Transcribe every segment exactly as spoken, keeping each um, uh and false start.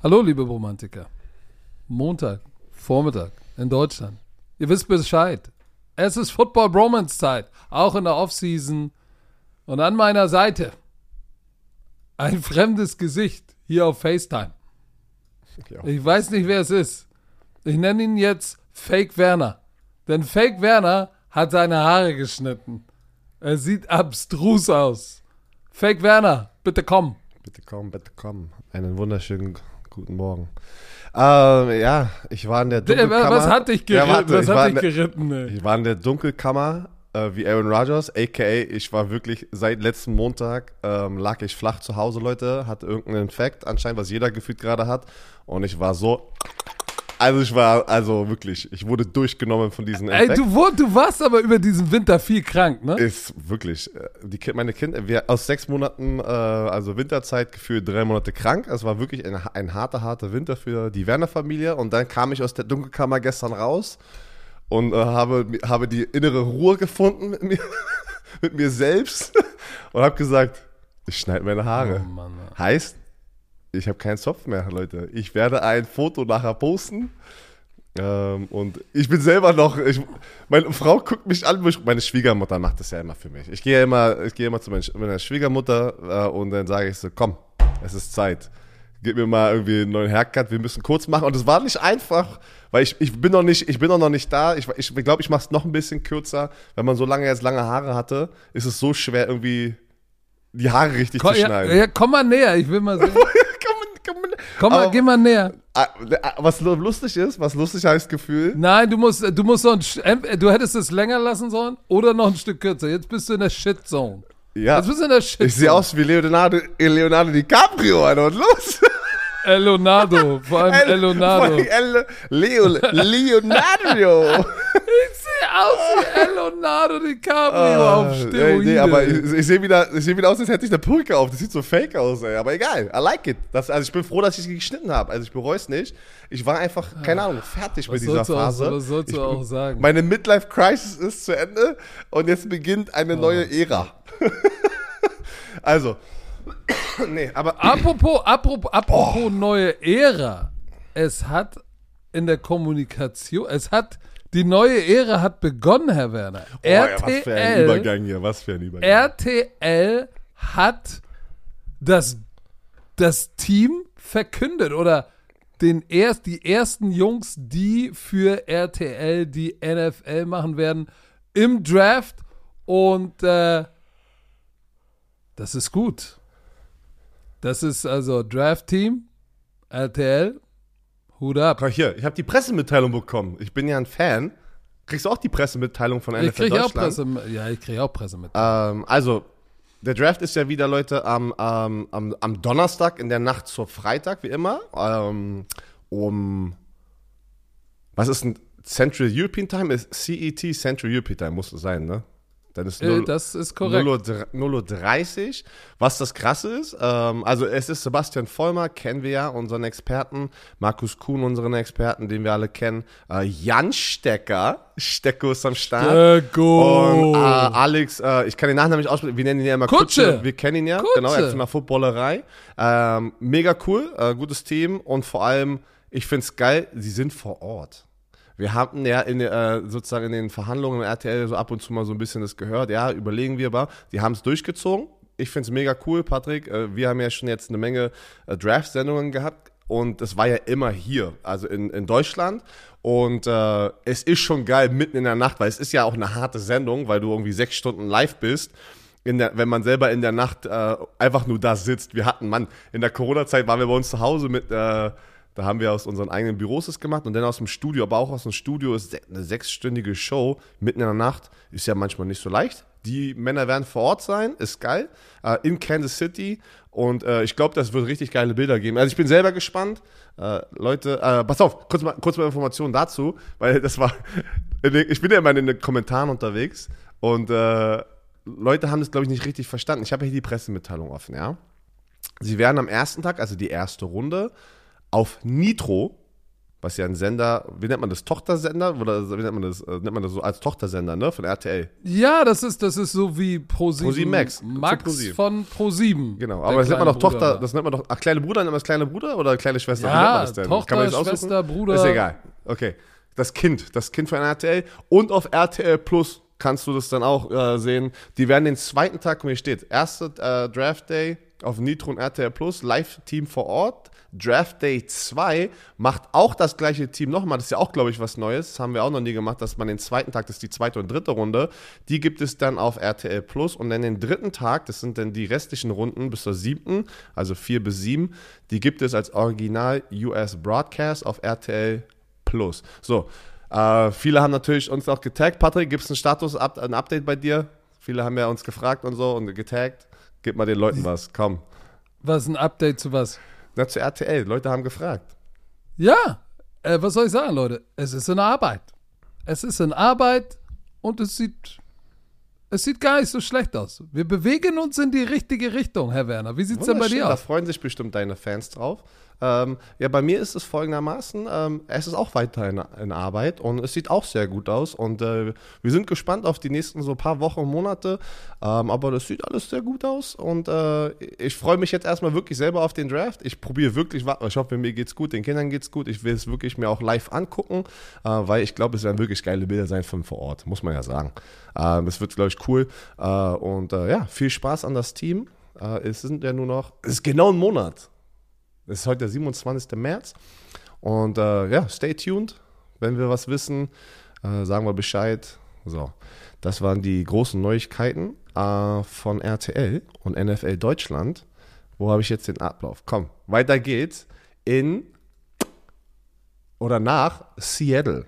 Hallo, liebe Romantiker. Montag, Vormittag in Deutschland. Ihr wisst Bescheid. Es ist Football-Bromance-Zeit, auch in der Offseason. Und an meiner Seite ein fremdes Gesicht hier auf FaceTime. Ich weiß nicht, wer es ist. Ich nenne ihn jetzt Fake Werner. Denn Fake Werner hat seine Haare geschnitten. Er sieht abstrus aus. Fake Werner, bitte komm. Bitte komm, bitte komm. Einen wunderschönen guten Morgen. Ähm, ja, ich war in der Dunkelkammer. Was hat dich geritten? Ja, warte, was hat dich der, geritten ey? Ich war in der Dunkelkammer, äh, wie Aaron Rodgers, a k a ich war wirklich, seit letzten Montag ähm, lag ich flach zu Hause, Leute, hatte irgendeinen Infekt anscheinend, was jeder gefühlt gerade hat. Und ich war so... Also ich war, also wirklich, ich wurde durchgenommen von diesen Infekt. Ey, du, du warst aber über diesen Winter viel krank, ne? Ist wirklich, die, meine Kinder, wir aus sechs Monaten, äh, also Winterzeit, gefühlt drei Monate krank. Es war wirklich ein, ein harter, harter Winter für die Werner-Familie. Und dann kam ich aus der Dunkelkammer gestern raus und äh, habe, habe die innere Ruhe gefunden mit mir, mit mir selbst und habe gesagt, ich schneide meine Haare. Oh Mann, Mann. Heißt, ich habe keinen Zopf mehr, Leute. Ich werde ein Foto nachher posten. Ähm, und ich bin selber noch, ich, meine Frau guckt mich an, meine Schwiegermutter macht das ja immer für mich. Ich gehe ja immer, ich gehe immer zu meiner Schwiegermutter äh, und dann sage ich so, komm, es ist Zeit. Gib mir mal irgendwie einen neuen Haircut, wir müssen kurz machen. Und es war nicht einfach, weil ich, ich bin noch nicht, ich bin noch nicht da. Ich, ich glaube, ich mache es noch ein bisschen kürzer. Wenn man so lange jetzt lange Haare hatte, ist es so schwer, irgendwie die Haare richtig komm, zu schneiden. Ja, ja, komm mal näher, ich will mal sehen. Komm mal, aber, geh mal näher. Was lustig ist, was lustig heißt Gefühl. Nein, du musst, du musst so ein, du hättest es länger lassen sollen oder noch ein Stück kürzer. Jetzt bist du in der Shit-Zone. Ja. Jetzt bist du in der Shit-Zone. Ich sehe aus wie Leonardo, Leonardo DiCaprio, Alter, und los. El Leonardo, vor allem El, El Leonardo. El, Leo, Leonardo. Ich sehe aus wie El Leonardo DiCaprio uh, auf Steroide. Nee, aber ich, ich sehe wieder, seh wieder aus, als hätte ich eine Perücke auf. Das sieht so fake aus, ey. Aber egal, I like it. Das, also ich bin froh, dass ich sie geschnitten habe. Also ich bereue es nicht. Ich war einfach, keine Ahnung, fertig was mit dieser Phase. Auch, was sollst du ich, auch sagen? Meine Midlife-Crisis ist zu Ende und jetzt beginnt eine oh. neue Ära. Also... Nee, aber apropos, apropos, apropos oh. neue Ära. Es hat in der Kommunikation, es hat, die neue Ära hat begonnen, Herr Werner. Oh, R T L, ja, was für ein Übergang hier, was für ein Übergang. R T L hat das, das Team verkündet oder den erst, die ersten Jungs, die für R T L die N F L machen werden im Draft und äh, das ist gut. Das ist also Draft-Team, R T L, Hut ab. Guck hier, ich habe die Pressemitteilung bekommen. Ich bin ja ein Fan. Kriegst du auch die Pressemitteilung von N F L ich krieg Deutschland? Auch Presse, ja, ich kriege auch Pressemitteilung. Ähm, also, der Draft ist ja wieder, Leute, am, ähm, am, am Donnerstag in der Nacht zur Freitag, wie immer. Ähm, um, was ist ein Central European Time? Ist C E T Central European Time, muss es sein, ne? Dann ist null, äh, das ist korrekt. null Uhr dreißig. Was das Krasse ist, ähm, also es ist Sebastian Vollmer, kennen wir ja, unseren Experten, Markus Kuhn, unseren Experten, den wir alle kennen, äh, Jan Stecker, Stecko ist am Start. Stecko. Und äh, Alex, äh, ich kann den Nachnamen nicht aussprechen, wir nennen ihn ja immer Kutsche. Kutsche. Wir kennen ihn ja, Kutsche. Genau, er ist von der Footballerei. Ähm, mega cool, äh, gutes Team und vor allem, ich find's geil, sie sind vor Ort. Wir haben ja in, äh, sozusagen in den Verhandlungen im R T L so ab und zu mal so ein bisschen das gehört. Ja, überlegen wir aber. Die haben es durchgezogen. Ich finde es mega cool, Patrick. Äh, wir haben ja schon jetzt eine Menge äh, Draft-Sendungen gehabt und es war ja immer hier, also in, in Deutschland. Und äh, es ist schon geil mitten in der Nacht, weil es ist ja auch eine harte Sendung, weil du irgendwie sechs Stunden live bist. In der, wenn man selber in der Nacht äh, einfach nur da sitzt. Wir hatten, Mann, in der Corona-Zeit waren wir bei uns zu Hause mit... Äh, Da haben wir aus unseren eigenen Büros das gemacht und dann aus dem Studio, aber auch aus dem Studio ist eine sechsstündige Show mitten in der Nacht. Ist ja manchmal nicht so leicht. Die Männer werden vor Ort sein, ist geil, äh, in Kansas City und äh, ich glaube, das wird richtig geile Bilder geben. Also ich bin selber gespannt. Äh, Leute, äh, pass auf, kurz mal, kurz mal Informationen dazu, weil das war, ich bin ja immer in den Kommentaren unterwegs und äh, Leute haben das, glaube ich, nicht richtig verstanden. Ich habe ja hier die Pressemitteilung offen, ja. Sie werden am ersten Tag, also die erste Runde, auf Nitro was ja ein Sender, wie nennt man das, Tochtersender? Oder wie nennt man das, äh, nennt man das so als Tochtersender, ne, von R T L? Ja, das ist, das ist so wie ProSieben. ProSieben Max. Max ProSieben. von ProSieben. Genau, aber das nennt man doch Bruder, Tochter, ne? das nennt man doch, ach, kleine Bruder, nennt man das kleine Bruder oder kleine Schwester? Wie nennt Ja, man das denn? Tochter, Kann man das aussuchen? Schwester, Bruder. Ist egal. Okay. Das Kind, das Kind von R T L. Und auf R T L Plus kannst du das dann auch äh, sehen. Die werden den zweiten Tag, wo hier steht, erste äh, Draft Day auf Nitro und R T L Plus, Live-Team vor Ort. Draft Day zwei macht auch das gleiche Team nochmal. Das ist ja auch, glaube ich, was Neues. Das haben wir auch noch nie gemacht, dass man den zweiten Tag, das ist die zweite und dritte Runde, die gibt es dann auf R T L Plus. Und dann den dritten Tag, das sind dann die restlichen Runden bis zur siebten, also vier bis sieben, die gibt es als Original U S Broadcast auf R T L Plus. So, äh, viele haben natürlich uns auch getaggt. Patrick, gibt es einen Status, ein Update bei dir? Viele haben ja uns gefragt und so und getaggt. Gib mal den Leuten was, komm. Was, ein Update zu was? Na, zu R T L. Leute haben gefragt. Ja, äh, was soll ich sagen, Leute? Es ist in Arbeit. Es ist in Arbeit und es sieht, es sieht gar nicht so schlecht aus. Wir bewegen uns in die richtige Richtung, Herr Werner. Wie sieht es denn bei dir Da aus? freuen sich bestimmt deine Fans drauf. Ähm, ja, bei mir ist es folgendermaßen, ähm, es ist auch weiterhin in, in Arbeit und es sieht auch sehr gut aus und äh, wir sind gespannt auf die nächsten so paar Wochen und Monate, ähm, aber das sieht alles sehr gut aus und äh, ich freue mich jetzt erstmal wirklich selber auf den Draft. Ich probiere wirklich, ich hoffe, mir geht's gut, den Kindern geht's gut, ich will es wirklich mir auch live angucken, äh, weil ich glaube, es werden wirklich geile Bilder sein von vor Ort, muss man ja sagen. Ähm, es wird, glaube ich, cool äh, und äh, ja, viel Spaß an das Team. Äh, es sind ja nur noch, es ist genau ein Monat. Es ist heute der siebenundzwanzigster März und äh, ja, stay tuned. Wenn wir was wissen, äh, sagen wir Bescheid. So, das waren die großen Neuigkeiten äh, von R T L und N F L Deutschland. Wo habe ich jetzt den Ablauf? Komm, weiter geht's in oder nach Seattle.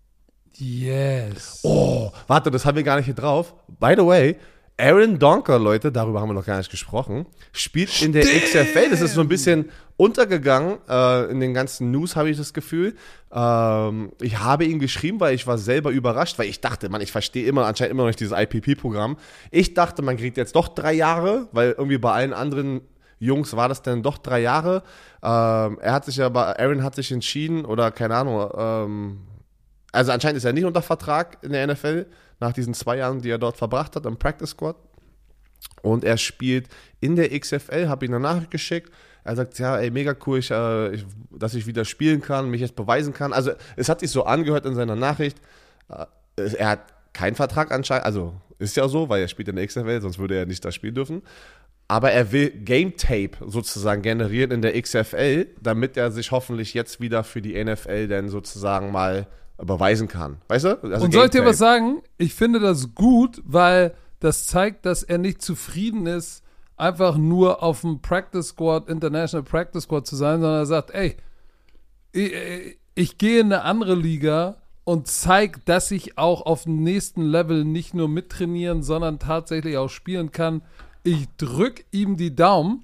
Yes. Oh, warte, das haben wir gar nicht hier drauf. By the way, Aaron Donker, Leute, darüber haben wir noch gar nicht gesprochen, spielt in der X F L. Das ist so ein bisschen untergegangen äh, in den ganzen News, habe ich das Gefühl. Ähm, ich habe ihn geschrieben, weil ich war selber überrascht, weil ich dachte, man, ich verstehe immer anscheinend immer noch nicht dieses I P P-Programm. Ich dachte, man kriegt jetzt doch drei Jahre, weil irgendwie bei allen anderen Jungs war das dann doch drei Jahre. Ähm, er hat sich aber, Aaron hat sich entschieden, oder keine Ahnung, ähm, also anscheinend ist er nicht unter Vertrag in der N F L, nach diesen zwei Jahren, die er dort verbracht hat am Practice Squad. Und er spielt in der X F L, habe ihm eine Nachricht geschickt. Er sagt, ja, ey, mega cool, ich, äh, ich, dass ich wieder spielen kann, mich jetzt beweisen kann. Also es hat sich so angehört in seiner Nachricht. Äh, er hat keinen Vertrag anscheinend, also ist ja so, weil er spielt in der X F L, sonst würde er nicht da spielen dürfen. Aber er will Game Tape sozusagen generieren in der X F L, damit er sich hoffentlich jetzt wieder für die N F L dann sozusagen mal beweisen kann. Weißt du? Also und soll ich dir was sagen? Ich finde das gut, weil das zeigt, dass er nicht zufrieden ist, einfach nur auf dem Practice Squad, International Practice Squad zu sein, sondern er sagt, ey, ich, ich gehe in eine andere Liga und zeige, dass ich auch auf dem nächsten Level nicht nur mittrainieren, sondern tatsächlich auch spielen kann. Ich drücke ihm die Daumen.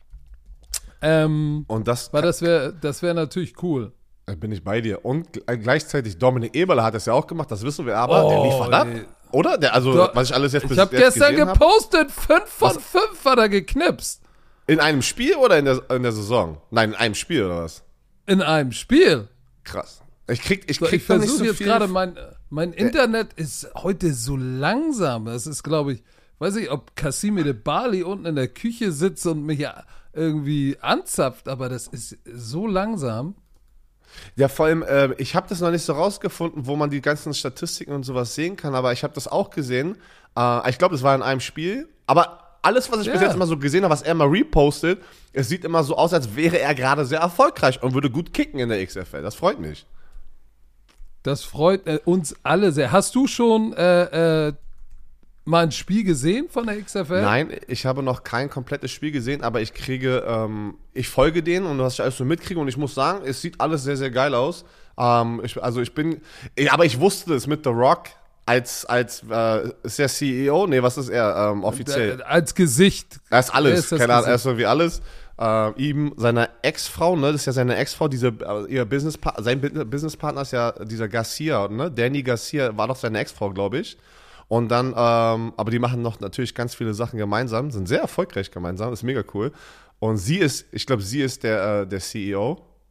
Ähm, und das, weil das wäre das wär natürlich cool. Bin ich bei dir. Und gleichzeitig Dominik Eberle hat es ja auch gemacht, das wissen wir aber, oh, der liefert ab. Oder? Der, also, du, was ich alles jetzt ich bis hab jetzt gestern gesehen gepostet, fünf von was? fünf hat er geknipst. In einem Spiel oder in der, in der Saison? Nein, in einem Spiel oder was? In einem Spiel. Krass. Ich krieg, ich so, krieg ich da nicht versuche so jetzt viel. gerade, mein, mein Internet ist heute so langsam. Das ist, glaube ich, weiß ich, ob Kasim de Bali unten in der Küche sitzt und mich irgendwie anzapft, aber das ist so langsam. Ja, vor allem, äh, ich habe das noch nicht so rausgefunden, wo man die ganzen Statistiken und sowas sehen kann, aber ich habe das auch gesehen. Äh, ich glaube, es war in einem Spiel. Aber alles, was ich ja. bis jetzt mal so gesehen habe, was er mal repostet, es sieht immer so aus, als wäre er gerade sehr erfolgreich und würde gut kicken in der X F L. Das freut mich. Das freut äh, uns alle sehr. Hast du schon äh, äh, mal ein Spiel gesehen von der X F L? Nein, ich habe noch kein komplettes Spiel gesehen, aber ich kriege, ähm, ich folge denen und was ich alles so mitkriege und ich muss sagen, es sieht alles sehr, sehr geil aus. Ähm, ich, also ich bin, ich, aber ich wusste es mit The Rock als, als, äh, ist der C E O? Nee, was ist er ähm, offiziell? Äh, als Gesicht. Er ist alles, Er ist das keine Ahnung, er ist Gesicht. so wie alles. Äh, ihm, seiner Ex-Frau, ne, das ist ja seine Ex-Frau, diese, äh, ihr Business, sein Businesspartner ist ja dieser Garcia, ne, Danny Garcia war doch seine Ex-Frau, glaube ich. Und dann, ähm, aber die machen noch natürlich ganz viele Sachen gemeinsam, sind sehr erfolgreich gemeinsam, ist mega cool. Und sie ist, ich glaube, sie ist der, äh, der C E O.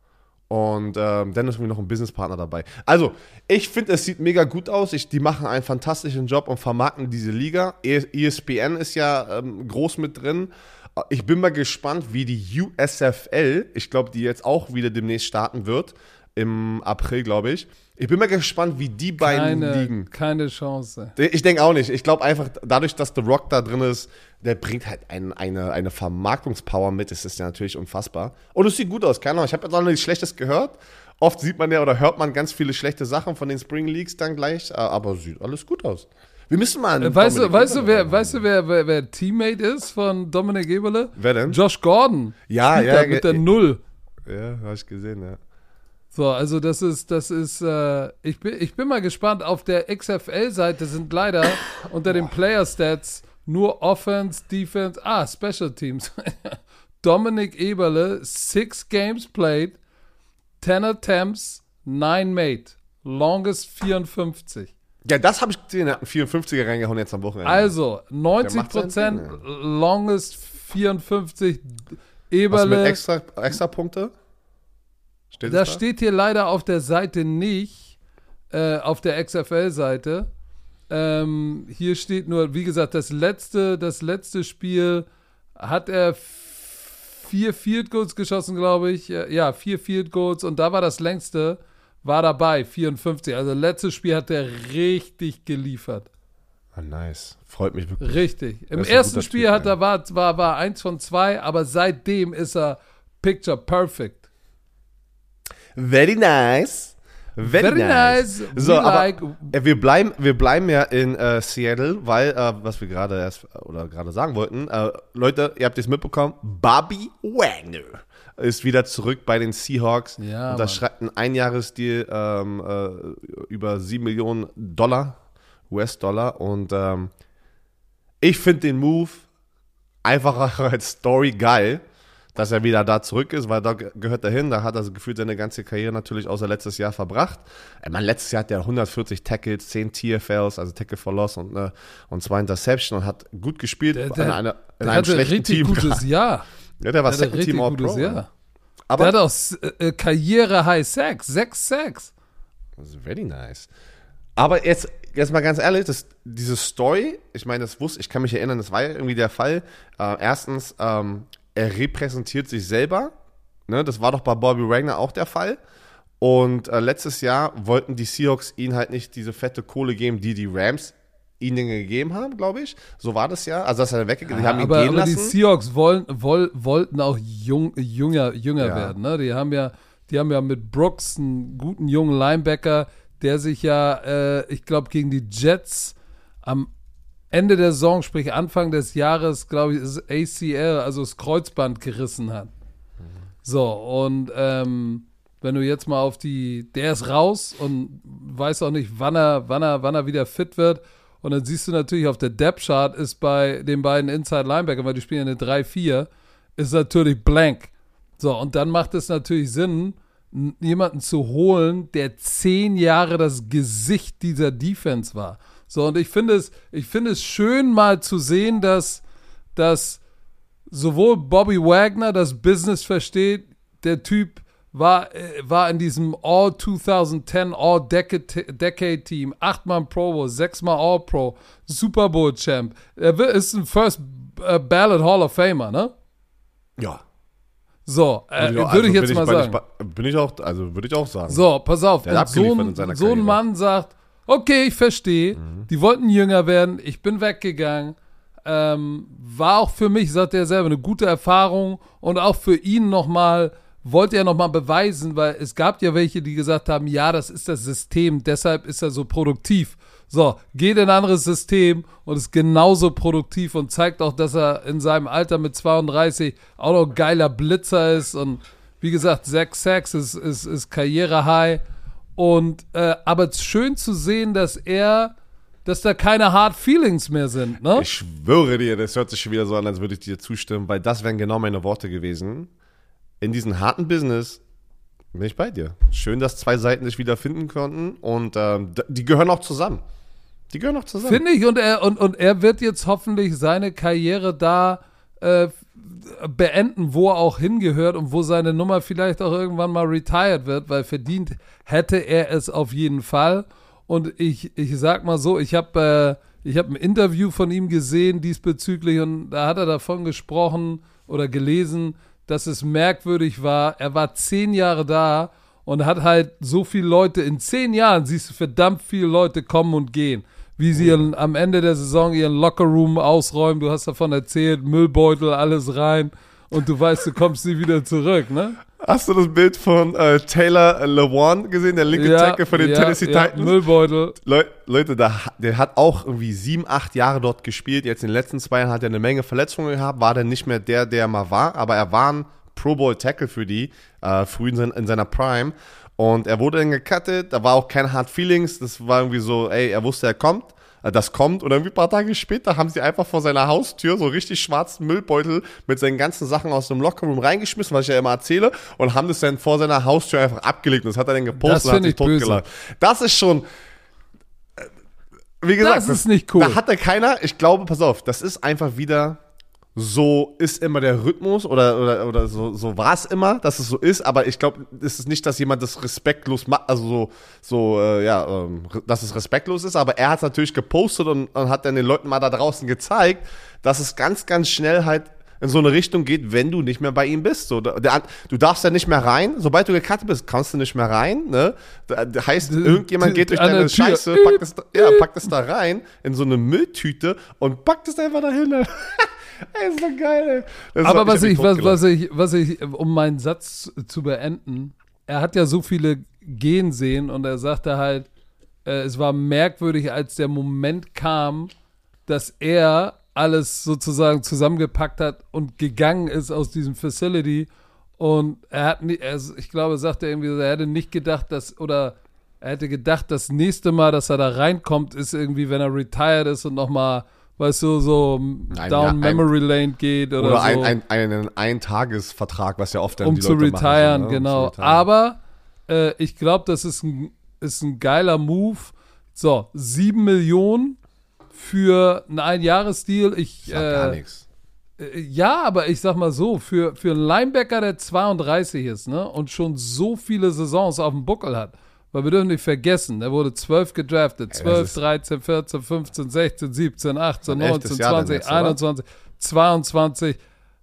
Und ähm, dann ist irgendwie noch ein Businesspartner dabei. Also, ich finde, es sieht mega gut aus. Ich, die machen einen fantastischen Job und vermarkten diese Liga. E S P N ist ja ähm, groß mit drin. Ich bin mal gespannt, wie die U S F L, ich glaube, die jetzt auch wieder demnächst starten wird, im April, glaube ich. Ich bin mal gespannt, wie die beiden keine, liegen. Keine Chance. Ich denke auch nicht. Ich glaube einfach, dadurch, dass The Rock da drin ist, der bringt halt ein, eine, eine Vermarktungspower mit. Das ist ja natürlich unfassbar. Und es sieht gut aus. Keine Ahnung, ich habe jetzt auch noch nichts Schlechtes gehört. Oft sieht man ja oder hört man ganz viele schlechte Sachen von den Spring Leagues dann gleich. Aber sieht alles gut aus. Wir müssen mal einen Weißt du, weißt du, wer, weißt du wer, wer, wer Teammate ist von Dominik Eberle? Wer denn? Josh Gordon. Ja, Spielt ja. da mit der Null. Ja, habe ich gesehen, ja. So, also das ist, das ist, äh, ich bin, ich bin mal gespannt. Auf der X F L-Seite sind leider unter den Player-Stats nur Offense, Defense, ah, Special Teams. Dominik Eberle, six games played, ten attempts, nine made. Longest vierundfünfzig. Ja, das habe ich gesehen. Er hat einen vierundfünfziger reingehauen jetzt am Wochenende. Also, neunzig Prozent longest vierundfünfzig. Eberle. Was mit extra, extra Punkte? Steht das da? steht hier leider auf der Seite nicht, äh, auf der X F L-Seite. Ähm, hier steht nur, wie gesagt, das letzte, das letzte Spiel hat er vier Field Goals geschossen, glaube ich. Ja, vier Field Goals und da war das längste, war dabei, vierundfünfzig. Also letztes Spiel hat er richtig geliefert. Ah, nice. Freut mich wirklich. Richtig. Im Das ist ein ersten guter Spiel Typ, hat ja. er, war, war, war eins von zwei, aber seitdem ist er Picture Perfect. Very nice. Very, Very nice. nice. We So, aber like- äh, wir bleiben, wir bleiben ja in äh, Seattle, weil, äh, was wir gerade erst oder gerade sagen wollten, äh, Leute, ihr habt es mitbekommen, Bobby Wagner ist wieder zurück bei den Seahawks. Ja, und das schreibt ein Einjahresdeal ähm, äh, über sieben Millionen Dollar, U S-Dollar. Und ähm, ich finde den Move einfach als Story geil, dass er wieder da zurück ist, weil da gehört er hin, da hat er gefühlt seine ganze Karriere natürlich außer letztes Jahr verbracht. Ich meine, letztes Jahr hat er hundertvierzig Tackles, zehn T F Ls, also Tackle for Loss und, äh, und zwei Interception und hat gut gespielt Der, in, der, einer, in der einem hatte schlechten richtig Team. gutes Jahr. Ja, der war Der hatte Second richtig Team gutes All-Pro. Jahr. Aber Der hat auch äh, Karriere-High Sacks, sechs Sacks. das ist very nice. Aber jetzt, jetzt mal ganz ehrlich, das, diese Story, ich meine, das wusste, ich kann mich erinnern, das war ja irgendwie der Fall. Äh, erstens, ähm, er repräsentiert sich selber. Ne, das war doch bei Bobby Wagner auch der Fall. Und äh, letztes Jahr wollten die Seahawks ihn halt nicht diese fette Kohle geben, die die Rams ihnen gegeben haben, glaube ich. So war das ja. Also, dass er weggegangen, die haben ihn aber, gehen aber die lassen. Seahawks wollen, woll, wollten auch jung, jünger, jünger Ja. werden. Ne? Die haben ja, die haben ja mit Brooks einen guten jungen Linebacker, der sich ja, äh, ich glaube, gegen die Jets am Ende der Saison, sprich Anfang des Jahres, glaube ich, ist A C L, also das Kreuzband gerissen hat. So, und ähm, wenn du jetzt mal auf die, der ist raus und weiß auch nicht, wann er, wann er, wann er wieder fit wird. Und dann siehst du natürlich auf der Depth-Chart ist bei den beiden Inside-Linebacker, weil die spielen ja eine drei vier, ist natürlich blank. So, und dann macht es natürlich Sinn, n- jemanden zu holen, der zehn Jahre das Gesicht dieser Defense war. So, und ich finde es, ich finde es schön mal zu sehen, dass, dass sowohl Bobby Wagner das Business versteht, der Typ war, äh, war in diesem All twenty ten All-Decade-Team, achtmal Pro Bowl, sechsmal All-Pro, Super Bowl-Champ. Er will- ist ein First äh, Ballot Hall of Famer, ne? Ja. So, äh, Würde ich auch- würde ich also jetzt bin mal bei- sagen. bei- Bin ich auch, also würde ich auch sagen. So, pass auf. Der hat Und so abgeliefert in ein, seiner so ein Karriere. Mann sagt, okay, ich verstehe, Mhm. die wollten jünger werden, ich bin weggegangen. Ähm, war auch für mich, sagt er selber, eine gute Erfahrung und auch für ihn nochmal, wollte er nochmal beweisen, weil es gab ja welche, die gesagt haben, ja, das ist das System, deshalb ist er so produktiv. So, geht in ein anderes System und ist genauso produktiv und zeigt auch, dass er in seinem Alter mit zweiunddreißig auch noch ein geiler Blitzer ist und wie gesagt, sechs Sacks ist, ist, ist Karriere-High. Und, äh, aber schön zu sehen, dass er, dass da keine Hard Feelings mehr sind, ne? Ich schwöre dir, das hört sich schon wieder so an, als würde ich dir zustimmen, weil das wären genau meine Worte gewesen. In diesem harten Business bin ich bei dir. Schön, dass zwei Seiten sich wieder finden konnten und ähm, d- die gehören auch zusammen. Die gehören auch zusammen. Finde ich, und er, und, und er wird jetzt hoffentlich seine Karriere da äh, beenden, wo er auch hingehört und wo seine Nummer vielleicht auch irgendwann mal retired wird, weil verdient hätte er es auf jeden Fall. Und ich, ich sag mal so, ich habe äh, ich hab ein Interview von ihm gesehen diesbezüglich und da hat er davon gesprochen oder gelesen, dass es merkwürdig war. Er war zehn Jahre da und hat halt so viele Leute, in zehn Jahren siehst du verdammt viele Leute kommen und gehen. Wie sie ihren, am Ende der Saison ihren Lockerroom ausräumen. Du hast davon erzählt, Müllbeutel, alles rein. Und du weißt, du kommst nie wieder zurück, ne? Hast du das Bild von äh, Taylor Lewan gesehen, der linke Ja, Tackle von den ja, Tennessee ja, Titans? Müllbeutel. Leu Leute, da, der hat auch irgendwie sieben, acht Jahre dort gespielt. Jetzt in den letzten zwei Jahren hat er eine Menge Verletzungen gehabt. War dann nicht mehr der, der er mal war. Aber er war ein Pro-Bowl-Tackle für die, äh, früh in, sein, in seiner Prime. Und er wurde dann gecuttet. Da war auch keine Hard Feelings. Das war irgendwie so, ey, er wusste, er kommt. Das kommt und irgendwie ein paar Tage später haben sie einfach vor seiner Haustür so richtig schwarzen Müllbeutel mit seinen ganzen Sachen aus dem Lockerroom reingeschmissen, was ich ja immer erzähle, und haben das dann vor seiner Haustür einfach abgelegt. Und das hat er dann gepostet Das und hat find sich ich böse. totgelacht. Das ist schon, äh, wie gesagt, Das ist nicht cool. Da hatte keiner, ich glaube, pass auf, das ist einfach wieder, so ist immer der Rhythmus oder, oder, oder so, so war es immer, dass es so ist, aber ich glaube, es ist nicht, dass jemand das respektlos macht, also so, so äh, ja, ähm, dass es respektlos ist, aber er hat es natürlich gepostet und, und hat dann den Leuten mal da draußen gezeigt, dass es ganz, ganz schnell halt in so eine Richtung geht, wenn du nicht mehr bei ihm bist. So, der, du darfst ja nicht mehr rein, sobald du gecuttet bist, kannst du nicht mehr rein, ne? Das heißt, irgendjemand geht durch An deine der Tür. Scheiße, packt es, da, ja, packt es da rein, in so eine Mülltüte und packt es einfach dahin. Ey, ist so geil, ey. Das Aber hat mich was ich, echt was, totgelacht. was ich, was ich, um meinen Satz zu beenden, er hat ja so viele gehen sehen und er sagte halt, äh, es war merkwürdig, als der Moment kam, dass er alles sozusagen zusammengepackt hat und gegangen ist aus diesem Facility und er hat nie, er, ich glaube, sagte irgendwie, er hätte nicht gedacht, dass, oder er hätte gedacht, das nächste Mal, dass er da reinkommt, ist irgendwie, wenn er retired ist und nochmal, weißt du, so Nein, down ja, ein- Memory Lane geht oder, Oder so. ein, ein, einen Eintagesvertrag, was ja oft dann um die zu Leute retiren, machen. So, ne? genau. Um zu retiren. Aber äh, ich glaube, das ist ein, ist ein geiler Move. So, sieben Millionen für einen Einjahresdeal. Ich, Sag gar äh, nichts. äh, ja, aber ich sag mal so, für, für einen Linebacker, der zweiunddreißig ist, ne, und schon so viele Saisons auf dem Buckel hat, weil wir dürfen nicht vergessen, der wurde zwölf gedraftet, zwölf, ist- dreizehn, vierzehn, fünfzehn, sechzehn, siebzehn, achtzehn, Sein elftes neunzehn, Jahr dann zwanzig, jetzt, oder? einundzwanzig, zweiundzwanzig.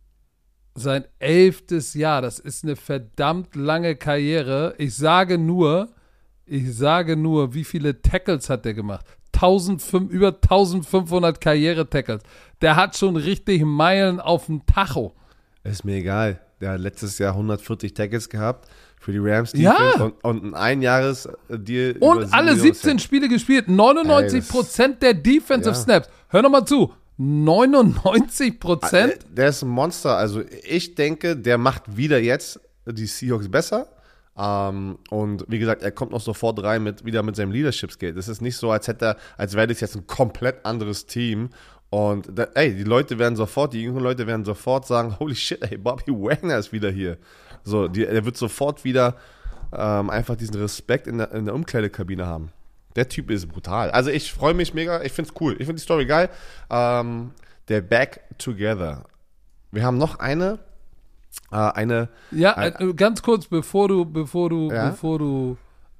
Sein elftes Jahr, das ist eine verdammt lange Karriere. Ich sage nur, ich sage nur, wie viele Tackles hat der gemacht? tausendfünfhundert, über eintausendfünfhundert Karriere-Tackles. Der hat schon richtig Meilen auf dem Tacho. Ist mir egal. Der hat letztes Jahr hundertvierzig Tackles gehabt für die Rams Ja. Defense und, und ein Einjahres-Deal. über Und sieben alle Millionen siebzehn Cent. Spiele gespielt. neunundneunzig Prozent der Defensive Ja. Snaps. Hör noch mal zu. neunundneunzig Prozent? Der, der ist ein Monster. Also ich denke, der macht wieder jetzt die Seahawks besser. Ähm, und wie gesagt, er kommt noch sofort rein mit wieder mit seinem Leadership-Skill. Das ist nicht so, als hätte er, als wäre das jetzt ein komplett anderes Team. Und da, ey, die Leute werden sofort, die jüngeren Leute werden sofort sagen, holy shit, ey, Bobby Wagner ist wieder hier. So, die, er wird sofort wieder ähm, einfach diesen Respekt in der, in der Umkleidekabine haben. Der Typ ist brutal. Also ich freue mich mega, ich finde es cool. Ich finde die Story geil. Ähm, der Back Together. Wir haben noch eine, äh, eine, Ja, ein- äh, ganz kurz, bevor du, bevor du, Ja? bevor du,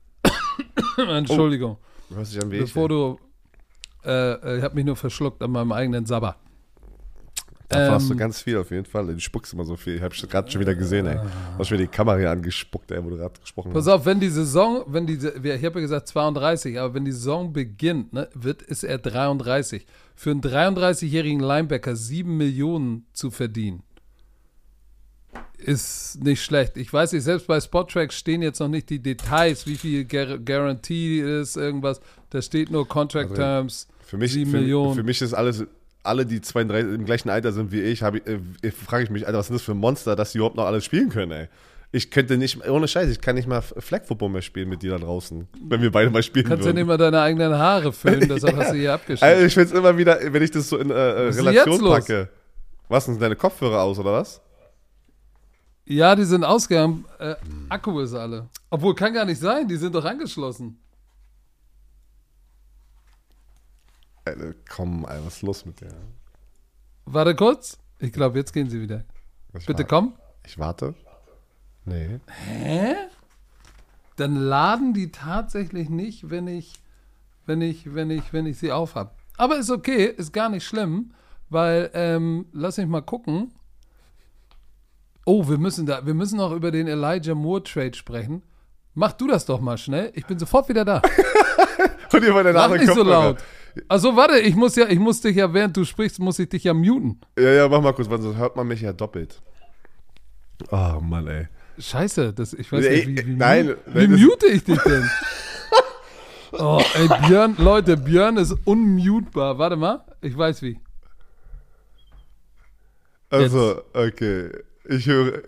Entschuldigung, du hörst dich an wie bevor ich, du, äh, äh, ich habe mich nur verschluckt an meinem eigenen Sabber. da warst du ähm, ganz viel auf jeden Fall. Du spuckst immer so viel. Ich habe gerade schon wieder gesehen, ey. Du hast mir die Kamera hier angespuckt, ey, wo du gerade gesprochen Pass hast. auf, wenn die Saison, wenn die, ich habe ja gesagt zweiunddreißig, aber wenn die Saison beginnt, ne, wird, ist er dreiunddreißig. Für einen dreiunddreißigjährigen Linebacker sieben Millionen zu verdienen, ist nicht schlecht. Ich weiß nicht, selbst bei Spottrack stehen jetzt noch nicht die Details, wie viel Gar Guarantee ist, irgendwas. Da steht nur Contract Also, Terms, Für mich, sieben für, Millionen. für mich ist alles, alle, die zweiunddreißig im gleichen Alter sind wie ich, habe ich, äh, frage ich mich, Alter, was sind das für Monster, dass die überhaupt noch alles spielen können, ey. Ich könnte nicht, ohne Scheiß, ich kann nicht mal Flag Football mehr spielen mit dir da draußen, wenn wir beide mal spielen Kannst ja würden. nicht mal deine eigenen Haare föhnen, deshalb hast du hier abgeschnitten. Also ich finde es immer wieder, wenn ich das so in äh, äh, Was ist Relation jetzt los? packe. Was, sind deine Kopfhörer aus, oder was? Ja, die sind ausgegangen. Äh, Akku ist alle. Obwohl, kann gar nicht sein, die sind doch angeschlossen. Alter, komm, Alter, was ist los mit dir? Warte kurz. Ich glaube, jetzt gehen sie wieder. Ich Bitte warte. komm. Ich warte. Nee. Hä? Dann laden die tatsächlich nicht, wenn ich, wenn ich, wenn ich, wenn ich sie aufhab. Aber ist okay, ist gar nicht schlimm, weil, ähm, lass mich mal gucken. Oh, wir müssen da, wir müssen noch über den Elijah Moore Trade sprechen. Mach du das doch mal schnell. Ich bin sofort wieder da. Und ihr der Mach nicht so laut. Also warte, ich muss ja, ich muss dich ja, während du sprichst, muss ich dich ja muten. Ja, ja, mach mal kurz, weil sonst hört man mich ja doppelt. Oh Mann, ey. Scheiße, das, ich weiß Ey, nicht, wie, wie, nein, wie nein, mute ich dich denn? Oh, ey, Björn, Leute, Björn ist unmutbar. Warte mal, ich weiß wie. Also, okay. Ich höre.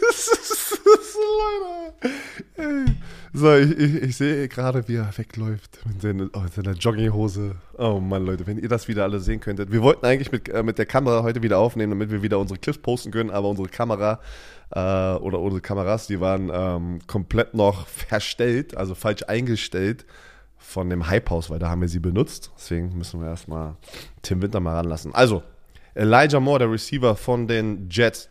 So, ich, ich, ich sehe gerade, wie er wegläuft mit seiner, oh, seiner Jogginghose. Oh Mann, Leute, wenn ihr das wieder alle sehen könntet. Wir wollten eigentlich mit, äh, mit der Kamera heute wieder aufnehmen, damit wir wieder unsere Clips posten können, aber unsere Kamera äh, oder unsere Kameras, die waren ähm, komplett noch verstellt, also falsch eingestellt von dem Hype-Haus, weil da haben wir sie benutzt. Deswegen müssen wir erstmal Tim Winter mal ranlassen. Also, Elijah Moore, der Receiver von den Jets,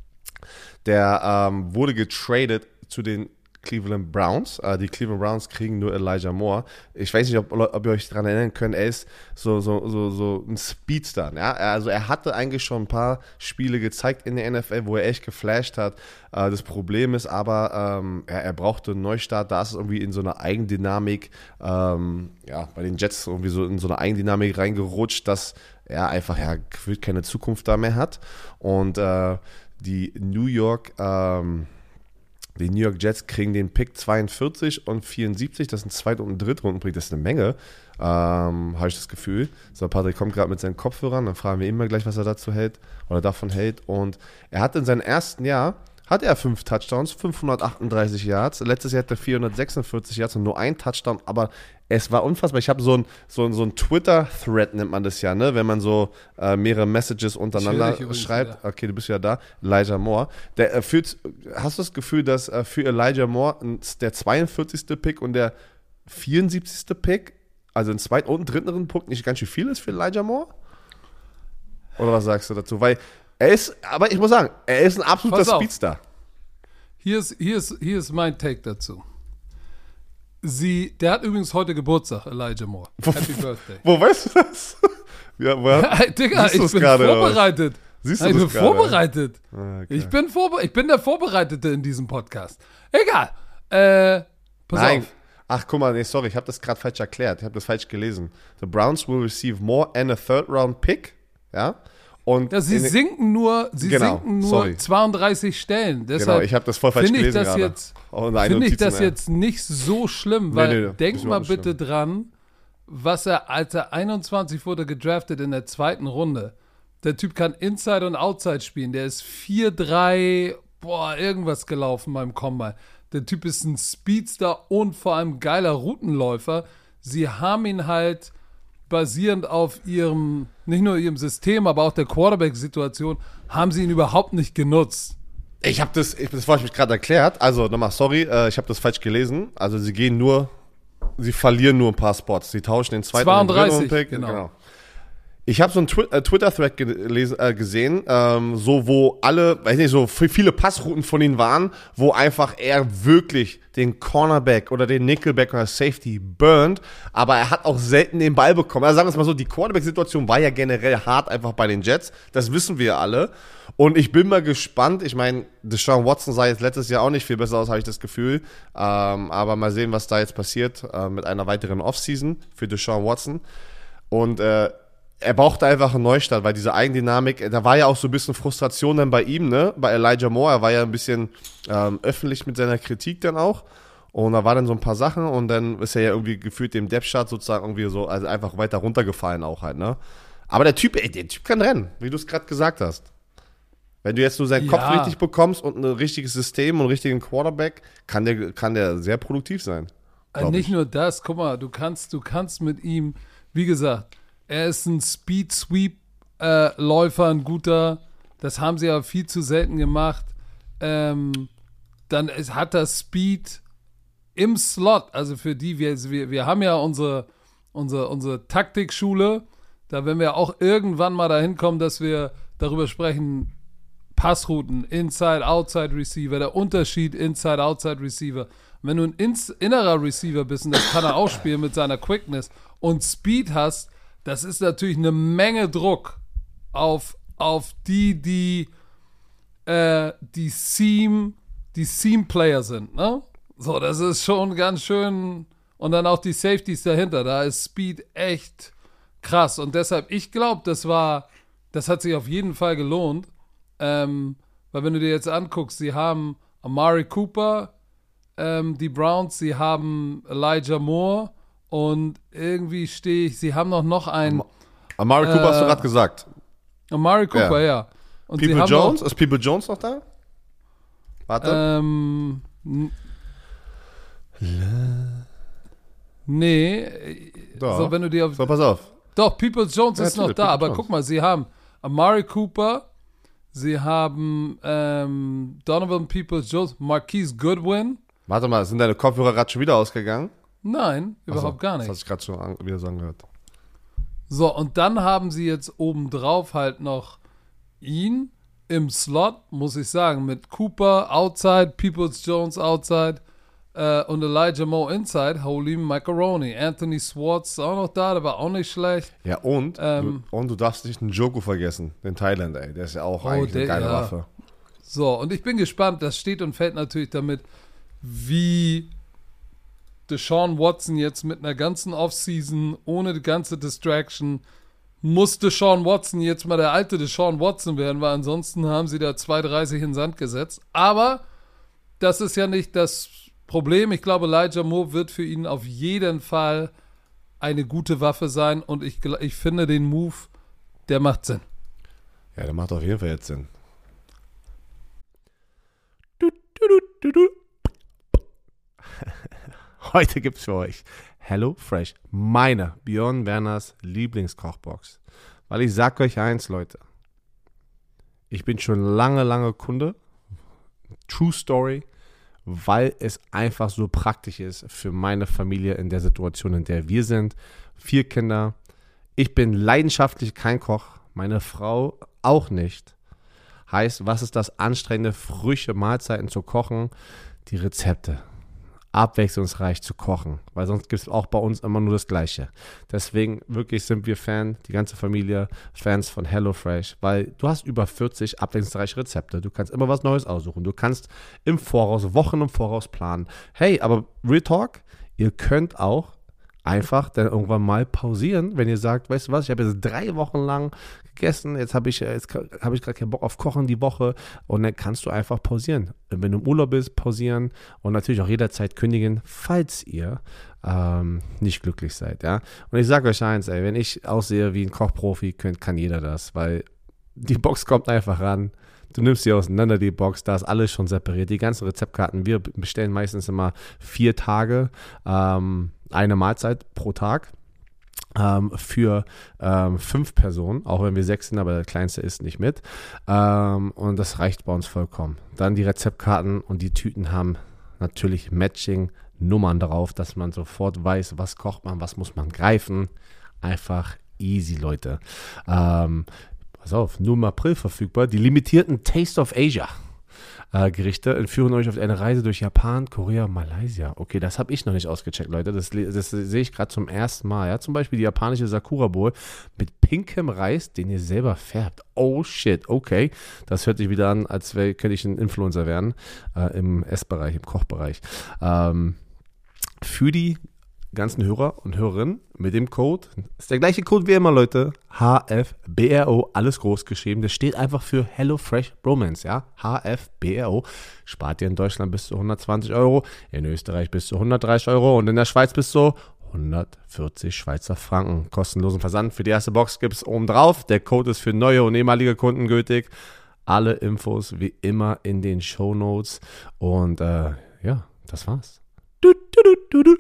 der ähm, wurde getradet zu den Cleveland Browns. Äh, die Cleveland Browns kriegen nur Elijah Moore. Ich weiß nicht, ob, ob ihr euch daran erinnern könnt, er ist so, so, so, so ein Speedster. Ja? Also er hatte eigentlich schon ein paar Spiele gezeigt in der N F L, wo er echt geflasht hat. Äh, das Problem ist aber, ähm, er, er brauchte einen Neustart. Da ist es irgendwie in so eine Eigendynamik, ähm, ja, bei den Jets irgendwie so in so eine Eigendynamik reingerutscht, dass er einfach ja, gefühlt keine Zukunft da mehr hat. Und äh, die New York ähm, Die New York Jets kriegen den Pick zweiundvierzig und vierundsiebzig. Das ist ein Zweit- und ein Drittrunden-Pick. Das ist eine Menge, ähm, habe ich das Gefühl. So, Patrick kommt gerade mit seinen Kopfhörern. Dann fragen wir immer gleich, was er dazu hält oder davon hält. Und er hat in seinem ersten Jahr hat er fünf Touchdowns, fünfhundertachtunddreißig Yards. Letztes Jahr hat er vierhundertsechsundvierzig Yards und nur ein Touchdown. Aber es war unfassbar. Ich habe so ein, so ein, so ein Twitter-Thread, nennt man das ja, ne? Wenn man so äh, mehrere Messages untereinander schreibt. Wieder. Okay, du bist ja da. Elijah Moore. Der, äh, führt, hast du das Gefühl, dass äh, für Elijah Moore der zweiundvierzigste Pick und der vierundsiebzigste Pick, also ein zweiten und ein dritten Punkt, nicht ganz schön viel ist für Elijah Moore? Oder was sagst du dazu? Weil er ist, aber ich muss sagen, er ist ein absoluter Speedstar. Hier ist, hier, ist, hier ist mein Take dazu. Sie, der hat übrigens heute Geburtstag, Elijah Moore. Happy Birthday. Wo weißt du das? Ja, ja, Digga, ich bin grade, vorbereitet. Siehst du ich das bin grade? vorbereitet. Okay. Ich, bin vorbe- ich bin der Vorbereitete in diesem Podcast. Egal. Äh, pass Nein. auf. Ach, guck mal, nee, sorry, ich habe das gerade falsch erklärt. Ich habe das falsch gelesen. The Browns will receive more and a third round pick. Ja. Und ja, sie sinken nur, sie genau, sinken nur sorry. zweiunddreißig Stellen. Deshalb genau, ich habe das voll falsch finde ich gelesen das gerade. jetzt, finde ich das jetzt nicht so schlimm, weil nee, nee, denk mal nicht bitte schlimm. dran, was er, als er einundzwanzig wurde gedraftet in der zweiten Runde. Der Typ kann Inside und Outside spielen. Der ist vier drei, boah, irgendwas gelaufen beim Combine. Der Typ ist ein Speedster und vor allem geiler Routenläufer. Sie haben ihn halt basierend auf ihrem, nicht nur ihrem System, aber auch der Quarterback-Situation, haben sie ihn überhaupt nicht genutzt. Ich habe das, ich, das habe ich mich gerade erklärt. Also nochmal, sorry, äh, ich habe das falsch gelesen. Also sie gehen nur, sie verlieren nur ein paar Spots. Sie tauschen den zweiten zweiunddreißig, und den Pick. genau. genau. Ich habe so einen Twi- äh, Twitter-Thread gelesen, äh, gesehen, ähm, so wo alle, weiß nicht, so viele Passrouten von ihnen waren, wo einfach er wirklich den Cornerback oder den Nickelback oder Safety burnt, aber er hat auch selten den Ball bekommen. Also sagen wir es mal so, die Quarterback-Situation war ja generell hart einfach bei den Jets, das wissen wir alle. Und ich bin mal gespannt, ich meine, Deshaun Watson sah jetzt letztes Jahr auch nicht viel besser aus, habe ich das Gefühl, ähm, aber mal sehen, was da jetzt passiert äh, mit einer weiteren Offseason für Deshaun Watson. Und äh, er brauchte einfach einen Neustart, weil diese Eigendynamik, da war ja auch so ein bisschen Frustration dann bei ihm, ne, bei Elijah Moore, er war ja ein bisschen ähm, öffentlich mit seiner Kritik dann auch und da waren dann so ein paar Sachen und dann ist er ja irgendwie gefühlt dem Depth-Chart sozusagen irgendwie so, also einfach weiter runtergefallen auch halt, ne. Aber der Typ, ey, der Typ kann rennen, wie du es gerade gesagt hast. Wenn du jetzt nur seinen Ja. Kopf richtig bekommst und ein richtiges System und einen richtigen Quarterback, kann der, kann der sehr produktiv sein. Äh, nicht ich. nur das, guck mal, du kannst, du kannst mit ihm, wie gesagt, er ist ein Speed-Sweep-Läufer, äh, ein guter. Das haben sie aber viel zu selten gemacht. Ähm, dann ist, hat er Speed im Slot. Also für die, wir, wir, wir haben ja unsere, unsere, unsere Taktikschule. Da werden wir auch irgendwann mal dahin kommen, dass wir, darüber sprechen, Passrouten, Inside, Outside Receiver, der Unterschied Inside, Outside Receiver. Und wenn du ein ins, innerer Receiver bist, und das kann er auch spielen mit seiner Quickness und Speed hast, das ist natürlich eine Menge Druck auf, auf die, die äh, die Seam, die Seam-Player sind, ne? So, das ist schon ganz schön. Und dann auch die Safeties dahinter. Da ist Speed echt krass. Und deshalb, ich glaube, das war, das hat sich auf jeden Fall gelohnt. Ähm, weil wenn du dir jetzt anguckst, sie haben Amari Cooper, ähm, die Browns, sie haben Elijah Moore und irgendwie stehe ich, sie haben noch, noch einen. Amari Cooper äh, hast du gerade gesagt. Amari Cooper, ja. ja. Und People sie haben Jones? noch, Ist People Jones noch da? Warte. Ähm, n- nee. Doch. So, wenn du dir auf, So, pass auf. Doch, Peoples Jones Ja, ist noch natürlich, da, Peoples aber Jones. guck mal, sie haben Amari Cooper, sie haben ähm, Donovan Peoples Jones, Marquise Goodwin. Warte mal, sind deine Kopfhörer gerade schon wieder ausgegangen? Nein, Ach so, überhaupt gar Das nicht. hat sich gerade schon an, wieder so angehört. So, und dann haben sie jetzt obendrauf halt noch ihn im Slot, muss ich sagen, mit Cooper outside, Peoples Jones outside äh, und Elijah Moore inside, Holy Macaroni. Anthony Swartz ist auch noch da, der war auch nicht schlecht. Ja, und, Ähm, du, und du darfst nicht den Joko vergessen, den Thailand, ey. Der ist ja auch Oh, eigentlich eine der- geile ja. Waffe. So, und ich bin gespannt, das steht und fällt natürlich damit, wie Deshaun Watson jetzt mit einer ganzen Offseason, ohne die ganze Distraction, muss Deshaun Watson jetzt mal der alte Deshaun Watson werden, weil ansonsten haben sie da zwei dreißig in den Sand gesetzt. Aber das ist ja nicht das Problem. Ich glaube, Elijah Moore wird für ihn auf jeden Fall eine gute Waffe sein und ich, gl- ich finde den Move, der macht Sinn. Ja, der macht auf jeden Fall jetzt Sinn. Du, du, du, du, du. Heute gibt's für euch Hello Fresh, meine Björn Werners Lieblingskochbox. Weil ich sag euch eins, Leute. Ich bin schon lange, lange Kunde. True Story. Weil es einfach so praktisch ist für meine Familie in der Situation, in der wir sind. Vier Kinder. Ich bin leidenschaftlich kein Koch. Meine Frau auch nicht. Heißt, was ist das Anstrengende, frische Mahlzeiten zu kochen? Die Rezepte. Abwechslungsreich zu kochen, weil sonst gibt es auch bei uns immer nur das Gleiche. Deswegen wirklich sind wir Fan, die ganze Familie, Fans von HelloFresh, weil du hast über vierzig abwechslungsreiche Rezepte. Du kannst immer was Neues aussuchen. Du kannst im Voraus, Wochen im Voraus planen. Hey, aber Real Talk, ihr könnt auch einfach dann irgendwann mal pausieren, wenn ihr sagt, weißt du was, ich habe jetzt drei Wochen lang gegessen, jetzt habe ich, jetzt habe ich gerade keinen Bock auf Kochen die Woche und dann kannst du einfach pausieren. Wenn du im Urlaub bist, pausieren und natürlich auch jederzeit kündigen, falls ihr ähm, nicht glücklich seid, ja. Und ich sage euch eins, ey, wenn ich aussehe wie ein Kochprofi, könnt, kann jeder das, weil die Box kommt einfach ran. Du nimmst sie auseinander, die Box, da ist alles schon separiert. Die ganzen Rezeptkarten, wir bestellen meistens immer vier Tage, ähm, eine Mahlzeit pro Tag ähm, für ähm, fünf Personen, auch wenn wir sechs sind, aber der Kleinste isst nicht mit. Ähm, und das reicht bei uns vollkommen. Dann die Rezeptkarten und die Tüten haben natürlich Matching-Nummern drauf, dass man sofort weiß, was kocht man, was muss man greifen. Einfach easy, Leute. Ähm, pass auf, nur im April verfügbar. Die limitierten Taste of Asia äh, Gerichte entführen euch auf eine Reise durch Japan, Korea, Malaysia. Okay, das habe ich noch nicht ausgecheckt, Leute. Das, das sehe ich gerade zum ersten Mal. Ja? Zum Beispiel die japanische Sakura Bowl mit pinkem Reis, den ihr selber färbt. Oh shit, okay. Das hört sich wieder an, als wär, könnte ich ein Influencer werden äh, im Essbereich, im Kochbereich. Ähm, für die ganzen Hörer und Hörerinnen mit dem Code, ist der gleiche Code wie immer, Leute, H F B R O, alles groß geschrieben, das steht einfach für HelloFresh Bromance, ja, H F B R O, spart ihr in Deutschland bis zu hundertzwanzig Euro, in Österreich bis zu hundertdreißig Euro und in der Schweiz bis zu hundertvierzig Schweizer Franken. Kostenlosen Versand für die erste Box gibt es oben drauf, der Code ist für neue und ehemalige Kunden gültig, alle Infos wie immer in den Shownotes und äh, ja, das war's. Du, du, du, du, du.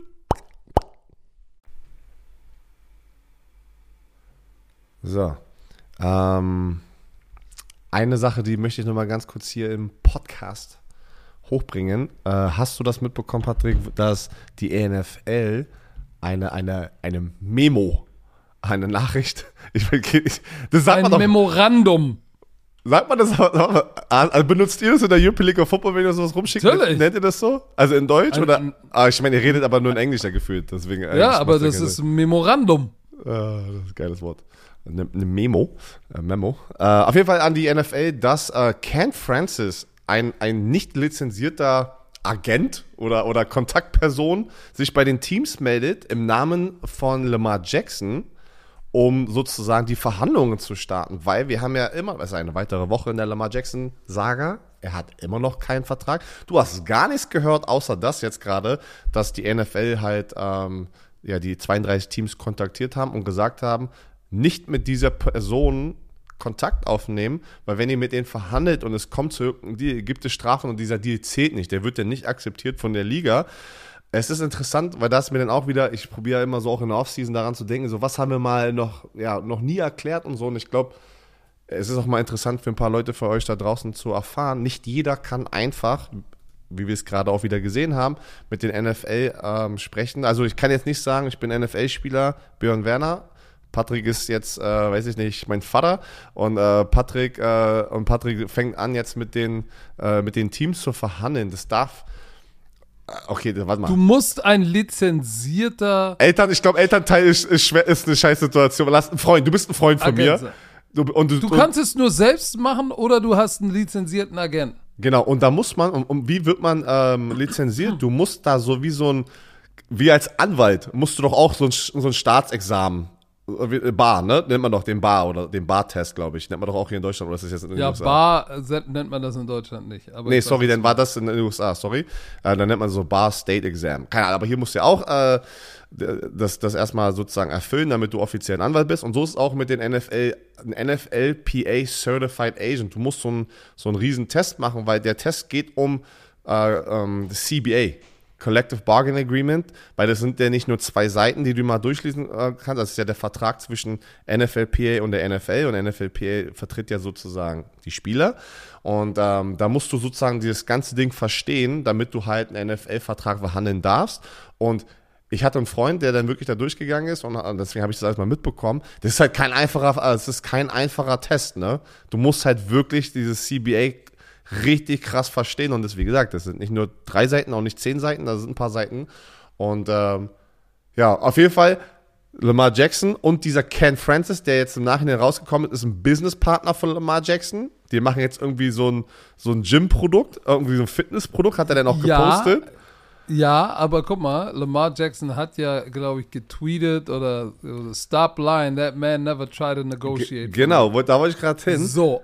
So, ähm, eine Sache, die möchte ich noch mal ganz kurz hier im Podcast hochbringen. Äh, hast du das mitbekommen, Patrick, dass die N F L eine, eine, eine Memo, eine Nachricht, ich, ich das sagt Ein man doch, Memorandum. Sagt man das? Also benutzt ihr das in der European League of Football, wenn ihr sowas rumschickt? Natürlich. Nennt ihr das so? Also in Deutsch? Ein, oder? Ah, ich meine, ihr redet aber nur in Englisch ja gefühlt. Deswegen, ja, aber das ist ein Memorandum. Ah, das ist ein geiles Wort. Eine, eine Memo. Äh, Memo. Äh, auf jeden Fall an die N F L, dass äh, Ken Francis, ein, ein nicht lizenzierter Agent oder, oder Kontaktperson, sich bei den Teams meldet im Namen von Lamar Jackson, um sozusagen die Verhandlungen zu starten, weil wir haben ja immer, es ist eine weitere Woche in der Lamar Jackson-Saga, er hat immer noch keinen Vertrag. Du hast gar nichts gehört, außer das jetzt gerade, dass die N F L halt ähm, ja, die zweiunddreißig Teams kontaktiert haben und gesagt haben, nicht mit dieser Person Kontakt aufnehmen, weil wenn ihr mit denen verhandelt und es kommt zu irgendeinem Deal, gibt es Strafen und dieser Deal zählt nicht, der wird ja nicht akzeptiert von der Liga. Es ist interessant, weil das mir dann auch wieder, ich probiere immer so auch in der Offseason daran zu denken, so was haben wir mal noch, ja, noch nie erklärt und so. Und ich glaube, es ist auch mal interessant für ein paar Leute für euch da draußen zu erfahren. Nicht jeder kann einfach, wie wir es gerade auch wieder gesehen haben, mit den N F L ähm, sprechen. Also ich kann jetzt nicht sagen, ich bin N F L-Spieler, Björn Werner. Patrick ist jetzt, äh, weiß ich nicht, mein Vater und äh, Patrick äh, und Patrick fängt an jetzt mit den äh, mit den Teams zu verhandeln. Das darf. Okay, warte mal. Du musst ein lizenzierter Eltern, ich glaube, Elternteil ist, ist, schwer, ist eine scheiß Situation. Lass ein Freund, du bist ein Freund von Agent mir. Du, und du, Du und, kannst es nur selbst machen oder du hast einen lizenzierten Agenten. Genau, und da muss man, und, und wie wird man ähm, lizenziert? Du musst da so wie so ein, wie als Anwalt, musst du doch auch so ein, so ein Staatsexamen. Bar, ne? Nennt man doch den Bar oder den Bar-Test, glaube ich. Nennt man doch auch hier in Deutschland, oder ist das jetzt in den Ja, U S A? Bar nennt man das in Deutschland nicht. Aber Nee, ich weiß, sorry, was dann du war das in den U S A, sorry. Äh, dann nennt man so Bar State Exam. Keine Ahnung, aber hier musst du ja auch äh, das, das erstmal sozusagen erfüllen, damit du offiziell ein Anwalt bist. Und so ist es auch mit den N F L, ein N F L P A Certified Agent. Du musst so einen so einen riesen Test machen, weil der Test geht um äh, ähm, C B A. Collective Bargaining Agreement, weil das sind ja nicht nur zwei Seiten, die du mal durchlesen äh, kannst, das ist ja der Vertrag zwischen N F L P A und der N F L und N F L P A vertritt ja sozusagen die Spieler und ähm, da musst du sozusagen dieses ganze Ding verstehen, damit du halt einen N F L-Vertrag verhandeln darfst und ich hatte einen Freund, der dann wirklich da durchgegangen ist und deswegen habe ich das alles mal mitbekommen. Das ist halt kein einfacher, es ist kein einfacher Test, ne? Du musst halt wirklich dieses C B A richtig krass verstehen und das, wie gesagt, das sind nicht nur drei Seiten, auch nicht zehn Seiten, das sind ein paar Seiten und ähm, ja, auf jeden Fall Lamar Jackson und dieser Ken Francis, der jetzt im Nachhinein rausgekommen ist, ist ein Businesspartner von Lamar Jackson. Die machen jetzt irgendwie so ein, so ein Gym-Produkt, irgendwie so ein Fitness-Produkt, hat er dann auch Ja, gepostet. ja, aber guck mal, Lamar Jackson hat ja, glaube ich, getweetet oder, oder Stop lying, that man never tried to negotiate. G- genau, wo, da wollte ich gerade hin. So,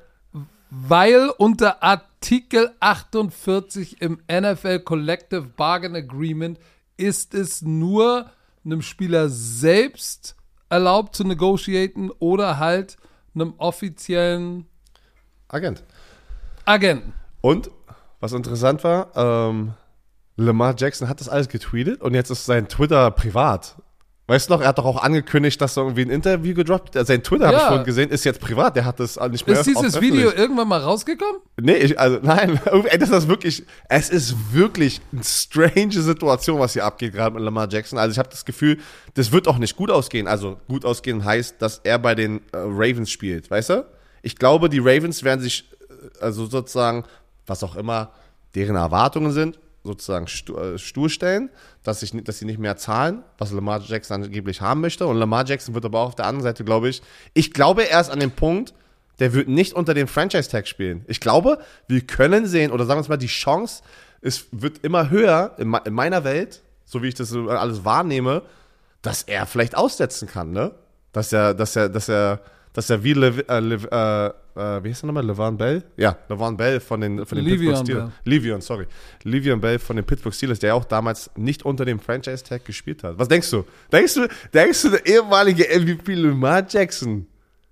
weil unter Artikel achtundvierzig im N F L Collective Bargain Agreement ist es nur einem Spieler selbst erlaubt zu negotiaten oder halt einem offiziellen Agent. Agenten. Und, was interessant war, ähm, Lamar Jackson hat das alles getweetet und jetzt ist sein Twitter privat. Weißt du noch, er hat doch auch angekündigt, dass er irgendwie ein Interview gedroppt hat. Sein Twitter, ja, habe ich vorhin gesehen, ist jetzt privat. Der hat das nicht mehr Ist dieses öffentlich. Video irgendwann mal rausgekommen? Nee, ich, also nein, ey, das ist wirklich, es ist wirklich eine strange Situation, was hier abgeht, gerade mit Lamar Jackson. Also ich habe das Gefühl, das wird auch nicht gut ausgehen. Also gut ausgehen heißt, dass er bei den äh, Ravens spielt, weißt du? Ich glaube, die Ravens werden sich, äh, also sozusagen, was auch immer deren Erwartungen sind, sozusagen stur, stur stellen, dass, ich, dass sie nicht mehr zahlen, was Lamar Jackson angeblich haben möchte. Und Lamar Jackson wird aber auch auf der anderen Seite, glaube ich, ich glaube erst an dem Punkt, der wird nicht unter dem Franchise-Tag spielen. Ich glaube, wir können sehen, oder sagen wir mal, die Chance ist, wird immer höher in, in meiner Welt, so wie ich das alles wahrnehme, dass er vielleicht aussetzen kann, ne? Dass er, dass er, dass er, dass er wie Le, äh, Le, äh, äh, wie heißt er nochmal? LeVar Bell? Ja, LeVar Bell von den, von den Pittsburgh Steelers. Le'Veon, sorry. Le'Veon Bell von den Pittsburgh Steelers, der auch damals nicht unter dem Franchise-Tag gespielt hat. Was denkst du? Denkst du, denkst du, der ehemalige M V P Lamar Jackson,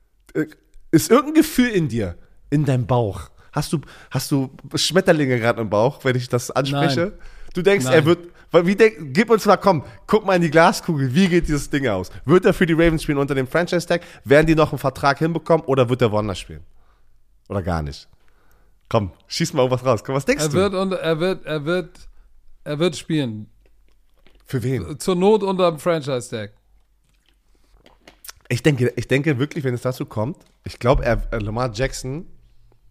ist irgendein Gefühl in dir, in deinem Bauch? Hast du, hast du Schmetterlinge gerade im Bauch, wenn ich das anspreche? Nein. Du denkst, Nein. er wird, wie denk, gib uns mal, komm, guck mal in die Glaskugel, wie geht dieses Ding aus? Wird er für die Ravens spielen unter dem Franchise-Tag? Werden die noch einen Vertrag hinbekommen oder wird er woanders spielen? Oder gar nicht? Komm, schieß mal irgendwas raus. Komm, was denkst Er du? wird, unter, er wird, er wird, er wird spielen. Für wen? Zur Not unter dem Franchise-Tag. Ich denke, ich denke wirklich, wenn es dazu kommt, ich glaube, er, Lamar Jackson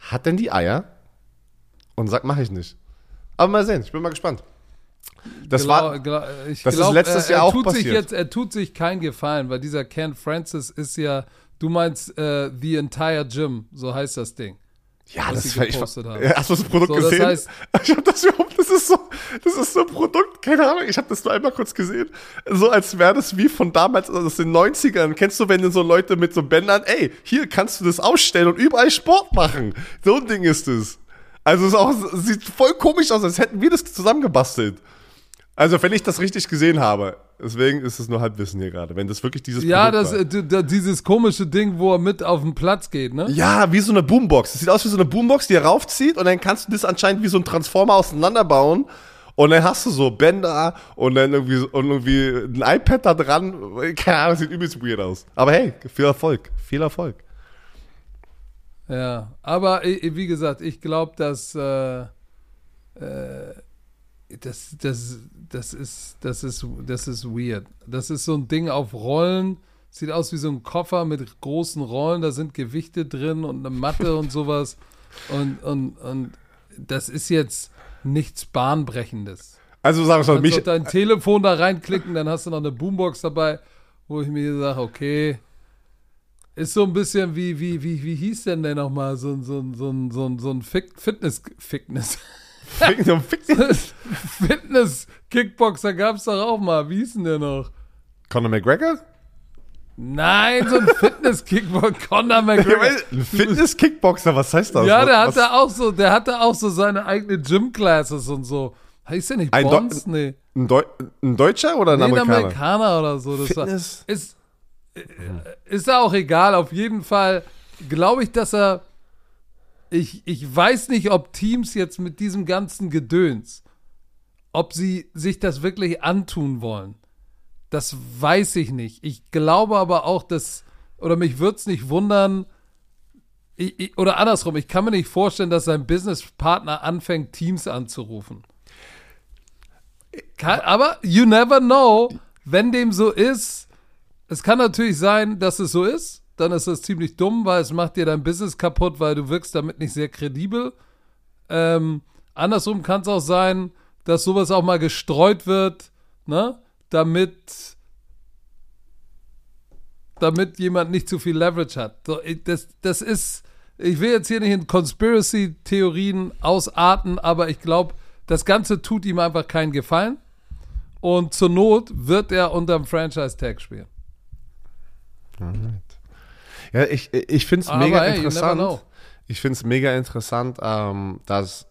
hat denn die Eier und sagt, mache ich nicht. Aber mal sehen, ich bin mal gespannt. Das, Glaub, war, glaub, ich das glaub, ist letztes er, Jahr er auch tut passiert. Sich jetzt, er tut sich keinen Gefallen, weil dieser Ken Francis ist ja, du meinst äh, The Entire Gym, so heißt das Ding. Ja, was das sie ist ich, gepostet haben. Hast du das Produkt So, das gesehen? heißt- ich habe das überhaupt, das ist so, das ist so ein Produkt, keine Ahnung, ich habe das nur einmal kurz gesehen, so als wäre das wie von damals, also aus den neunzigern. Kennst du, wenn du so Leute mit so Bändern, ey, hier kannst du das ausstellen und überall Sport machen. So ein Ding ist es. Also es ist auch, es sieht voll komisch aus, als hätten wir das zusammengebastelt. Also wenn ich das richtig gesehen habe. Deswegen ist es nur Halbwissen hier gerade, wenn das wirklich dieses Ja, Produkt das, war. äh, d- d- dieses komische Ding, wo er mit auf den Platz geht, ne? Ja, wie so eine Boombox. Das sieht aus wie so eine Boombox, die er raufzieht und dann kannst du das anscheinend wie so ein Transformer auseinanderbauen und dann hast du so Bänder und dann irgendwie, und irgendwie ein iPad da dran. Keine Ahnung, sieht übelst weird aus. Aber hey, viel Erfolg, viel Erfolg. Ja, aber äh, wie gesagt, ich glaube, dass äh, äh, das, das, das, ist, das, ist, das ist weird. Das ist so ein Ding auf Rollen. Sieht aus wie so ein Koffer mit großen Rollen. Da sind Gewichte drin und eine Matte und sowas. Und, und, und das ist jetzt nichts Bahnbrechendes. Also sag ich mal, Du kannst mich, doch dein Telefon da reinklicken, dann hast du noch eine Boombox dabei, wo ich mir sage, okay, ist so ein bisschen wie, wie, wie, wie hieß denn der nochmal? So, ein- so, ein- so, ein- so, ein- so ein Fit- Fitness, Fitness. fick, so fick, Fitness-Kickboxer gab es doch auch mal. Wie hieß denn der noch? Conor McGregor? Nein, so ein Fitness-Kickboxer, Conor McGregor. Ein Fitness-Kickboxer, was heißt das? Ja, der was, hatte auch so, der hatte auch so seine eigene Gym-Classes und so. Heißt der nicht Ein Deu- Bonds? Nee. ein, Deu ein Deutscher oder ein Nee, ein Amerikaner? Amerikaner oder so. Das war, Fitness? ist, äh, ist ja auch egal. Auf jeden Fall glaube ich, dass er. Ich, ich weiß nicht, ob Teams jetzt mit diesem ganzen Gedöns, ob sie sich das wirklich antun wollen. Das weiß ich nicht. Ich glaube aber auch, dass, oder mich würde es nicht wundern, ich, ich, oder andersrum, ich kann mir nicht vorstellen, dass sein Businesspartner anfängt, Teams anzurufen. Kann, aber you never know, wenn dem so ist. Es kann natürlich sein, dass es so ist. Dann ist das ziemlich dumm, weil es macht dir dein Business kaputt, weil du wirkst damit nicht sehr kredibel. Ähm, andersrum kann es auch sein, dass sowas auch mal gestreut wird, ne? Damit, damit jemand nicht zu viel Leverage hat. So, das, das ist, ich will jetzt hier nicht in Conspiracy-Theorien ausarten, aber ich glaube, das Ganze tut ihm einfach keinen Gefallen. Und zur Not wird er unterm Franchise-Tag spielen. Ja, ich, ich finde es Aber mega hey, you never interessant. know. Ich finde es mega interessant, ähm, dass.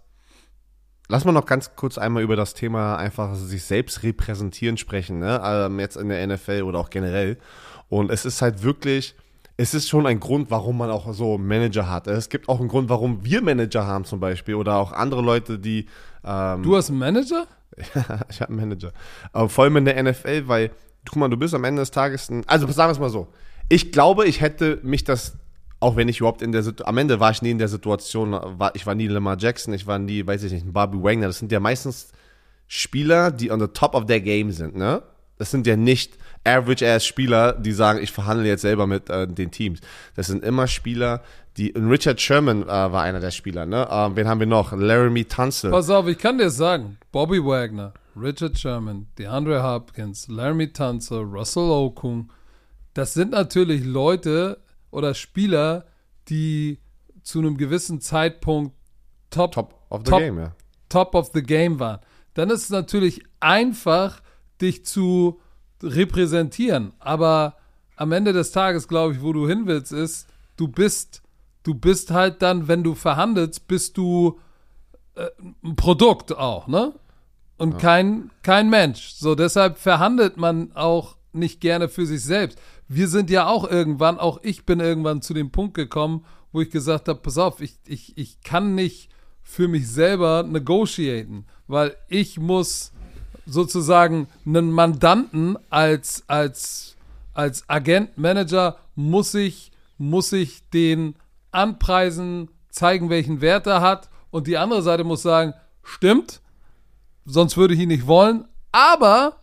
Lass mal noch ganz kurz einmal über das Thema einfach sich selbst repräsentieren sprechen, ne? Ähm, jetzt in der N F L oder auch generell. Und es ist halt wirklich, es ist schon ein Grund, warum man auch so Manager hat. Es gibt auch einen Grund, warum wir Manager haben zum Beispiel oder auch andere Leute, die. Ähm, Du hast einen Manager? ich habe einen Manager. Aber vor allem in der N F L, weil, guck mal, du bist am Ende des Tages ein. Also sagen wir es mal so. Ich glaube, ich hätte mich das, auch wenn ich überhaupt in der Situation, am Ende war ich nie in der Situation, war, ich war nie Lamar Jackson, ich war nie, weiß ich nicht, ein Bobby Wagner. Das sind ja meistens Spieler, die on the top of their game sind, ne? Das sind ja nicht Average-Ass-Spieler, die sagen, ich verhandle jetzt selber mit äh, den Teams. Das sind immer Spieler, die, und Richard Sherman äh, war einer der Spieler, ne? Äh, wen haben wir noch? Laramie Tunsil. Pass auf, ich kann dir sagen, Bobby Wagner, Richard Sherman, DeAndre Hopkins, Laramie Tunsil, Russell Okung, das sind natürlich Leute oder Spieler, die zu einem gewissen Zeitpunkt top, Top of the top, game, ja. top of the game waren. Dann ist es natürlich einfach, dich zu repräsentieren. Aber am Ende des Tages, glaube ich, wo du hin willst, ist, du bist, du bist halt dann, wenn du verhandelst, bist du äh, ein Produkt auch, ne? Und ja. kein, kein Mensch. So, deshalb verhandelt man auch nicht gerne für sich selbst. Wir sind ja auch irgendwann, auch ich bin irgendwann zu dem Punkt gekommen, wo ich gesagt habe, pass auf, ich, ich, ich kann nicht für mich selber negotiaten, weil ich muss sozusagen einen Mandanten als, als, als Agent, Manager, muss ich, muss ich den anpreisen, zeigen, welchen Wert er hat, und die andere Seite muss sagen, stimmt, sonst würde ich ihn nicht wollen, aber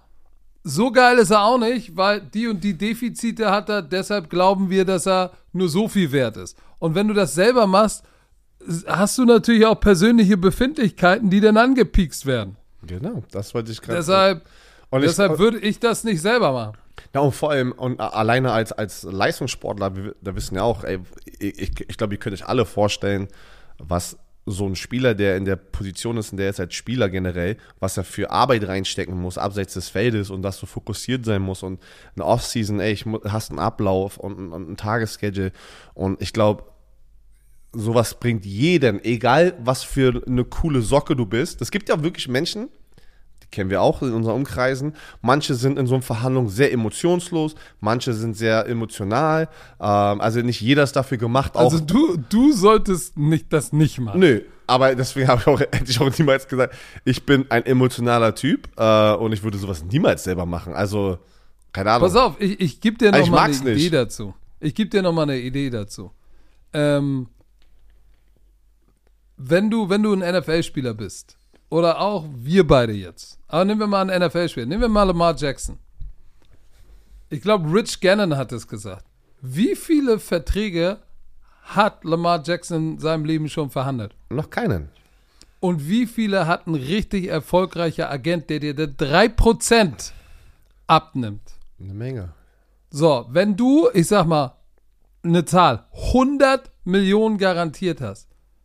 so geil ist er auch nicht, weil die und die Defizite hat er, deshalb glauben wir, dass er nur so viel wert ist. Und wenn du das selber machst, hast du natürlich auch persönliche Befindlichkeiten, die dann angepiekst werden. Genau, das wollte ich gerade Deshalb, und ich, deshalb würde ich das nicht selber machen. Ja, und vor allem, und alleine als, als Leistungssportler, wir, da wissen ja auch, ey, ich, ich glaube, ihr könnt euch alle vorstellen, was so ein Spieler, der in der Position ist, in der er ist als Spieler generell, was er für Arbeit reinstecken muss, abseits des Feldes und dass du fokussiert sein musst und eine Offseason, ey, ich mu- hast einen Ablauf und, und, und ein Tagesschedule und ich glaube, sowas bringt jeden, egal was für eine coole Socke du bist. Es gibt ja wirklich Menschen, die kennen wir auch in unseren Umkreisen, manche sind in so einer Verhandlung sehr emotionslos, manche sind sehr emotional, ähm, also nicht jeder ist dafür gemacht, auch. Also du, du solltest nicht das nicht machen. Nö, aber deswegen habe ich auch, hätte ich auch niemals gesagt, ich bin ein emotionaler Typ äh, und ich würde sowas niemals selber machen. Also, keine Ahnung. Pass auf, ich, ich gebe dir Also noch ich mal mag's eine Idee nicht. dazu. Ich gebe dir noch mal eine Idee dazu. Ähm, wenn du, wenn du ein N F L-Spieler bist, oder auch wir beide jetzt, aber nehmen wir mal einen N F L-Spieler, nehmen wir mal Lamar Jackson. Ich glaube, Rich Gannon hat es gesagt. Wie viele Verträge hat Lamar Jackson in seinem Leben schon verhandelt? Noch keinen. Und wie viele hat ein richtig erfolgreicher Agent, der dir drei Prozent abnimmt? Eine Menge. So, wenn du, ich sag mal, eine Zahl, hundert Millionen garantiert hast,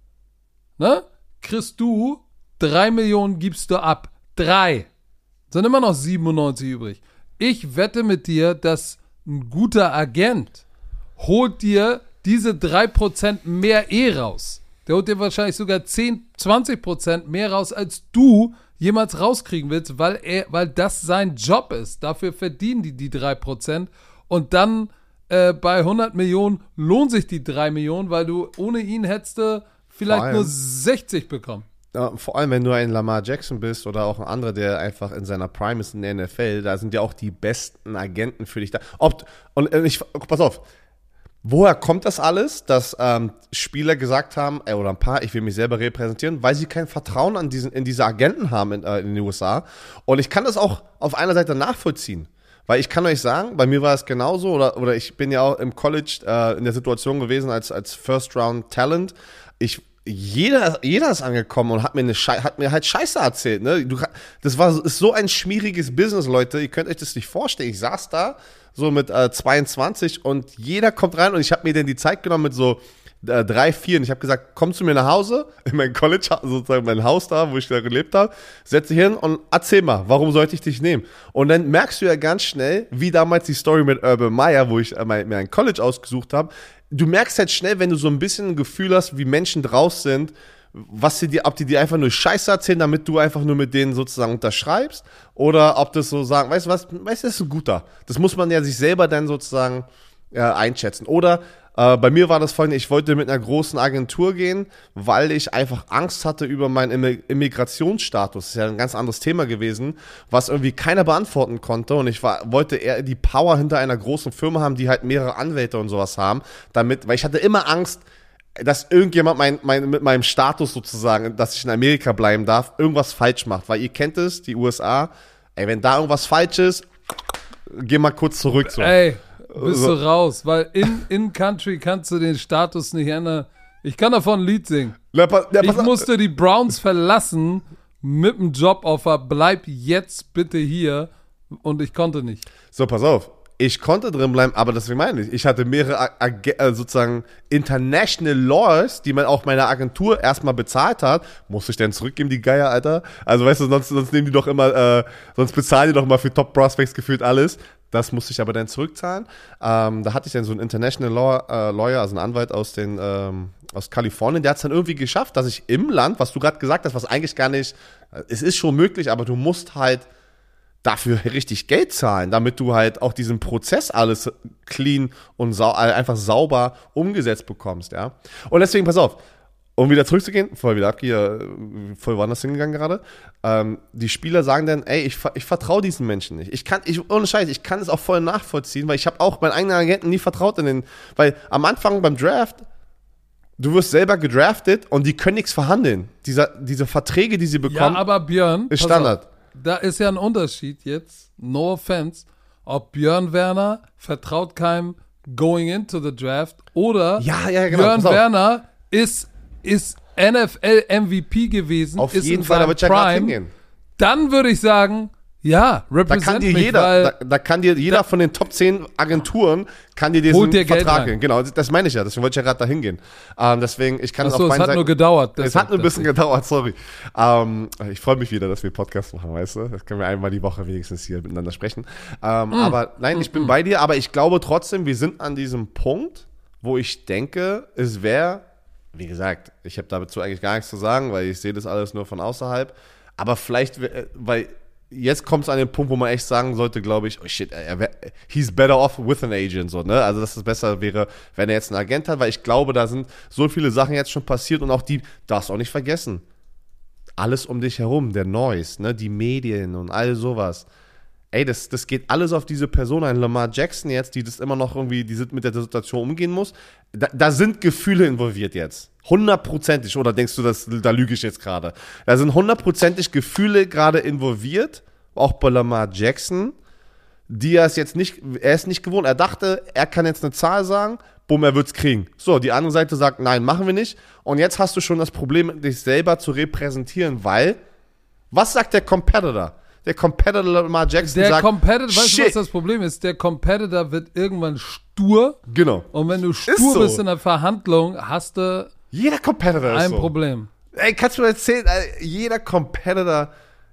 ne, kriegst du drei Millionen, gibst du ab. Drei. Sind immer noch siebenundneunzig übrig. Ich wette mit dir, dass ein guter Agent holt dir diese drei Prozent mehr eh raus. Der holt dir wahrscheinlich sogar zehn, zwanzig Prozent mehr raus, als du jemals rauskriegen willst, weil er, weil das sein Job ist. Dafür verdienen die die drei Prozent. Und dann äh, bei hundert Millionen lohnen sich die drei Millionen, weil du ohne ihn hättest du vielleicht allem- nur sechzig bekommen. Ja, vor allem, wenn du ein Lamar Jackson bist oder auch ein anderer, der einfach in seiner Prime ist in der N F L, da sind ja auch die besten Agenten für dich da. Ob, und ich, pass auf, woher kommt das alles, dass ähm, Spieler gesagt haben, ey, oder ein paar, ich will mich selber repräsentieren, weil sie kein Vertrauen an diesen, in diese Agenten haben in, äh, in den U S A. Und ich kann das auch auf einer Seite nachvollziehen. Weil ich kann euch sagen, bei mir war es genauso, oder, oder ich bin ja auch im College äh, in der Situation gewesen als, als First-Round-Talent. Ich Jeder, jeder ist angekommen und hat mir, eine Schei- hat mir halt Scheiße erzählt. Ne? Du, das war ist so ein schmieriges Business, Leute. Ihr könnt euch das nicht vorstellen. Ich saß da so mit äh, zweiundzwanzig und jeder kommt rein und ich habe mir dann die Zeit genommen mit so äh, drei, vier und ich habe gesagt, komm zu mir nach Hause, in mein College, sozusagen mein Haus da, wo ich da gelebt habe, setz dich hin und erzähl mal, warum sollte ich dich nehmen? Und dann merkst du ja ganz schnell, wie damals die Story mit Urban Meyer, wo ich äh, mein, mir ein College ausgesucht habe, du merkst halt schnell, wenn du so ein bisschen ein Gefühl hast, wie Menschen draus sind, was sie dir, ob die dir einfach nur Scheiße erzählen, damit du einfach nur mit denen sozusagen unterschreibst, oder ob das so sagen, weißt du was, weißt du, das ist ein guter. Das muss man ja sich selber dann sozusagen äh, einschätzen. Oder äh, bei mir war das folgende, ich wollte mit einer großen Agentur gehen, weil ich einfach Angst hatte über meinen Imm- Immigrationsstatus. Das ist ja ein ganz anderes Thema gewesen, was irgendwie keiner beantworten konnte. Und ich war, wollte eher die Power hinter einer großen Firma haben, die halt mehrere Anwälte und sowas haben, damit, weil ich hatte immer Angst, dass irgendjemand mein, mein, mit meinem Status sozusagen, dass ich in Amerika bleiben darf, irgendwas falsch macht. Weil ihr kennt es, die U S A, ey, wenn da irgendwas falsch ist, geh mal kurz zurück. So. Ey, bist So. du raus, weil in, in Country kannst du den Status nicht ändern. Ich kann davon ein Lied singen. Ja, pass, ja, Ich pass auf. musste die Browns verlassen mit dem Joboffer. Bleib jetzt bitte hier. Und ich konnte nicht. So, pass auf. Ich konnte drin bleiben, aber deswegen meine ich, ich hatte mehrere Ag- Ag- äh, sozusagen International Lawyers, die man auch meiner Agentur erstmal bezahlt hat. Musste ich denn zurückgeben, die Geier, Alter? Also weißt du, sonst, sonst nehmen die doch immer, äh, sonst bezahlen die doch mal für Top Prospects gefühlt alles. Das musste ich aber dann zurückzahlen. Ähm, da hatte ich dann so einen International Law, äh, Lawyer, also einen Anwalt aus den ähm, aus Kalifornien, der hat es dann irgendwie geschafft, dass ich im Land, was du gerade gesagt hast, was eigentlich gar nicht, es ist schon möglich, aber du musst halt dafür richtig Geld zahlen, damit du halt auch diesen Prozess alles clean und sau einfach sauber umgesetzt bekommst, ja. Und deswegen, pass auf, um wieder zurückzugehen, voll wieder abgehe, voll woanders hingegangen gerade, ähm, die Spieler sagen dann, ey, ich, ich vertraue diesen Menschen nicht. Ich kann, ich, ohne Scheiß, ich kann es auch voll nachvollziehen, weil ich habe auch meinen eigenen Agenten nie vertraut in den, weil am Anfang beim Draft, du wirst selber gedraftet und die können nichts verhandeln. Dieser, diese Verträge, die sie bekommen, Ja, aber Björn, ist pass Standard. auf, da ist ja ein Unterschied jetzt, no offense, ob Björn Werner vertraut keinem going into the draft oder Ja, ja, genau, Björn pass auf. Werner ist ist N F L-M V P gewesen. Auf ist jeden in Fall, da seinem wird ja gerade Prime. hingehen. Dann würde ich sagen, ja, Da represent kann dir mich, jeder, weil da, da kann dir jeder von den Top zehn Agenturen kann dir diesen Holt dir Geld Vertrag rein. geben. Genau, das meine ich ja. Deswegen wollte ich ja gerade da hingehen. Ähm, deswegen, ich kann Achso, auf es beiden hat Seiten. nur gedauert. Es hat nur ein bisschen gedauert, sorry. Ähm, ich freue mich wieder, dass wir Podcast machen, weißt du? Das können wir einmal die Woche wenigstens hier miteinander sprechen. Ähm, mm. Aber nein, ich bin mm. bei dir, aber ich glaube trotzdem, wir sind an diesem Punkt, wo ich denke, es wäre, wie gesagt, ich habe dazu eigentlich gar nichts zu sagen, weil ich sehe das alles nur von außerhalb. Aber vielleicht, weil jetzt kommt es an den Punkt, wo man echt sagen sollte, glaube ich, oh shit, er wär, he's better off with an agent, so, ne? Also, dass es besser wäre, wenn er jetzt einen Agent hat, weil ich glaube, da sind so viele Sachen jetzt schon passiert und auch die, darfst auch nicht vergessen, alles um dich herum, der Noise, ne? Die Medien und all sowas. Ey, das, das geht alles auf diese Person ein. Lamar Jackson jetzt, die das immer noch irgendwie, die mit der Situation umgehen muss. Da, da sind Gefühle involviert jetzt. Hundertprozentig. Oder denkst du, das, da lüge ich jetzt gerade? Da sind hundertprozentig Gefühle gerade involviert. Auch bei Lamar Jackson. Die er ist jetzt nicht, er ist nicht gewohnt. Er dachte, er kann jetzt eine Zahl sagen. Bumm, er wird's kriegen. So, die andere Seite sagt, nein, machen wir nicht. Und jetzt hast du schon das Problem, dich selber zu repräsentieren, weil, was sagt der Competitor? Der Competitor Lamar Jackson der sagt, Competitor, weißt shit. du, was das Problem ist? Der Competitor wird irgendwann stur. Genau. Und wenn du stur so. bist in der Verhandlung, hast du Jeder Competitor ist ein so. Problem. Ey, kannst du mir erzählen, ey, jeder Competitor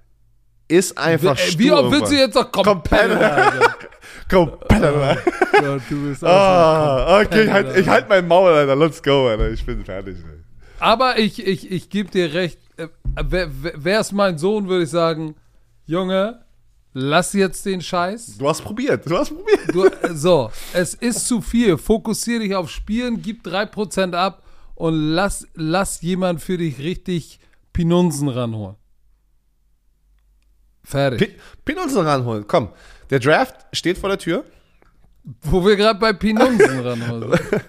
ist einfach Wie, stur. wie oft willst du irgendwann. jetzt noch Competitor? Alter? Competitor. Oh Gott, du bist auch Ah, so ein okay, ich halt, ich halt mein Maul, Alter. Let's go, Alter. Ich bin fertig. Ey. Aber ich, ich, ich gebe dir recht. Wäre es mein Sohn, würde ich sagen, Junge, lass jetzt den Scheiß. Du hast probiert, du hast probiert. Du, so, es ist zu viel. Fokussier dich auf Spielen, gib drei Prozent ab und lass, lass jemand für dich richtig Pinunzen ranholen. Fertig. Pinunzen ranholen, komm. Der Draft steht vor der Tür. Wo wir gerade bei Pinunzen ranholen.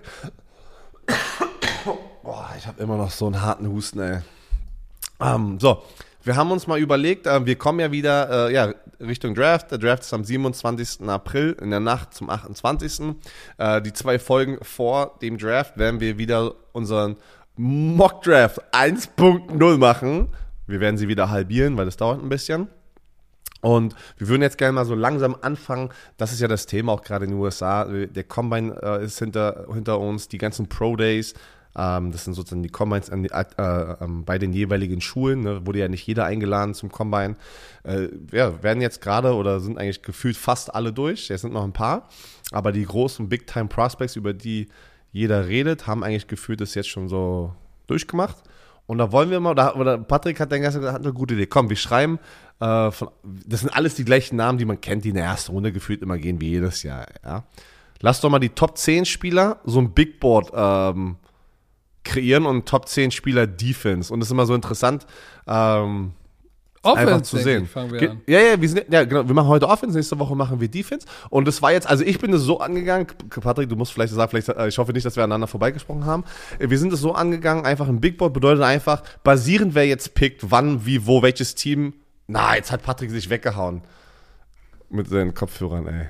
Boah, ich habe immer noch so einen harten Husten, ey. Um, so, wir haben uns mal überlegt, äh, wir kommen ja wieder äh, ja, Richtung Draft. Der Draft ist am siebenundzwanzigsten April in der Nacht zum achtundzwanzigsten Äh, die zwei Folgen vor dem Draft werden wir wieder unseren Mock Draft eins Punkt null machen. Wir werden sie wieder halbieren, weil das dauert ein bisschen. Und wir würden jetzt gerne mal so langsam anfangen, das ist ja das Thema auch gerade in den U S A, der Combine äh, ist hinter, hinter uns, die ganzen Pro-Days, ähm, das sind sozusagen die Combines an die, äh, äh, bei den jeweiligen Schulen, ne, wurde ja nicht jeder eingeladen zum Combine, äh, ja, werden jetzt gerade oder sind eigentlich gefühlt fast alle durch, es sind noch ein paar, aber die großen Big-Time-Prospects, über die jeder redet, haben eigentlich gefühlt das jetzt schon so durchgemacht. Und da wollen wir mal, oder, oder Patrick hat dann gesagt, hat eine gute Idee. Komm, wir schreiben, äh, von, das sind alles die gleichen Namen, die man kennt, die in der ersten Runde gefühlt immer gehen, wie jedes Jahr. Ja. Lass doch mal die Top zehn Spieler so ein Big Board ähm, kreieren und Top zehn Spieler Defense. Und das ist immer so interessant, ähm, Offense, einfach zu sehen. Ich, fangen wir Ge- an. Ja, ja, wir sind, ja, genau. Wir machen heute Offense, nächste Woche machen wir Defense. Und das war jetzt, also ich bin es so angegangen, Patrick, du musst vielleicht sagen, vielleicht, äh, ich hoffe nicht, dass wir aneinander vorbeigesprochen haben. Wir sind es so angegangen, einfach ein Big Board bedeutet einfach, basierend wer jetzt pickt, wann, wie, wo, welches Team. Na, jetzt hat Patrick sich weggehauen. Mit seinen Kopfhörern, ey.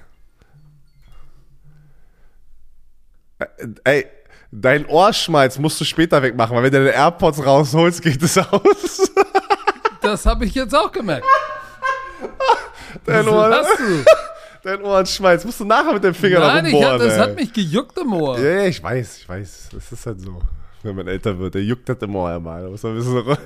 Äh, Ey, dein Ohrschmalz musst du später wegmachen, weil wenn du deine AirPods rausholst, geht es aus. Das habe ich jetzt auch gemerkt. Dein Was Ohr, hast du? dein Ohrenschmalz. Musst du nachher mit dem Finger da Nein, ich rumbohren, hab, das ey. hat mich gejuckt im Ohr. Ja, ja, ich weiß, ich weiß. Das ist halt so. Wenn man älter wird, der juckt das im Ohr einmal. Da muss man ein bisschen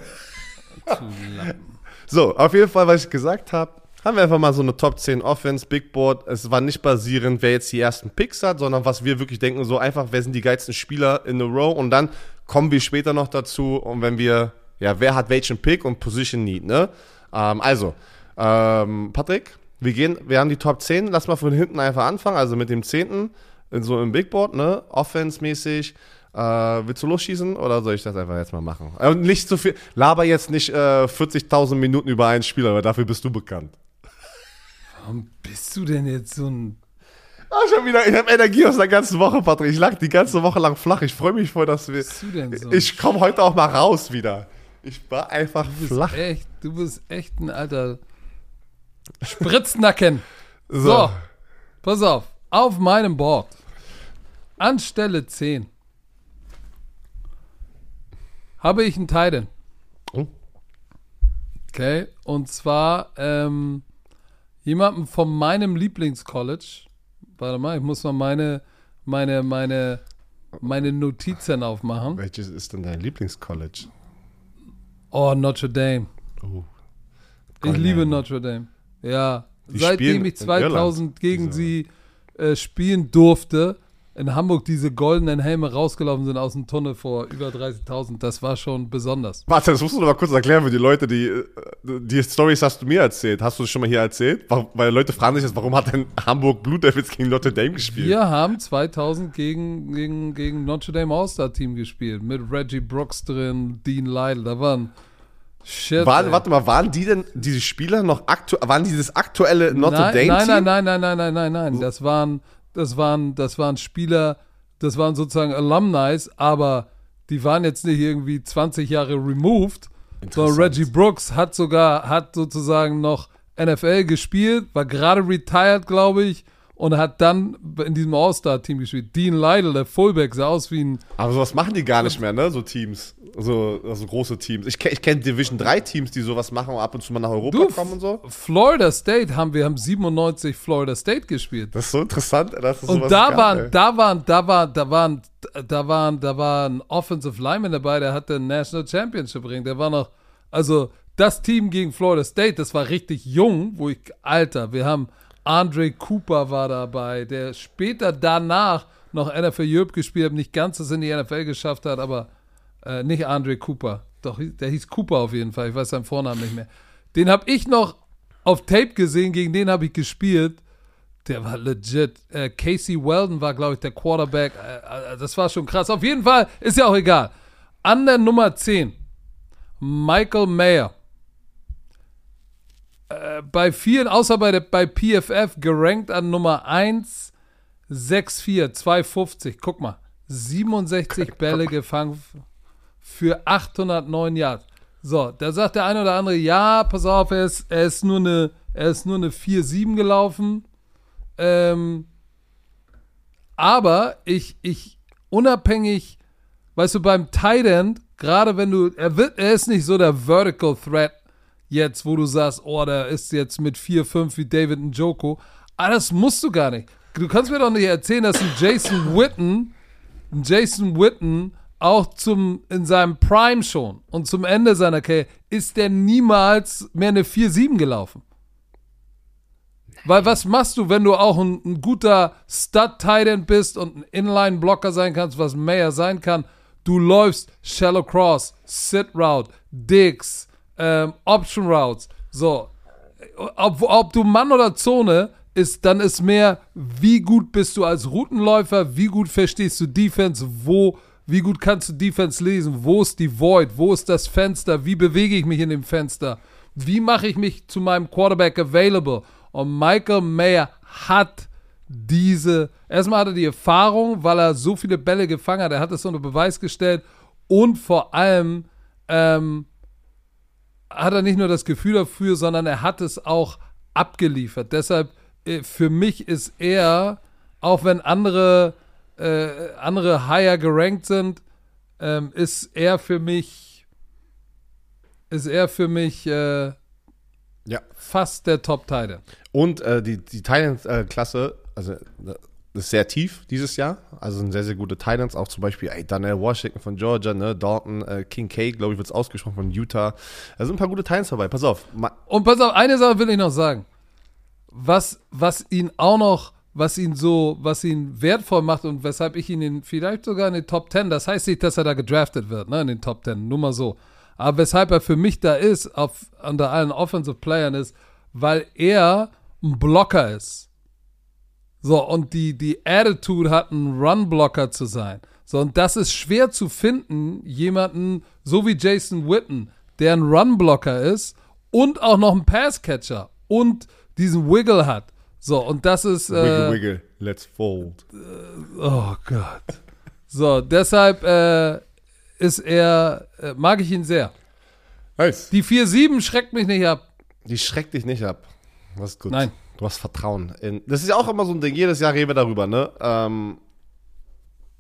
so, auf jeden Fall, was ich gesagt habe, haben wir einfach mal so eine Top zehn Offense, Big Board. Es war nicht basierend, wer jetzt die ersten Picks hat, sondern was wir wirklich denken, so einfach, wer sind die geilsten Spieler in a row und dann kommen wir später noch dazu und wenn wir, ja, wer hat welchen Pick und Position Need, ne? Ähm, also, ähm, Patrick, wir gehen, wir haben die Top zehn, lass mal von hinten einfach anfangen, also mit dem zehnten so im Big Board, ne? Offense-mäßig. Äh, willst du losschießen oder soll ich das einfach jetzt mal machen? Äh, nicht so viel, laber jetzt nicht äh, vierzigtausend Minuten über einen Spieler, weil dafür bist du bekannt. Warum bist du denn jetzt so ein... Ah, ich habe wieder, ich habe Energie aus der ganzen Woche, Patrick. Ich lag die ganze Woche lang flach. Ich freue mich voll, dass wir... Bist du denn so? Ich komme heute auch mal raus wieder. Ich war einfach du bist flach. Echt, du bist echt ein alter Spritznacken. So. So, pass auf. Auf meinem Board. An Stelle zehn. habe ich einen Titan. Oh. Okay, und zwar ähm, jemanden von meinem Lieblingscollege. Warte mal, ich muss mal meine, meine, meine, meine Notizen aufmachen. Welches ist denn dein Lieblingscollege? Oh, Notre Dame. Oh. Ich liebe Notre Dame. Ja, Die seitdem spielen ich in zweitausend Irland, gegen diese- sie äh, spielen durfte, in Hamburg diese goldenen Helme rausgelaufen sind aus dem Tunnel vor über dreißigtausend, das war schon besonders. Warte, das musst du noch mal kurz erklären für die Leute, die äh, die Storys hast du mir erzählt. Hast du das schon mal hier erzählt? Warum, weil Leute fragen sich jetzt, warum hat denn Hamburg Blue Devils gegen Notre Dame gespielt? Wir haben zweitausend gegen, gegen, gegen Notre Dame All-Star-Team gespielt, mit Reggie Brooks drin, Dean Lytle, da waren shit. Waren, ey. warte mal, waren die denn, diese Spieler noch aktuell, waren dieses aktuelle Notre nein, Dame nein, Team? nein, nein, nein, nein, nein, nein, nein, das waren, das waren, das waren Spieler, das waren sozusagen Alumni, aber die waren jetzt nicht irgendwie zwanzig Jahre removed, sondern Interessant. Reggie Brooks hat sogar, hat sozusagen noch N F L gespielt, war gerade retired, glaube ich, und hat dann in diesem All-Star-Team gespielt. Dean Lytle, der Fullback, sah aus wie ein Aber sowas machen die gar nicht mehr, ne? So Teams. So also große Teams. Ich, ke- ich kenne Division drei Teams, die sowas machen und ab und zu mal nach Europa Du, kommen und so. Florida State haben wir haben siebenundneunzig Florida State gespielt. Das ist so interessant, dass es Und sowas da gab, waren, ey. da waren, da waren, da waren, da waren, da war ein Offensive Lineman dabei, der hatte einen National Championship Ring. Der war noch, also das Team gegen Florida State, das war richtig jung, wo ich, Alter, wir haben Andre Cooper war dabei, der später danach noch N F L Europe gespielt hat, nicht ganz es in die N F L geschafft hat, aber äh, nicht Andre Cooper. Doch, der hieß Cooper auf jeden Fall, ich weiß seinen Vornamen nicht mehr. Den habe ich noch auf Tape gesehen, gegen den habe ich gespielt. Der war legit. Äh, Casey Weldon war, glaube ich, der Quarterback. Äh, äh, das war schon krass. Auf jeden Fall, ist ja auch egal. An der Nummer zehn, Michael Mayer. Äh, bei vielen, außer bei, der, bei P F F, gerankt an Nummer eins, sechs vier, zweihundertfünfzig. Guck mal, siebenundsechzig Bälle gefangen für achthundertneun Yards. So, da sagt der eine oder andere, ja, pass auf, er ist, er ist nur eine, er ist nur eine vier sieben gelaufen. Ähm, aber ich, ich, unabhängig, weißt du, beim Tight End, gerade wenn du, er wird, er ist nicht so der Vertical Threat jetzt, wo du sagst, oh, der ist jetzt mit vier fünf wie David Njoku. Aber das musst du gar nicht. Du kannst mir doch nicht erzählen, dass ein Jason Witten, ein Jason Witten auch zum, in seinem Prime schon und zum Ende seiner Karriere, ist der niemals mehr eine vier sieben gelaufen. Weil was machst du, wenn du auch ein, ein guter Stud-Tight-End bist und ein Inline-Blocker sein kannst, was Mayer sein kann? Du läufst Shallow Cross, Sit-Route, Digs, ähm, Option-Routes. So, ob, ob du Mann oder Zone ist, dann ist mehr, wie gut bist du als Routenläufer, wie gut verstehst du Defense, wo, wie gut kannst du Defense lesen, wo ist die Void, wo ist das Fenster, wie bewege ich mich in dem Fenster, wie mache ich mich zu meinem Quarterback available? Und Michael Mayer hat diese, erstmal hat er die Erfahrung, weil er so viele Bälle gefangen hat, er hat es unter Beweis gestellt und vor allem ähm, hat er nicht nur das Gefühl dafür, sondern er hat es auch abgeliefert. Deshalb, äh, für mich ist er, auch wenn andere, äh, andere higher gerankt sind, ähm, ist er für mich, ist er für mich äh, Ja. fast der Top-Titan. Und äh, die, die Titans-Klasse, also das ist sehr tief dieses Jahr. Also sind sehr, sehr gute Titans. Auch zum Beispiel ey, Daniel Washington von Georgia, ne? Dalton, äh, Kincaid, glaube ich, wird es ausgesprochen, von Utah. Da sind ein paar gute Titans dabei. Pass auf. Ma- Und pass auf, eine Sache will ich noch sagen. Was, was ihn auch noch, was ihn so, was ihn wertvoll macht und weshalb ich ihn in, vielleicht sogar in den Top Ten, das heißt nicht, dass er da gedraftet wird, ne, in den Top Ten, nur mal so. Aber weshalb er für mich da ist, auf, unter allen Offensive Playern ist, weil er ein Blocker ist. So, und die, die Attitude hat, ein Run-Blocker zu sein. So, und das ist schwer zu finden, jemanden, so wie Jason Witten, der ein Run-Blocker ist und auch noch ein Pass-Catcher und diesen Wiggle hat. So, und das ist... Wiggle, äh, wiggle, let's fold. Oh Gott. So, deshalb äh, ist er, äh, mag ich ihn sehr. Nice. Die vier sieben schreckt mich nicht ab. Die schreckt dich nicht ab. Das ist gut. Nein. Du hast Vertrauen. In, das ist ja auch immer so ein Ding. Jedes Jahr reden wir darüber, ne? Ähm,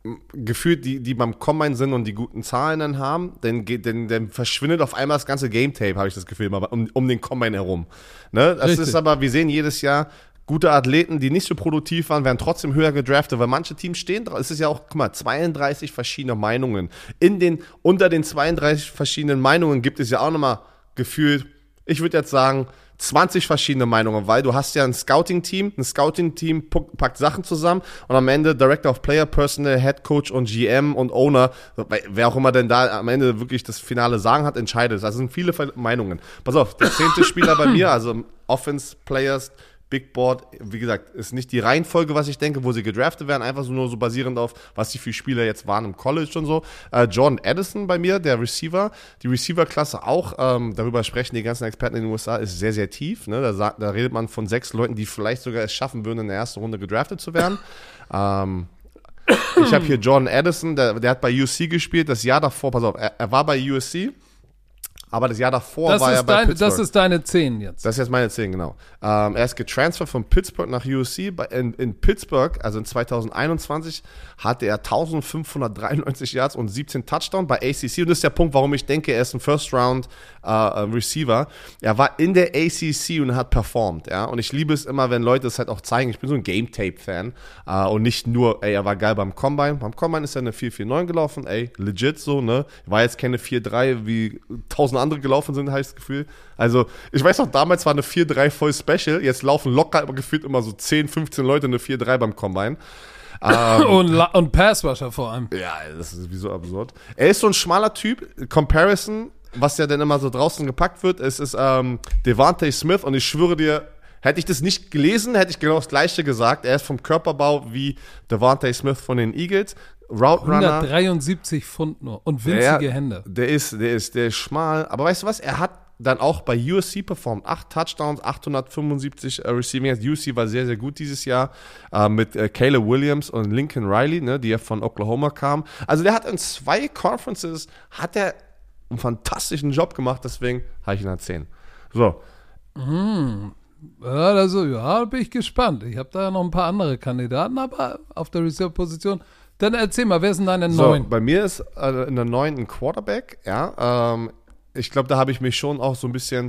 gefühlt, die, die beim Combine sind und die guten Zahlen dann haben, dann, geht, dann, dann verschwindet auf einmal das ganze Game-Tape, habe ich das Gefühl, um, um den Combine herum. Ne? Das Richtig. ist aber, wir sehen jedes Jahr, gute Athleten, die nicht so produktiv waren, werden trotzdem höher gedraftet, weil manche Teams stehen drauf. Es ist ja auch, guck mal, zweiunddreißig verschiedene Meinungen. In den, unter den zweiunddreißig verschiedenen Meinungen gibt es ja auch nochmal gefühlt, ich würde jetzt sagen, zwanzig verschiedene Meinungen, weil du hast ja ein Scouting-Team, ein Scouting-Team packt Sachen zusammen und am Ende Director of Player, Personal, Head Coach und G M und Owner, wer auch immer denn da am Ende wirklich das finale Sagen hat, entscheidet. Also sind viele Meinungen. Pass auf, der zehnte Spieler bei mir, also Offense Players, Big Board, wie gesagt, ist nicht die Reihenfolge, was ich denke, wo sie gedraftet werden, einfach so nur so basierend auf, was die für Spieler jetzt waren im College und so. Äh, Jordan Addison bei mir, der Receiver, die Receiver-Klasse auch, ähm, darüber sprechen die ganzen Experten in den U S A, ist sehr, sehr tief. Ne? Da, sagt, da redet man von sechs Leuten, die vielleicht sogar es schaffen würden, in der ersten Runde gedraftet zu werden. ähm, ich habe hier Jordan Addison, der, der hat bei U S C gespielt, das Jahr davor, pass auf, er, er war bei U S C, aber das Jahr davor das war er bei dein, Pittsburgh. Das ist deine zehn jetzt. Das ist jetzt meine zehn, genau. Ähm, er ist getransfert von Pittsburgh nach U S C. Bei, in, in Pittsburgh, also in zweitausendeinundzwanzig, hatte er eintausendfünfhundertdreiundneunzig Yards und siebzehn Touchdowns bei A C C. Und das ist der Punkt, warum ich denke, er ist ein First-Round-Receiver. Äh, er war in der A C C und hat performt. Ja? Und ich liebe es immer, wenn Leute es halt auch zeigen. Ich bin so ein Game-Tape-Fan. Äh, und nicht nur, ey, er war geil beim Combine. Beim Combine ist er eine vier vier neun gelaufen. Ey, legit so, ne? War jetzt keine vier drei, wie tausend andere gelaufen sind, habe ich das Gefühl. Also, ich weiß noch, damals war eine vier drei voll special. Jetzt laufen locker aber gefühlt immer so zehn, fünfzehn Leute eine vier drei beim Combine. Ähm, und, und Passrusher vor allem. Ja, das ist wie so absurd. Er ist so ein schmaler Typ. Comparison, was ja dann immer so draußen gepackt wird, es ist ähm, Devontae Smith und ich schwöre dir, hätte ich das nicht gelesen, hätte ich genau das Gleiche gesagt. Er ist vom Körperbau wie Devontae Smith von den Eagles. Route Runner. hundertdreiundsiebzig Pfund nur und winzige der, Hände. Der ist, der ist, der ist schmal. Aber weißt du was? Er hat dann auch bei U S C performt. Acht Touchdowns, achthundertfünfundsiebzig äh, Receiving Yards. U S C war sehr, sehr gut dieses Jahr äh, mit äh, Caleb Williams und Lincoln Riley, ne, die ja von Oklahoma kamen. Also der hat in zwei Conferences hat er einen fantastischen Job gemacht. Deswegen habe ich ihn an zehn. So. Mhm. Ja, also, ja, bin ich gespannt. Ich habe da noch ein paar andere Kandidaten, aber auf der Receiver-Position. Dann erzähl mal, wer ist denn deine neun? So, bei mir ist äh, in der neun ein Quarterback, ja. Ähm, ich glaube, da habe ich mich schon auch so ein bisschen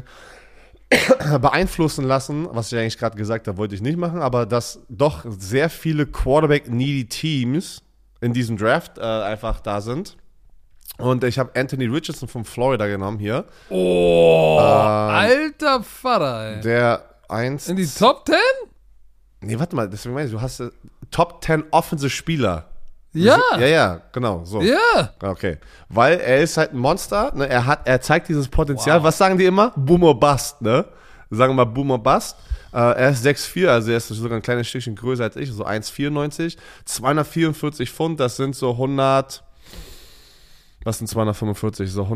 beeinflussen lassen, was ich eigentlich gerade gesagt habe, wollte ich nicht machen, aber dass doch sehr viele Quarterback-needy Teams in diesem Draft äh, einfach da sind. Und ich habe Anthony Richardson von Florida genommen hier. Oh, ähm, alter Vater, ey. Der eins. In die Top zehn? Nee, warte mal, deswegen meine ich, du hast äh, Top zehn Offensive Spieler. Ja. Ja, ja, genau, so. Ja. Okay. Weil er ist halt ein Monster, ne? Er hat, er zeigt dieses Potenzial. Wow. Was sagen die immer? Boom or Bust, ne? Sagen wir mal Boom or Bust. Äh, er ist sechs vier, also er ist sogar ein kleines Stückchen größer als ich, so eins vierundneunzig. zweihundertvierundvierzig Pfund, das sind so hundert, was sind zweihundertfünfundvierzig? So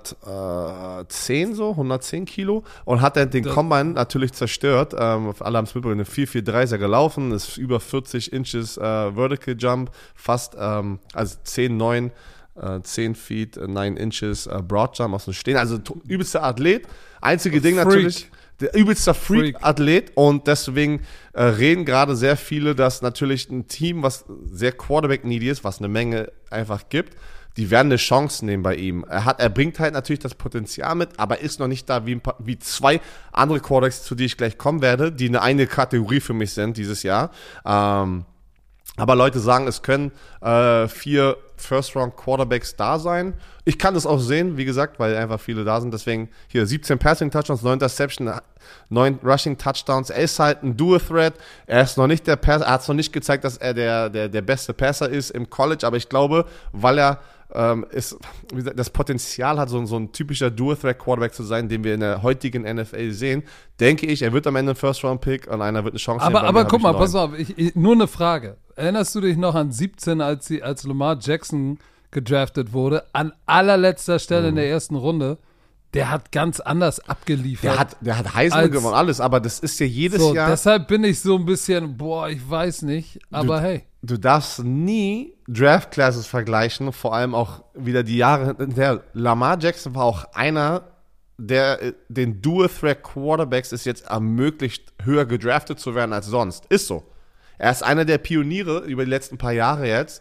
hundertzehn, so hundertzehn Kilo. Und hat er den Combine natürlich zerstört. Ähm, alle haben es mitbekommen. Eine vier vier drei ist er gelaufen, ist über vierzig Inches äh, Vertical Jump, fast, ähm, also zehn neun, äh, zehn Feet, äh, neun Inches äh, Broad Jump aus dem Stehen. Also übelster Athlet. Einzige Ding Freak. natürlich. Der übelster Freak-Athlet Freak. und deswegen äh, reden gerade sehr viele, dass natürlich ein Team, was sehr Quarterback-needy ist, was eine Menge einfach gibt, die werden eine Chance nehmen bei ihm. Er hat, er bringt halt natürlich das Potenzial mit, aber ist noch nicht da wie, ein paar, wie zwei andere Quarterbacks, zu denen ich gleich kommen werde, die eine eigene Kategorie für mich sind dieses Jahr. Ähm, aber Leute sagen, es können äh, vier First-Round-Quarterbacks da sein. Ich kann das auch sehen, wie gesagt, weil einfach viele da sind. Deswegen hier siebzehn Passing-Touchdowns, neun Interception, neun Rushing-Touchdowns. Er ist halt ein Dual-Threat. Er ist noch nicht der Passer. Er hat es noch nicht gezeigt, dass er der, der, der beste Passer ist im College. Aber ich glaube, weil er ähm, ist, wie gesagt, das Potenzial hat, so, so ein typischer Dual-Threat-Quarterback zu sein, den wir in der heutigen N F L sehen, denke ich, er wird am Ende ein First-Round-Pick und einer wird eine Chance aber, haben. Aber guck mal, pass auf, ich, ich, nur eine Frage. Erinnerst du dich noch an siebzehn, als, sie, als Lamar Jackson gedraftet wurde, an allerletzter Stelle mhm. in der ersten Runde? Der hat ganz anders abgeliefert. Der hat, der hat Heisman gewonnen, alles, aber das ist ja jedes so, Jahr. Deshalb bin ich so ein bisschen, boah, ich weiß nicht, aber du, hey. Du darfst nie Draft-Classes vergleichen, vor allem auch wieder die Jahre hinterher. Lamar Jackson war auch einer, der den Dual-Threat-Quarterbacks es jetzt ermöglicht, höher gedraftet zu werden als sonst. Ist so. Er ist einer der Pioniere über die letzten paar Jahre jetzt,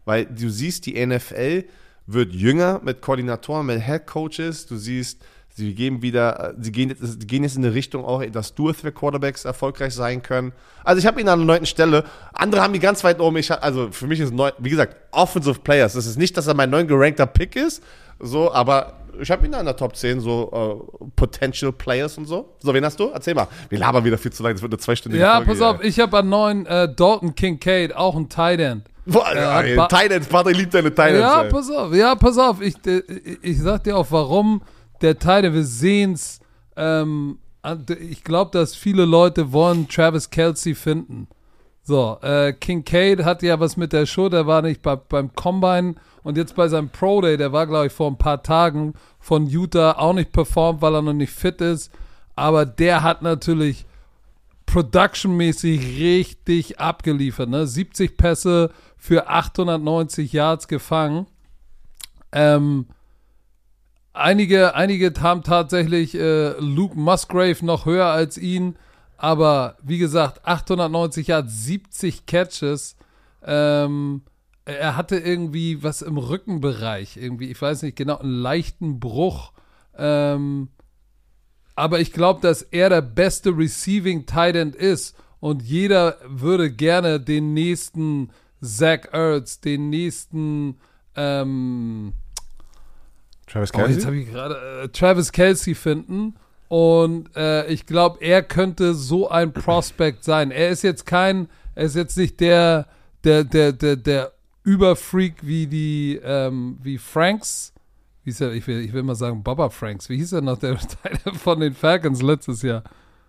weil du siehst, die N F L wird jünger mit Koordinatoren, mit Headcoaches. Du siehst, sie geben wieder, sie gehen jetzt, sie gehen jetzt in eine Richtung auch, dass Dual-Threat-Quarterbacks erfolgreich sein können. Also ich habe ihn an der neunten Stelle. Andere haben ihn ganz weit oben. Ich, also für mich ist neu, wie gesagt, Offensive Players. Das ist nicht, dass er mein neun gerankter Pick ist, so, aber ich habe ihn an der Top zehn, so uh, Potential Players und so. So, wen hast du? Erzähl mal. Wir labern wieder viel zu lange, das wird eine zweistündige Ja, Folge. pass auf, ich habe an neun äh, Dalton Kincaid, auch ein Tight End. Boah, äh, ba- Titans, Patrick liebt deine Titans. Ja, ey. pass auf, ja, pass auf. Ich, äh, ich sag dir auch, warum der Tight End, wir sehen's, ähm, ich glaube, dass viele Leute wollen Travis Kelce finden. So, äh, Kincaid hat ja was mit der Show, der war nicht bei, beim Combine und jetzt bei seinem Pro Day, der war, glaube ich, vor ein paar Tagen von Utah auch nicht performt, weil er noch nicht fit ist. Aber der hat natürlich productionmäßig richtig abgeliefert. Ne? siebzig Pässe für achthundertneunzig Yards gefangen. Ähm, einige, einige haben tatsächlich äh, Luke Musgrave noch höher als ihn. Aber wie gesagt, achthundertneunzig Yards, siebzig Catches. Ähm, er hatte irgendwie was im Rückenbereich. Irgendwie, ich weiß nicht genau, einen leichten Bruch. Ähm, aber ich glaube, dass er der beste Receiving Tight End ist. Und jeder würde gerne den nächsten Zach Ertz, den nächsten ähm, Travis oh, Kelce? jetzt habe ich gerade äh, Travis Kelce finden. Und äh, ich glaube, er könnte so ein Prospect sein. Er ist jetzt kein, er ist jetzt nicht der, der, der, der, der Überfreak wie die, ähm, wie Franks. Wie hieß er? Ich will, ich will mal sagen, Baba Franks. Wie hieß er noch, der Teil von den Falcons letztes Jahr?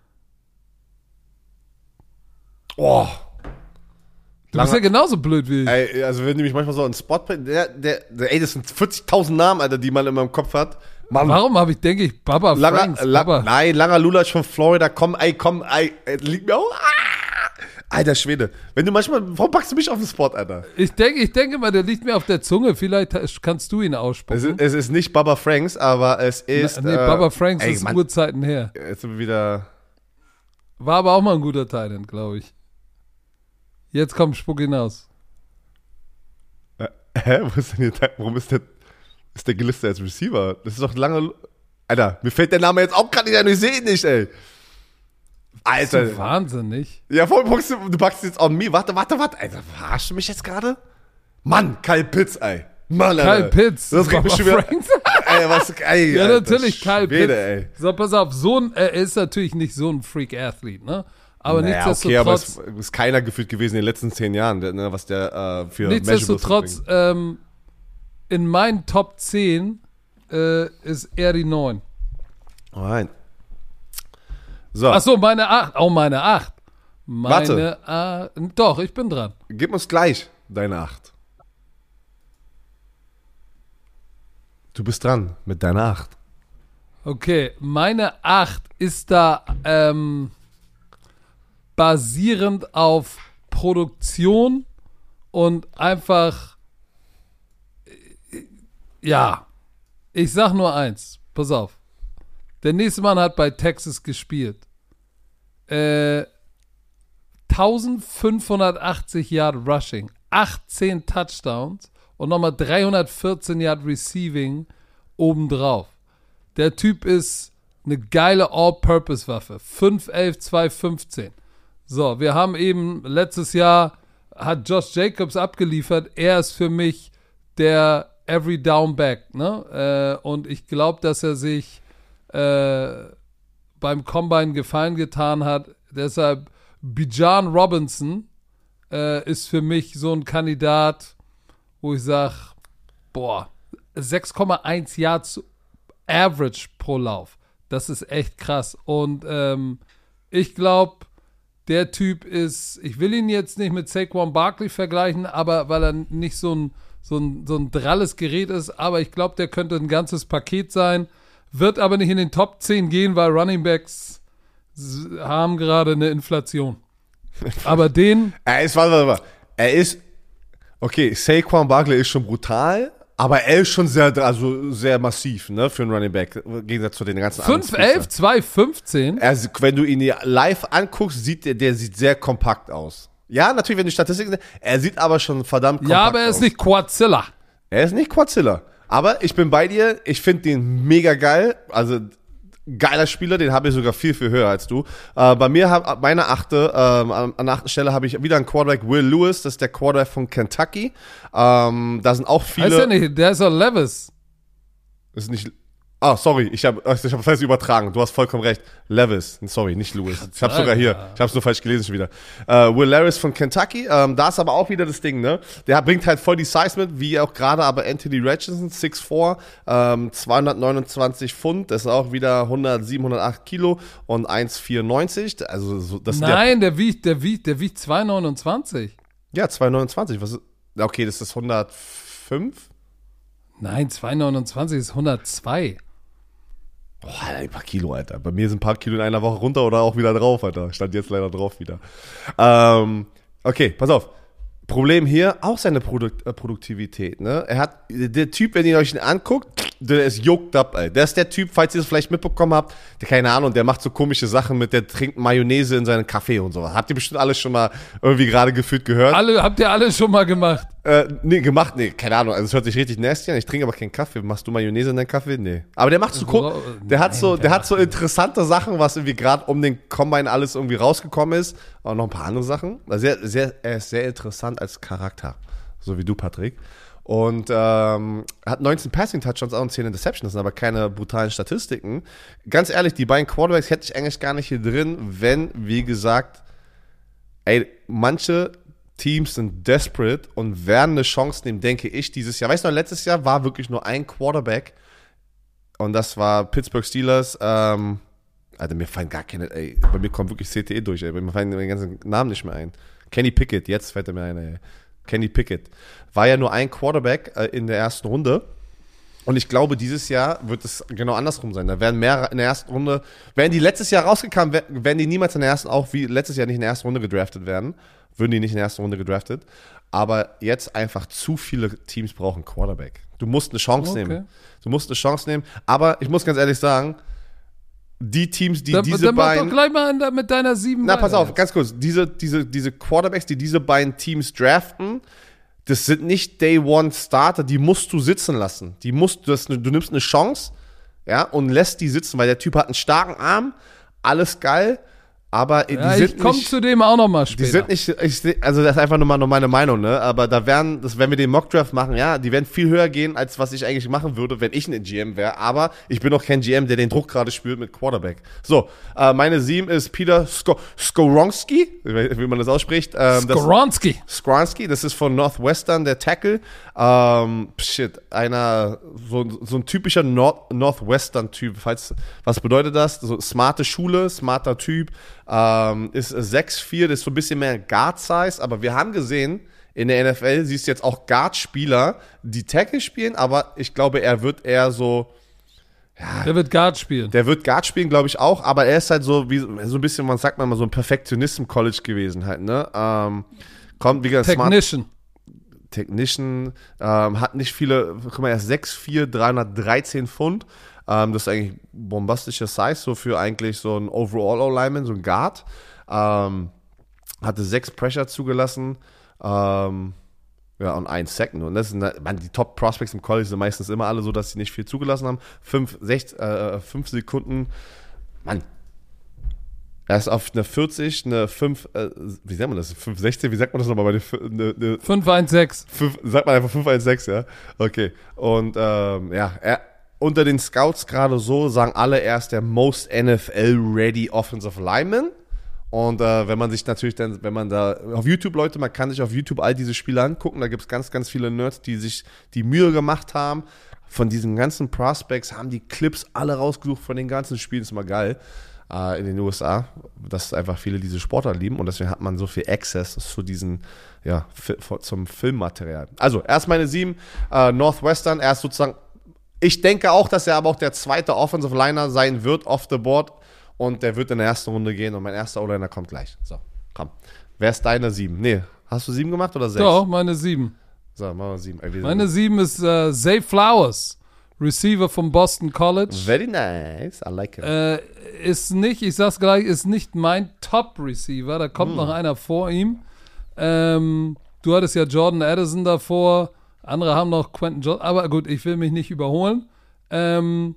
Oh. Du bist ja genauso blöd wie ich. Ey, also wenn du mich manchmal so einen Spot, der, der, der, ey, das sind vierzigtausend Namen, Alter, die man in meinem Kopf hat. Mann. Warum habe ich, denke ich, Baba Langer, Franks? la, Baba. Nein, langer Lulatsch von Florida, komm, ey, komm, ey, liegt mir auch. Ah, alter Schwede. Wenn du manchmal, warum packst du mich auf den Spot, Alter? Ich denke, ich denke mal, der liegt mir auf der Zunge. Vielleicht kannst du ihn aussprechen. Es ist, es ist nicht Baba Franks, aber es ist. Na, nee, äh, Baba Franks ey, ist Mann, Urzeiten her. jetzt sind wir wieder. War aber auch mal ein guter Titan, glaube ich. Jetzt kommt Spuck hinaus. Äh, hä? Wo ist denn hier, warum ist der, ist der gelistet als Receiver? Das ist doch lange. Alter, mir fällt der Name jetzt auch gerade nicht ein, ich sehe ihn nicht, ey. Alter. Das ist wahnsinnig. Ja, voll, du, du packst jetzt on me. Warte, warte, warte. Alter, verarschst du mich jetzt gerade? Mann, Kyle Pitts, ey. Mann, Alter. Kyle Pitts. Das regt mich schon wieder. Ey, was, ey, ja, Alter, natürlich, Kyle Schwede, Pitts. Ey. So, pass auf, so ein, er ist natürlich nicht so ein Freak-Athlet, ne? Aber naja, nichtsdestotrotz. okay, aber es ist keiner gefühlt gewesen in den letzten zehn Jahren, ne, was der äh, für Nichtsdestotrotz, ähm, in meinen Top zehn äh, ist er die neun. Nein. So. Achso, meine acht. Oh, meine acht. Meine Warte. acht. Doch, ich bin dran. Gib uns gleich deine acht. Du bist dran mit deiner acht. Okay, meine acht ist da ähm, basierend auf Produktion und einfach, äh, ja, ich sag nur eins, pass auf. Der nächste Mann hat bei Texas gespielt. Äh, eintausendfünfhundertachtzig Yard Rushing, achtzehn Touchdowns und nochmal dreihundertvierzehn Yard Receiving obendrauf. Der Typ ist eine geile All-Purpose-Waffe. fünf elf, zwei fünfzehn. So, wir haben eben letztes Jahr hat Josh Jacobs abgeliefert. Er ist für mich der Every Down Back. Ne? Äh, und ich glaube, dass er sich äh, beim Combine Gefallen getan hat. Deshalb Bijan Robinson äh, ist für mich so ein Kandidat, wo ich sage, boah, sechs Komma eins Yards Average pro Lauf. Das ist echt krass. Und ähm, ich glaube, der Typ ist, ich will ihn jetzt nicht mit Saquon Barkley vergleichen, aber weil er nicht so ein, so ein, so ein dralles Gerät ist, aber ich glaube, der könnte ein ganzes Paket sein, wird aber nicht in den Top zehn gehen, weil Running Backs haben gerade eine Inflation. Aber den... Er ist, warte, warte, warte. Er ist, okay, Saquon Barkley ist schon brutal, aber er ist schon sehr, also sehr massiv, ne, für einen Running Back, im Gegensatz zu den ganzen anderen. fünf elf, zwei fünfzehn? Also, wenn du ihn live anguckst, sieht der, der sieht sehr kompakt aus. Ja, natürlich, wenn die Statistiken sind. Er sieht aber schon verdammt kompakt Ja, aber er ist aus. nicht Quadzilla. Er ist nicht Quadzilla. Aber ich bin bei dir. Ich finde den mega geil. Also geiler Spieler, den habe ich sogar viel, viel höher als du. Äh, bei mir, hab, meine achte, ähm, an der achten Stelle habe ich wieder einen Quarterback, Will Lewis. Das ist der Quarterback von Kentucky. Ähm, da sind auch viele... Heißt er nicht, der ist doch Levis. Das ist nicht... Ah, sorry, ich habe ich hab falsch übertragen. Du hast vollkommen recht. Levis, sorry, nicht Lewis. Ich habe sogar hier, ich habe es nur falsch gelesen schon wieder. Äh, Will Levis von Kentucky, ähm, da ist aber auch wieder das Ding, ne? Der bringt halt voll die Size mit, wie auch gerade aber Anthony Richardson, six four, ähm, zweihundertneunundzwanzig Pfund, das ist auch wieder hundertsieben, hundertacht Kilo und eins Komma vierundneunzig. Also so, das Nein, der, der wiegt, der wiegt, der wiegt zwei Komma neunundzwanzig. Ja, zwei Komma neunundzwanzig. Was ist, okay, das ist hundertfünf? Nein, zwei Komma neunundzwanzig ist hundertzwei. Boah, ein paar Kilo, Alter. Bei mir sind ein paar Kilo in einer Woche runter oder auch wieder drauf, Alter. Stand jetzt leider drauf wieder. Ähm, okay, pass auf. Problem hier, auch seine Produkt, äh, Produktivität, ne? Er hat, der Typ, wenn ihr euch ihn anguckt, der ist yoked up, Alter. Der ist der Typ, falls ihr es vielleicht mitbekommen habt, der, keine Ahnung, der macht so komische Sachen mit, der trinkt Mayonnaise in seinen Kaffee und sowas. Habt ihr bestimmt alles schon mal irgendwie gerade gefühlt gehört? Alle, habt ihr alle schon mal gemacht? Äh, nee, gemacht, nee, keine Ahnung. Also es hört sich richtig nasty an. Ich trinke aber keinen Kaffee. Machst du Mayonnaise in deinen Kaffee? Nee. Aber der macht so, Worauf- der hat Nein, so, der der hat macht so nicht. interessante Sachen, was irgendwie gerade um den Combine alles irgendwie rausgekommen ist. Und noch ein paar andere Sachen. Also sehr, sehr, er ist sehr interessant als Charakter. So wie du, Patrick. Und ähm, hat neunzehn Passing-Touchdowns und zehn Interceptions. Das sind aber keine brutalen Statistiken. Ganz ehrlich, die beiden Quarterbacks hätte ich eigentlich gar nicht hier drin, wenn, wie gesagt, ey, manche Teams sind desperate und werden eine Chance nehmen, denke ich, dieses Jahr. Weißt du noch, letztes Jahr war wirklich nur ein Quarterback und das war Pittsburgh Steelers. Ähm, Alter, mir fallen gar keine, ey, bei mir kommt wirklich C T E durch, ey, mir fallen den ganzen Namen nicht mehr ein. Kenny Pickett, jetzt fällt er mir ein, ey. Kenny Pickett. War ja nur ein Quarterback äh, in der ersten Runde. Und ich glaube, dieses Jahr wird es genau andersrum sein. Da werden mehr in der ersten Runde, wären die letztes Jahr rausgekommen, wär- wären die niemals in der ersten, auch wie letztes Jahr nicht in der ersten Runde gedraftet werden, würden die nicht in der ersten Runde gedraftet. Aber jetzt einfach zu viele Teams brauchen Quarterback. Du musst eine Chance Okay. nehmen. Du musst eine Chance nehmen. Aber ich muss ganz ehrlich sagen, die Teams, die Da, diese dann mach beiden... doch gleich mal in- mit deiner sieben. Na, pass weiter. auf, ganz kurz. Diese, diese, diese Quarterbacks, die diese beiden Teams draften, das sind nicht Day One Starter, die musst du sitzen lassen. Die musst du, das, du nimmst eine Chance, ja, und lässt die sitzen, weil der Typ hat einen starken Arm, alles geil, aber Ja, die ich sind komme nicht... zu dem auch nochmal Die später. sind nicht, ich, also das ist einfach nur mal nur meine Meinung, ne? Aber da werden, das, wenn wir den Mockdraft machen, ja, die werden viel höher gehen, als was ich eigentlich machen würde, wenn ich ein G M wäre. Aber ich bin auch kein G M, der den Druck gerade spürt mit Quarterback. So, äh, meine sieben ist Peter Sko- Skoronski, wie man das ausspricht. Ähm, das- Skoronski. Skronski, das ist von Northwestern, der Tackle. Ähm, shit, einer, so, so ein typischer Nord- Northwestern-Typ. Falls, was bedeutet das? So smarte Schule, smarter Typ. Ähm, ist sechs vier, das ist so ein bisschen mehr Guard-Size, aber wir haben gesehen, in der N F L siehst du jetzt auch Guard-Spieler, die Tackle spielen, aber ich glaube, er wird eher so, Der wird Guard spielen. der wird Guard spielen, glaube ich auch, aber er ist halt so, wie, so ein bisschen, man sagt mal, so ein Perfektionist im College gewesen halt, ne? Ähm, kommt, wie gesagt, smart. Technician. Technician, ähm, hat nicht viele, guck mal, er ist sechs vier, dreihundertdreizehn Pfund. Ähm, das ist eigentlich bombastische Size, so für eigentlich so ein Overall-O-Lineman, so ein Guard. Ähm, hatte sechs Pressure zugelassen. Ähm, ja, und ein Second. Und das sind, man, die Top-Prospects im College sind meistens immer alle so, dass sie nicht viel zugelassen haben. Fünf, sechs, äh, fünf Sekunden. Mann. Er ist auf eine vierzig, eine fünf, äh, wie sagt man das? fünf sechzehn, wie sagt man das nochmal bei der eine, eine fünf eins sechs. Fünf, sagt man einfach fünf eins sechs, ja? Okay. Und ähm, ja, er, unter den Scouts gerade so sagen alle, er ist der most N F L-ready Offensive Lineman. Und äh, wenn man sich natürlich dann, wenn man da auf YouTube, Leute, man kann sich auf YouTube all diese Spiele angucken, da gibt es ganz, ganz viele Nerds, die sich die Mühe gemacht haben. Von diesen ganzen Prospects haben die Clips alle rausgesucht von den ganzen Spielen, ist mal geil. Äh, in den U S A, dass einfach viele diese Sportler lieben und deswegen hat man so viel Access zu diesen, ja, fi- zum Filmmaterial. Also, erst meine sieben, äh, Northwestern, er ist sozusagen, ich denke auch, dass er aber auch der zweite Offensive Liner sein wird, off the board, und der wird in der ersten Runde gehen und mein erster O-Liner kommt gleich. So, komm. Wer ist deine sieben? Nee, hast du sieben gemacht oder sechs? Doch, meine sieben. So, machen wir sieben. Ey, wir Meine sind- sieben ist äh, Zay Flowers, Receiver vom Boston College. Very nice, I like it. Äh, ist nicht, ich sag's gleich, ist nicht mein Top-Receiver. Da kommt noch einer vor ihm. Ähm, du hattest ja Jordan Addison davor. Andere haben noch Quentin Johnson. Aber gut, ich will mich nicht überholen. Ähm,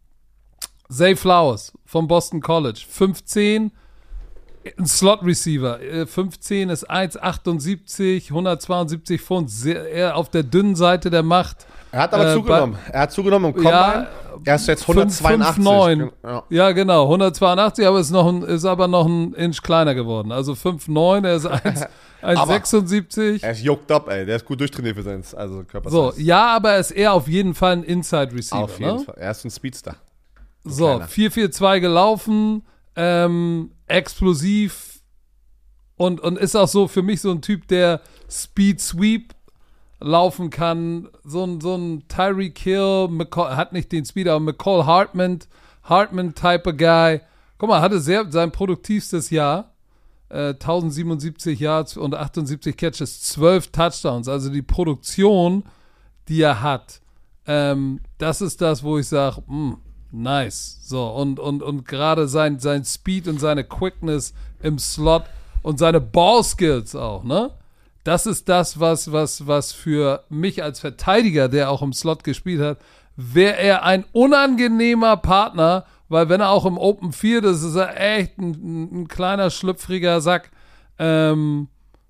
Zay Flowers vom Boston College. fünfzehn. Ein Slot-Receiver. fünfzehn ist eins Komma achtundsiebzig, hundertzweiundsiebzig Pfund. Sehr, eher auf der dünnen Seite der Macht. Er hat aber äh, zugenommen. Bei, er hat zugenommen im Combine. Ja, er ist jetzt hundertzweiundachtzig. fünf Komma neun. Ja. ja, genau. hundertzweiundachtzig, aber ist, noch ein, ist aber noch ein Inch kleiner geworden. Also fünf Komma neun, er ist eins Komma sechsundsiebzig. Er ist juckt up, ey. Der ist gut durchtrainiert für sein also Körper. So, ja, aber er ist eher auf jeden Fall ein Inside-Receiver. Auf jeden ne? Fall. Er ist ein Speedster. Ein so, kleiner. vier vier zwei gelaufen. Ähm, explosiv und, und ist auch so für mich so ein Typ, der Speed Sweep laufen kann. So ein, so ein Tyreek Hill, McCall, hat nicht den Speed, aber McCall Hartman, Hartman-Type of Guy. Guck mal, hatte sehr, sein produktivstes Jahr. Äh, tausendsiebenundsiebzig Yards und achtundsiebzig Catches, zwölf Touchdowns. Also die Produktion, die er hat, ähm, das ist das, wo ich sage, mh, nice. So, und, und, und gerade sein, sein Speed und seine Quickness im Slot und seine Ballskills auch, ne? Das ist das, was, was, was für mich als Verteidiger, der auch im Slot gespielt hat, wäre er ein unangenehmer Partner, weil wenn er auch im Open Field ist, ist er echt ein, ein kleiner, schlüpfriger Sack. Ähm,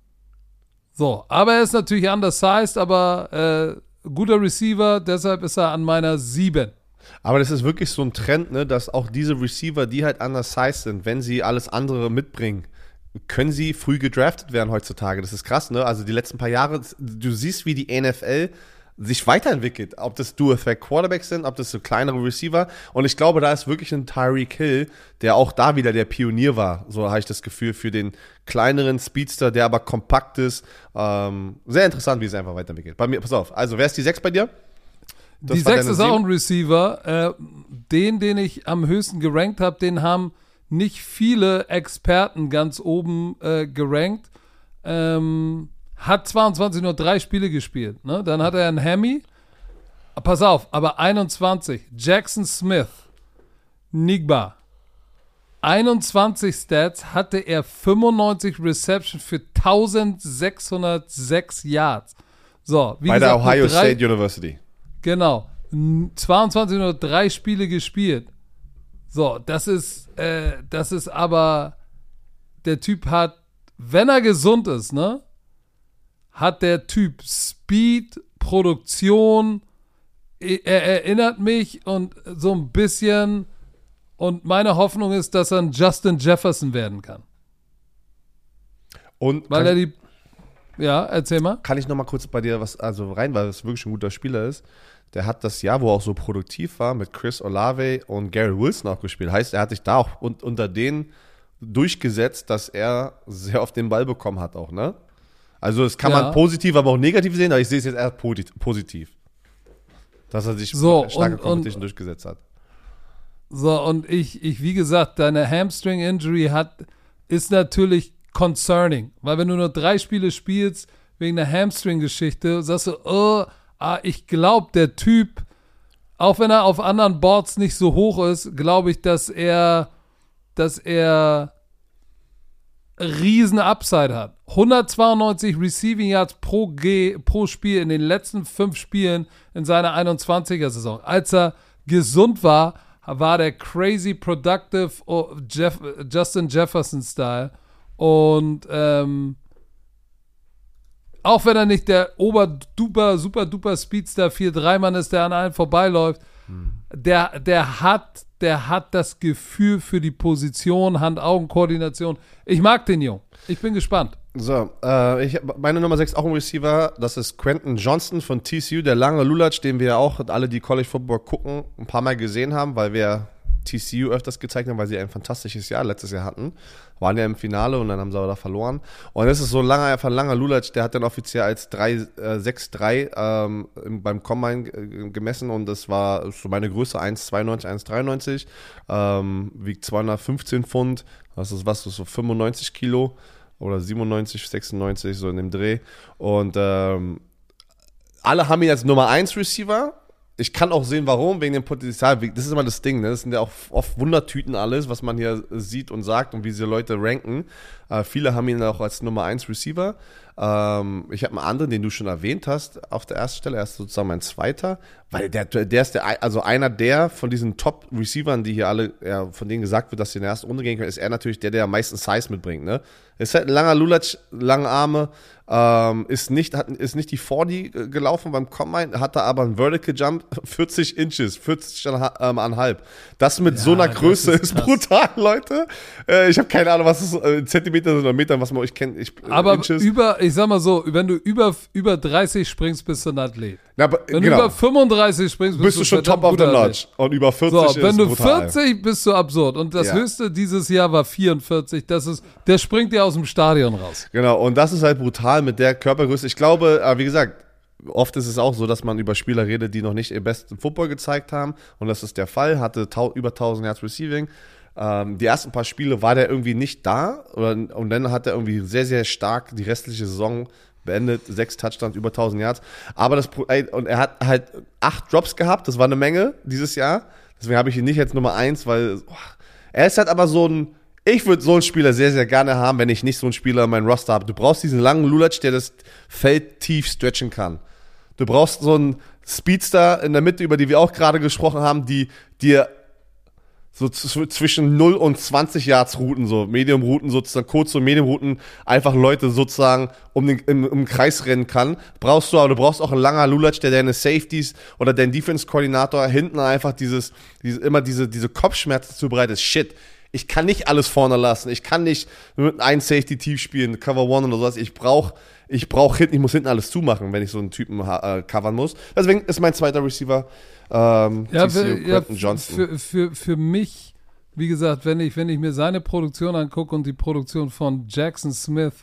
so, aber er ist natürlich undersized, aber äh, guter Receiver, deshalb ist er an meiner sieben. Aber das ist wirklich so ein Trend, ne, dass auch diese Receiver, die halt undersized sind, wenn sie alles andere mitbringen, können sie früh gedraftet werden heutzutage. Das ist krass, ne? Also die letzten paar Jahre, du siehst, wie die N F L sich weiterentwickelt. Ob das Dual-Threat-Quarterbacks sind, ob das so kleinere Receiver. Und ich glaube, da ist wirklich ein Tyreek Hill, der auch da wieder der Pionier war. So habe ich das Gefühl, für den kleineren Speedster, der aber kompakt ist. Ähm, sehr interessant, wie es einfach weiterentwickelt. Bei mir, pass auf, also wer ist die sechs bei dir? Das die sechs ist auch ein Receiver. Äh, den, den ich am höchsten gerankt habe, den haben nicht viele Experten ganz oben äh, gerankt. Ähm, hat zweiundzwanzig nur drei Spiele gespielt. Ne? Dann hat er einen Hemi. Pass auf, aber einundzwanzig. Jackson Smith. Nigba. einundzwanzig Stats hatte er fünfundneunzig Reception für eintausendsechshundertsechs Yards. So, wie Bei gesagt, der Ohio drei, State University. Genau. zweiundzwanzig nur drei Spiele gespielt. So, das ist, äh, das ist aber, der Typ hat, wenn er gesund ist, ne, hat der Typ Speed, Produktion, er erinnert mich und so ein bisschen, und meine Hoffnung ist, dass er ein Justin Jefferson werden kann. Und weil er die, ja, erzähl mal. Kann ich noch mal kurz bei dir was, also rein, weil es wirklich ein guter Spieler ist. Der hat das Jahr, wo er auch so produktiv war, mit Chris Olave und Garrett Wilson auch gespielt. Heißt, er hat sich da auch un- unter denen durchgesetzt, dass er sehr oft den Ball bekommen hat auch, ne? Also das kann ja. man positiv, aber auch negativ sehen, aber ich sehe es jetzt eher positiv. Dass er sich so, starke und, Competition und, durchgesetzt hat. So, und ich, ich, wie gesagt, deine Hamstring-Injury hat, ist natürlich concerning. Weil wenn du nur drei Spiele spielst, wegen der Hamstring-Geschichte, sagst du, oh, ah, ich glaube, der Typ, auch wenn er auf anderen Boards nicht so hoch ist, glaube ich, dass er, dass er riesen Upside hat. hundertzweiundneunzig Receiving Yards pro, G, pro Spiel in den letzten fünf Spielen in seiner einundzwanziger-Saison. Als er gesund war, war der crazy productive oh, Jeff, Justin Jefferson-Style. Und ähm, auch wenn er nicht der oberduper, super duper Speedster vier drei Mann ist, der an allen vorbeiläuft, hm. der, der hat der hat das Gefühl für die Position, Hand-Augen-Koordination. Ich mag den Jungen. Ich bin gespannt. So, äh, ich, meine Nummer sechs auch ein Receiver, das ist Quentin Johnston von T C U, der lange Lulatsch, den wir auch alle, die College Football gucken, ein paar Mal gesehen haben, weil wir T C U öfters gezeigt haben, weil sie ein fantastisches Jahr letztes Jahr hatten. Waren ja im Finale und dann haben sie aber da verloren. Und das ist so ein langer, einfach ein langer Lulatsch, der hat dann offiziell als sechs drei ähm, beim Combine äh, gemessen und das war so meine Größe, eins zweiundneunzig, eins dreiundneunzig, ähm, wiegt zweihundertfünfzehn Pfund, das ist was, so fünfundneunzig Kilo oder siebenundneunzig, sechsundneunzig, so in dem Dreh. Und ähm, alle haben ihn als Nummer eins Receiver. Ich kann auch sehen, warum, wegen dem Potenzial. Das ist immer das Ding, ne? Das sind ja auch oft Wundertüten alles, was man hier sieht und sagt und wie diese Leute ranken. Äh, viele haben ihn auch als Nummer eins Receiver. Ähm, ich habe einen anderen, den du schon erwähnt hast, auf der ersten Stelle. Er ist sozusagen mein zweiter, weil der, der ist der, also einer der von diesen Top-Receivern, die hier alle, ja, von denen gesagt wird, dass sie in der ersten Runde gehen können, ist er natürlich der, der am meisten Size mitbringt, ne? Ist halt ein langer Lulatsch, lange Arme, ähm, ist nicht, hat, ist nicht die vierzig gelaufen beim Combine, hatte aber einen Vertical Jump vierzig Inches, vierzig Komma fünf. Das mit ja, so einer Größe ist, ist brutal, Leute. Äh, ich habe keine Ahnung, was es äh, Zentimeter sind oder Metern, was man euch kennt. Ich, äh, aber Inches. über, ich sag mal so, wenn du über, über dreißig springst, bist du ein Athlet. Na, aber, wenn genau. du über fünfunddreißig springst, bist, bist du schon top of the notch. Und über vierzig so, ist wenn du brutal. vierzig bist du absurd. Und das ja. höchste dieses Jahr war vierundvierzig. Das ist, der springt dir aus dem Stadion raus. Genau, und das ist halt brutal mit der Körpergröße. Ich glaube, wie gesagt, oft ist es auch so, dass man über Spieler redet, die noch nicht ihr besten Football gezeigt haben. Und das ist der Fall. Hatte tau- über tausend Yards Receiving. Ähm, die ersten paar Spiele war der irgendwie nicht da. Oder, und dann hat er irgendwie sehr, sehr stark die restliche Saison beendet, sechs Touchdowns, über tausend Yards. Aber das, und er hat halt acht Drops gehabt, das war eine Menge dieses Jahr. Deswegen habe ich ihn nicht als Nummer eins, weil oh, er ist halt aber so ein, ich würde so einen Spieler sehr, sehr gerne haben, wenn ich nicht so einen Spieler in meinem Roster habe. Du brauchst diesen langen Lulatsch, der das Feld tief stretchen kann. Du brauchst so einen Speedster in der Mitte, über die wir auch gerade gesprochen haben, die dir so z- zwischen null und zwanzig Yards Routen, so Medium-Routen, sozusagen kurze und Medium-Routen, einfach Leute sozusagen um den, im, im Kreis rennen kann. Brauchst du, aber du brauchst auch einen langen Lulatsch, der deine Safeties oder deinen Defense-Koordinator hinten einfach dieses, dieses immer diese, diese Kopfschmerzen zubereitet. Shit, ich kann nicht alles vorne lassen. Ich kann nicht mit einem Safety tief spielen, Cover One oder sowas. Ich brauch, ich brauch hinten, ich muss hinten alles zumachen, wenn ich so einen Typen äh, covern muss. Deswegen ist mein zweiter Receiver ähm, ja, T C U, für, ja, Johnson. Für, für, für mich, wie gesagt, wenn ich, wenn ich mir seine Produktion angucke und die Produktion von Jackson Smith,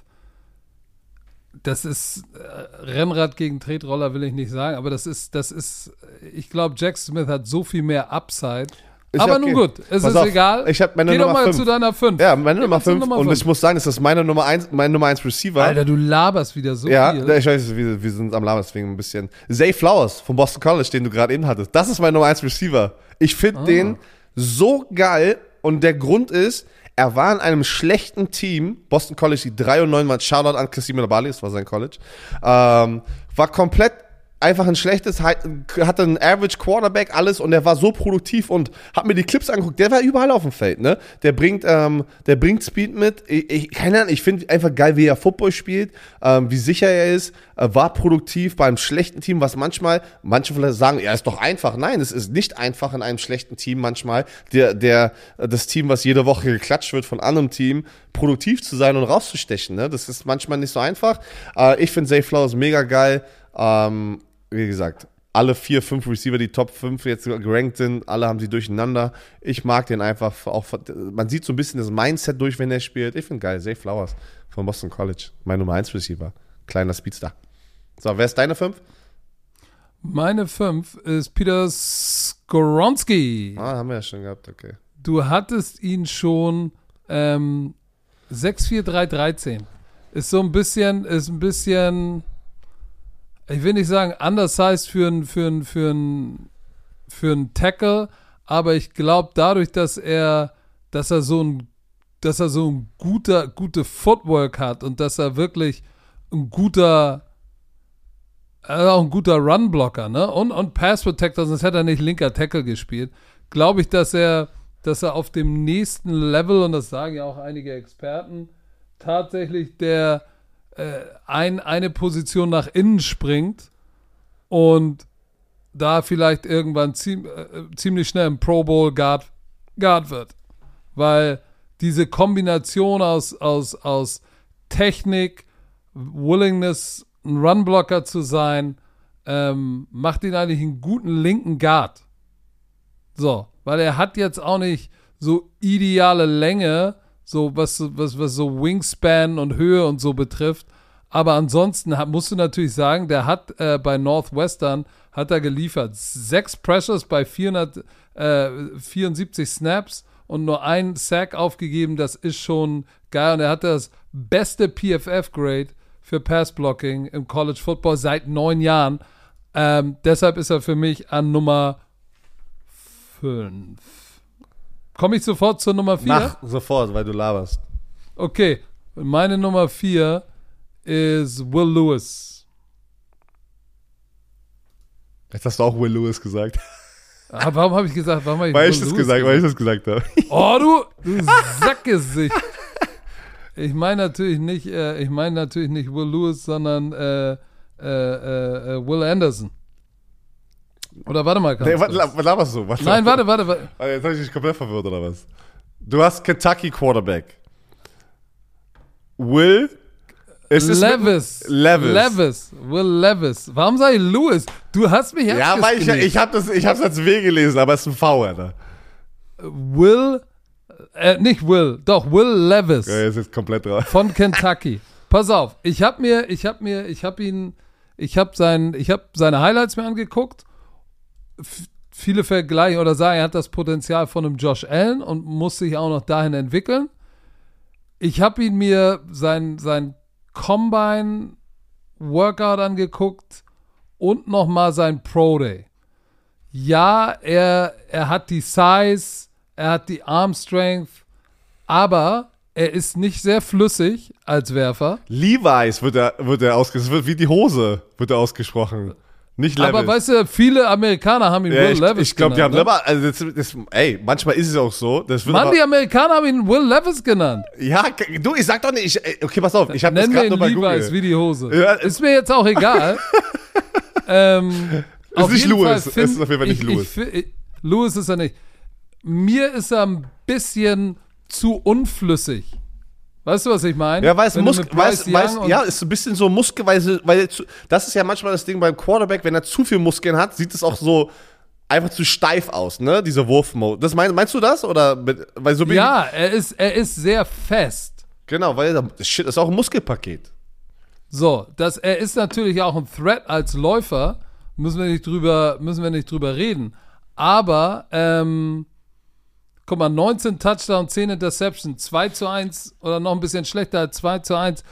das ist äh, Rennrad gegen Tretroller, will ich nicht sagen, aber das ist, das ist, ich glaube, Jackson Smith hat so viel mehr Upside. Ist aber ja okay. nun gut, es Pass ist auf, egal. Ich habe meine Geh Nummer doch mal fünf. zu deiner fünf. Ja, meine Geh Nummer fünf. Und fünf. ich muss sagen, das ist meine Nummer eins, mein Nummer eins Receiver. Alter, du laberst wieder so ja, viel. Ja, ich weiß, wir, wir sind am Labern, deswegen ein bisschen. Zay Flowers von Boston College, den du gerade eben hattest. Das ist mein Nummer eins Receiver. Ich finde ah. den so geil. Und der Grund ist, er war in einem schlechten Team. Boston College, die drei und neun waren. Shoutout an Kassim Labali, das war sein College. Ähm, war komplett einfach ein schlechtes, hatte einen Average Quarterback, alles, und der war so produktiv und hab mir die Clips angeguckt, der war überall auf dem Feld, ne? Der bringt, ähm, der bringt Speed mit. Ich, ich, keine Ahnung, ich finde einfach geil, wie er Football spielt, ähm, wie sicher er ist, äh, war produktiv bei einem schlechten Team, was manchmal, manche vielleicht sagen, ja, ist doch einfach. Nein, es ist nicht einfach in einem schlechten Team manchmal, der, der, das Team, was jede Woche geklatscht wird von anderem Team, produktiv zu sein und rauszustechen, ne? Das ist manchmal nicht so einfach. Äh, ich finde Zay Flowers mega geil. Ähm, Wie gesagt, alle vier, fünf Receiver, die Top fünf jetzt gerankt sind, alle haben sie durcheinander. Ich mag den einfach auch. Man sieht so ein bisschen das Mindset durch, wenn er spielt. Ich finde geil. Zay Flowers von Boston College. Mein Nummer eins Receiver. Kleiner Speedstar. So, wer ist deine fünf? Meine fünf ist Peter Skoronski. Ah, haben wir ja schon gehabt, okay. Du hattest ihn schon ähm, sechs vier drei dreizehn. Ist so ein bisschen, ist ein bisschen... Ich will nicht sagen undersized für einen für ein, für ein, für ein Tackle, aber ich glaube dadurch, dass er, dass er so ein, dass er so ein guter, gute Footwork hat und dass er wirklich ein guter, äh, auch ein guter Runblocker, ne? Und, und Pass Protector, sonst hätte er nicht linker Tackle gespielt. Glaube ich, dass er, dass er auf dem nächsten Level, und das sagen ja auch einige Experten, tatsächlich der Ein, eine Position nach innen springt und da vielleicht irgendwann ziem, äh, ziemlich schnell im Pro Bowl Guard, Guard wird. Weil diese Kombination aus, aus, aus Technik, Willingness, ein Runblocker zu sein, ähm, macht ihn eigentlich einen guten linken Guard. So, weil er hat jetzt auch nicht so ideale Länge, so was, was, was so Wingspan und Höhe und so betrifft. Aber ansonsten hat, musst du natürlich sagen, der hat äh, bei Northwestern hat er geliefert. Sechs Pressures bei vierhundertvierundsiebzig Snaps und nur ein Sack aufgegeben. Das ist schon geil. Und er hat das beste P F F-Grade für Passblocking im College Football seit neun Jahren. Ähm, deshalb ist er für mich an Nummer fünf. Komme ich sofort zur Nummer vier? Mach sofort, weil du laberst. Okay, meine Nummer vier is Will Lewis. Jetzt hast du auch Will Lewis gesagt. Ah, warum habe ich gesagt, warum habe ich Weil Will ich das Lewis gesagt, weil ich das gesagt habe. Oh, du, du Sackgesicht. Ich meine natürlich nicht, äh, ich meine natürlich nicht Will Lewis, sondern äh, äh, äh, Will Anderson. Oder warte mal, Nee, was, was laberst du? Was Nein, warte, warte, warte. Also jetzt habe ich dich komplett verwirrt, oder was? Du hast Kentucky Quarterback. Will es ist Levis. Levis. Levis. Will Levis. Warum sage ich Lewis? Du hast mich Ja, weil ich, ich habe das, ich hab's als W gelesen, aber es ist ein V, Alter. Will, äh, nicht Will, doch Will Levis. Ja, ist jetzt komplett drauf. Von Kentucky. Pass auf, ich habe mir, ich habe mir, ich habe ihn, ich habe sein, ich habe seine Highlights mir angeguckt. F- viele vergleichen oder sagen, er hat das Potenzial von einem Josh Allen und muss sich auch noch dahin entwickeln. Ich habe ihn mir sein, sein Combine Workout angeguckt und nochmal sein Pro Day. Ja, er, er hat die Size, er hat die Arm Strength, aber er ist nicht sehr flüssig als Werfer. Levi's wird er, wird er ausgesprochen, wird wie die Hose wird er ausgesprochen. Nicht Levis. Aber weißt du, viele Amerikaner haben ihn ja, Will ich, Levis ich glaube, die haben genannt. immer, also das, das, ey, manchmal ist es auch so. Das wird Mann, aber, die Amerikaner haben ihn Will Levis genannt. ja, du, ich sag doch nicht, ich, ey, okay, pass auf, ich habe das Nenn gerade mir nur ihn bei Levi's Google. wie die Hose. Ja, ist mir jetzt auch egal. ähm, Ist auf nicht jeden Lewis. Fall find- Es ist auf jeden Fall nicht ich, Lewis. Ich, fi- ich, Lewis ist er nicht. Mir ist er ein bisschen zu unflüssig. Weißt du, was ich meine? Ja, weil es Wenn du Mus mit weiß, Bryce weiß, Young und- ja, ist so ein bisschen so muskelweise, weil zu, das ist ja manchmal das Ding beim Quarterback, wenn er zu viel Muskeln hat, sieht es auch so einfach zu steif aus, ne? Diese Wurfmode. Das mein, meinst du das oder mit, weil so bin Ja, er ist, er ist sehr fest. genau, weil das Shit ist auch ein Muskelpaket. So, das, er ist natürlich auch ein Threat als Läufer, müssen wir nicht drüber, müssen wir nicht drüber reden. Aber, ähm, guck mal, neunzehn Touchdown, zehn Interception, zwei zu eins oder noch ein bisschen schlechter als zwei zu eins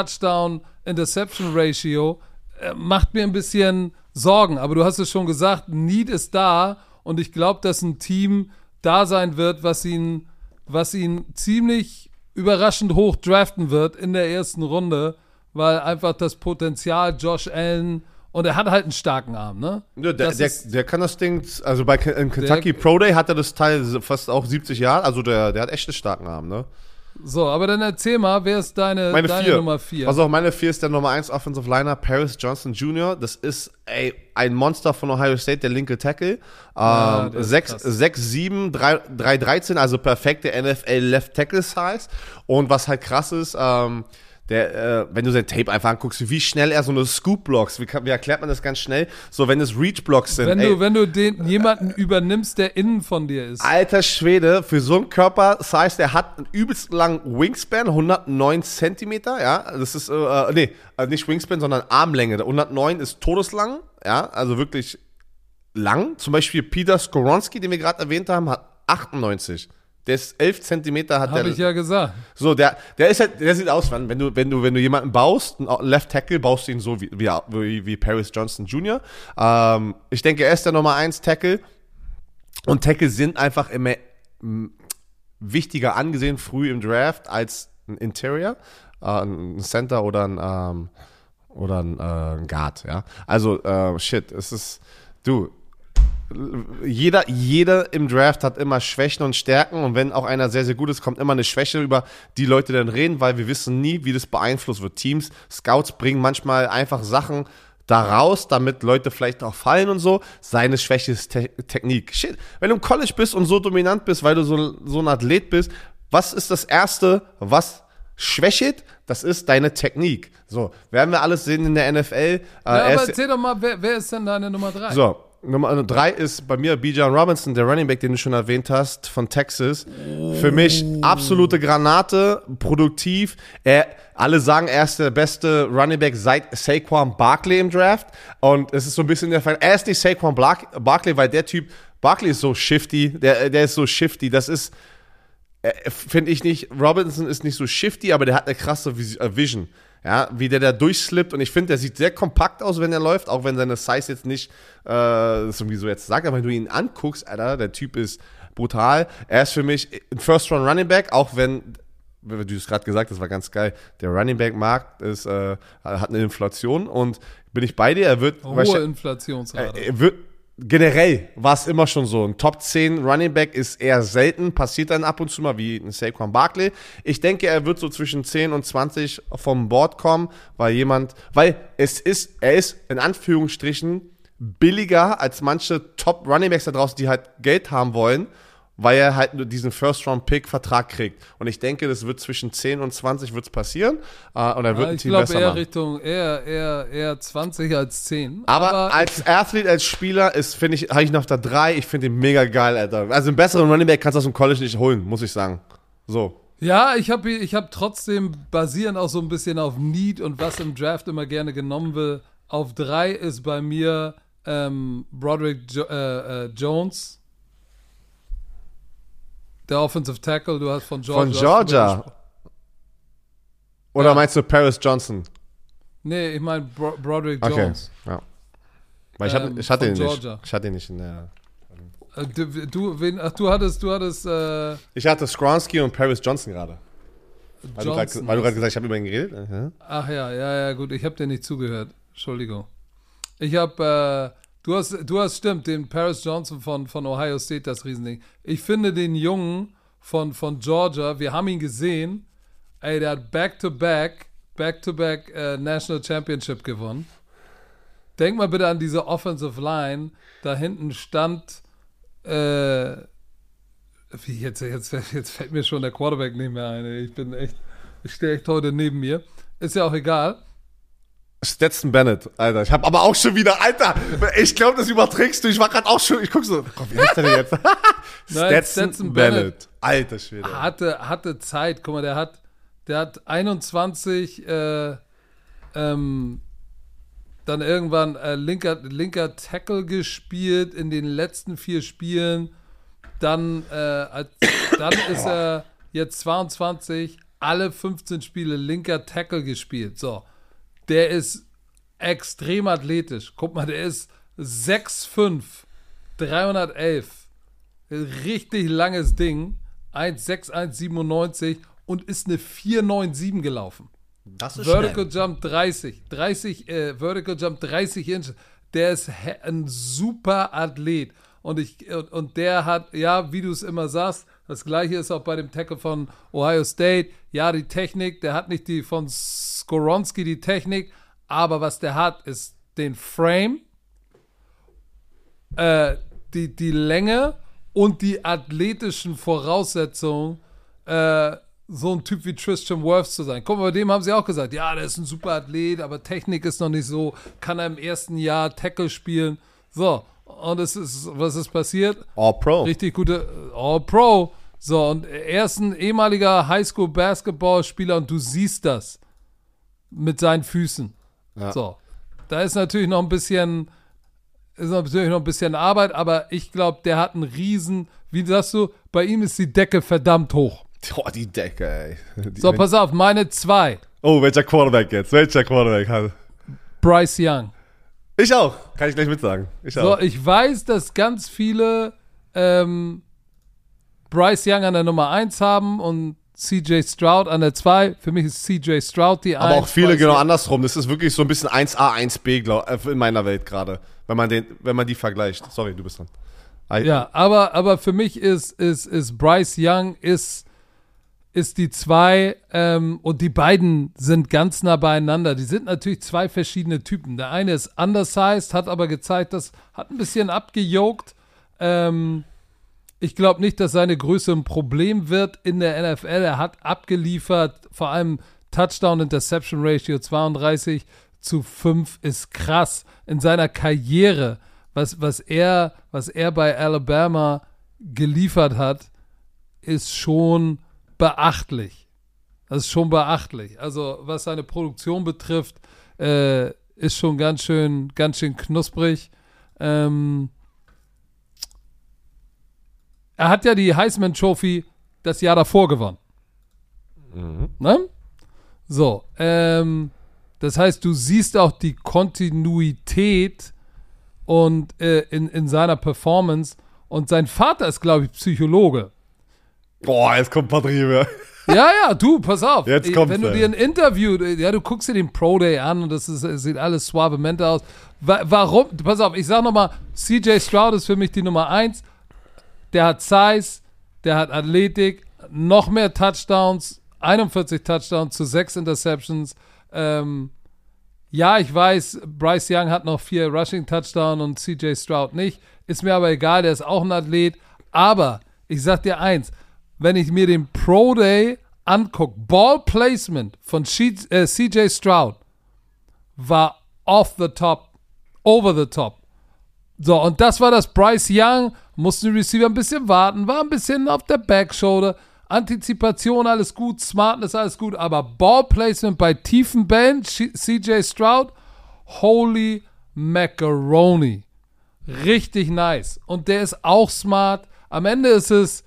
Touchdown-Interception-Ratio, äh, macht mir ein bisschen Sorgen. Aber du hast es schon gesagt, Need ist da und ich glaube, dass ein Team da sein wird, was ihn, was ihn ziemlich überraschend hoch draften wird in der ersten Runde, weil einfach das Potenzial Josh Allen und er hat halt einen starken Arm, ne? Ja, der, Das der, ist- der kann das Ding, also bei Ke- im Kentucky Pro Day hat er das Teil fast auch siebzig Jahre, also der, der hat echt einen starken Arm, ne? So, aber dann erzähl mal, wer ist deine, Meine deine vier. Nummer vier? Also meine vier ist der Nummer eins Offensive Liner, Paris Johnson Junior Das ist ey, ein Monster von Ohio State, der linke Tackle. Ja, Ähm, der ist sechs krass. sechs sieben, drei dreizehn, also perfekte N F L Left Tackle Size. Und was halt krass ist, ähm, der, äh, wenn du sein Tape einfach anguckst, wie schnell er so eine Scoop blocks, wie, kann, wie erklärt man das ganz schnell? So, wenn es Reach Blocks sind. wenn ey, du, wenn du den jemanden übernimmst, der innen von dir ist. Alter Schwede, für so einen Körper, das heißt, er hat einen übelst langen Wingspan, hundertneun Zentimeter, ja, das ist, äh, nee, also nicht Wingspan, sondern Armlänge, der hundertneun ist todeslang, ja, also wirklich lang, zum Beispiel Peter Skoronski, den wir gerade erwähnt haben, hat achtundneunzig, der ist elf Zentimeter, hat Habe der, ich ja gesagt. so, der, der ist halt, der sieht aus, wenn du, wenn du, wenn du jemanden baust, einen Left Tackle, baust du ihn so wie, wie, wie, wie Paris Johnson Junior Ähm, ich denke, er ist der Nummer eins Tackle. Und Tackle sind einfach immer m, wichtiger angesehen früh im Draft als ein Interior, äh, ein Center oder ein, ähm, oder ein, äh, ein Guard, ja. Also, äh, shit, es ist, du, jeder, jeder im Draft hat immer Schwächen und Stärken und wenn auch einer sehr, sehr gut ist, kommt immer eine Schwäche, über die Leute dann reden, weil wir wissen nie, wie das beeinflusst wird. Teams, Scouts bringen manchmal einfach Sachen da raus, damit Leute vielleicht auch fallen und so. Seine Schwäche ist Te- Technik. Shit, wenn du im College bist und so dominant bist, weil du so, so ein Athlet bist, was ist das Erste, was schwächt? Das ist deine Technik. So, werden wir alles sehen in der N F L. Äh, Ja, er aber ist- erzähl doch mal, wer, wer ist denn deine Nummer drei? so, Nummer drei ist bei mir Bijan Robinson, der Running Back, den du schon erwähnt hast, von Texas. Für mich absolute Granate, produktiv. Er, alle sagen, er ist der beste Running Back seit Saquon Barkley im Draft. Und es ist so ein bisschen der Fall. Er ist nicht Saquon Blar- Barkley, weil der Typ, Barkley ist so shifty, der, der ist so shifty. Das ist, äh, finde ich nicht, Robinson ist nicht so shifty, aber der hat eine krasse Vis- äh, Vision. Ja, wie der da durchslippt und ich finde, der sieht sehr kompakt aus, wenn er läuft, auch wenn seine Size jetzt nicht, äh, das irgendwie so jetzt sagt, aber wenn du ihn anguckst, Alter, der Typ ist brutal. Er ist für mich ein First-Round Running Back, auch wenn wie du es gerade gesagt hast, war ganz geil. Der Running Back Markt ist, äh, hat eine Inflation und bin ich bei dir, er wird hohe Inflationsrate. Er, er wird generell war es immer schon so. Ein Top zehn Running Back ist eher selten, passiert dann ab und zu mal wie ein Saquon Barkley. Ich denke, er wird so zwischen zehn und zwanzig vom Board kommen, weil jemand, weil es ist, er ist in Anführungsstrichen billiger als manche Top Running Backs da draußen, die halt Geld haben wollen, weil er halt nur diesen First-Round-Pick-Vertrag kriegt. Und ich denke, das wird zwischen zehn und zwanzig wird's passieren. Äh, und er wird ja, ein ich Team glaub, besser eher machen. Richtung eher, eher, eher zwanzig als zehn. Aber, Aber als Athlet, als Spieler ist, finde ich, habe ich noch da drei. Ich finde ihn mega geil, Alter. Also einen besseren Running Back kannst du aus dem College nicht holen, muss ich sagen. So. Ja, ich habe ich hab trotzdem, basierend auch so ein bisschen auf Need und was im Draft immer gerne genommen will, auf drei ist bei mir ähm, Broderick jo- äh, äh, Jones. Der Offensive Tackle, du hast von Georgia. Von Georgia? Oder Ja. meinst du Paris Johnson? Nee, ich meine Bro- Broderick Okay, Jones. ja. Weil ich, hab, Ähm, ich hatte von ihn Georgia. nicht. Ich hatte ihn nicht in der... Äh, du, du, wen, ach, du hattest, du hattest äh, Ich hatte Skronski und Paris Johnson gerade. Weil du Johnson. gerade gesagt hast, ich habe über ihn geredet. Ja. Ach ja, ja, ja, gut, ich habe dir nicht zugehört. Entschuldigung. Ich habe, äh, du hast, du hast, stimmt, den Paris Johnson von, von Ohio State, das Riesending. Ich finde den Jungen von, von Georgia, wir haben ihn gesehen, ey, der hat Back-to-Back, Back-to-Back äh, National Championship gewonnen. Denk mal bitte an diese Offensive Line, da hinten stand, äh, wie jetzt, jetzt, jetzt fällt mir schon der Quarterback nicht mehr ein, ey. Ich bin echt, ich stehe echt heute neben mir. Ist ja auch egal. Stetson Bennett, Alter. Ich habe aber auch schon wieder, Alter, ich glaube, das überträgst du. Ich war gerade auch schon, ich guck so, Gott, wie heißt der denn jetzt? Nein, Stetson Bennett. Alter Schwede. Hatte, hatte Zeit. Guck mal, der hat, der hat einundzwanzig, äh, ähm, dann irgendwann äh, linker, linker Tackle gespielt in den letzten vier Spielen. Dann, äh, als, dann ist er jetzt zweiundzwanzig, alle fünfzehn Spiele linker Tackle gespielt. So. Der ist extrem athletisch. Guck mal, der ist sechs fünf, dreihundertelf. Richtig langes Ding. eins sechs eins siebenundneunzig und ist eine vier neun sieben gelaufen. Das ist Vertical schnell. Jump dreißig. dreißig, äh, Vertical Jump dreißig Inch. Der ist he- ein super Athlet. Und, ich, und, und der hat, ja, wie du es immer sagst, das gleiche ist auch bei dem Tackle von Ohio State. Ja, die Technik, der hat nicht die von Skoronski die Technik, aber was der hat, ist den Frame, äh, die, die Länge und die athletischen Voraussetzungen, äh, so ein Typ wie Tristan Wirfs zu sein. Guck mal, bei dem haben sie auch gesagt, ja, der ist ein super Athlet, aber Technik ist noch nicht so, kann er im ersten Jahr Tackle spielen. So, und es ist, was ist passiert? All Pro. Richtig gute All-Pro. So, und er ist ein ehemaliger Highschool-Basketballspieler und du siehst das mit seinen Füßen. Ja. So, da ist natürlich noch ein bisschen, ist natürlich noch ein bisschen Arbeit, aber ich glaube, der hat einen riesen, wie sagst du, bei ihm ist die Decke verdammt hoch. Oh, die Decke, ey. Die, So, pass auf, meine zwei. oh, welcher Quarterback jetzt? Welcher Quarterback hat? Bryce Young. Ich auch. Kann ich gleich mitsagen. Ich So, auch. ich weiß, dass ganz viele ähm, Bryce Young an der Nummer eins haben und C J Stroud an der zwei. Für mich ist C J Stroud die eins. Aber auch viele Bryce genau Young- andersrum. Das ist wirklich so ein bisschen eins A, eins B glaub, äh, in meiner Welt gerade. Wenn man den, wenn man die vergleicht. Sorry, du bist dran. I- Ja, aber, aber für mich ist, ist, ist Bryce Young ist, ist die zwei ähm, und die beiden sind ganz nah beieinander. Die sind natürlich zwei verschiedene Typen. Der eine ist undersized, hat aber gezeigt, das hat ein bisschen abgejogt. Ähm, ich glaube nicht, dass seine Größe ein Problem wird in der N F L. Er hat abgeliefert, vor allem Touchdown-Interception-Ratio zweiunddreißig zu fünf ist krass. In seiner Karriere, was, was, er, was er bei Alabama geliefert hat, ist schon beachtlich. Das ist schon beachtlich. Also was seine Produktion betrifft, äh, ist schon ganz schön, ganz schön knusprig. Ähm, er hat ja die Heisman Trophy das Jahr davor gewonnen. Ne? So, ähm, das heißt, du siehst auch die Kontinuität und äh, in, in seiner Performance. Und sein Vater ist, glaube ich, Psychologe. Boah, jetzt kommt Patrick. Ja, ja, du, pass auf. Jetzt kommt's, Wenn du dir ein Interview, ja, du guckst dir den Pro Day an und das, ist, das sieht alles suavemente aus. Warum? Pass auf, ich sag nochmal, C J Stroud ist für mich die Nummer eins. Der hat Size, der hat Athletik, noch mehr Touchdowns, einundvierzig Touchdowns zu sechs Interceptions. Ähm, ja, ich weiß, Bryce Young hat noch vier Rushing Touchdowns und C J Stroud nicht. Ist mir aber egal, der ist auch ein Athlet. Aber ich sag dir eins, wenn ich mir den Pro Day angucke, Ball Placement von C J Stroud war off the top, over the top. So, und das war das Bryce Young, musste den Receiver ein bisschen warten, war ein bisschen auf der Backshoulder, Antizipation, alles gut, Smartness, alles gut, aber Ball Placement bei tiefen Bällen, C J Stroud, holy macaroni. Richtig nice. Und der ist auch smart. Am Ende ist es,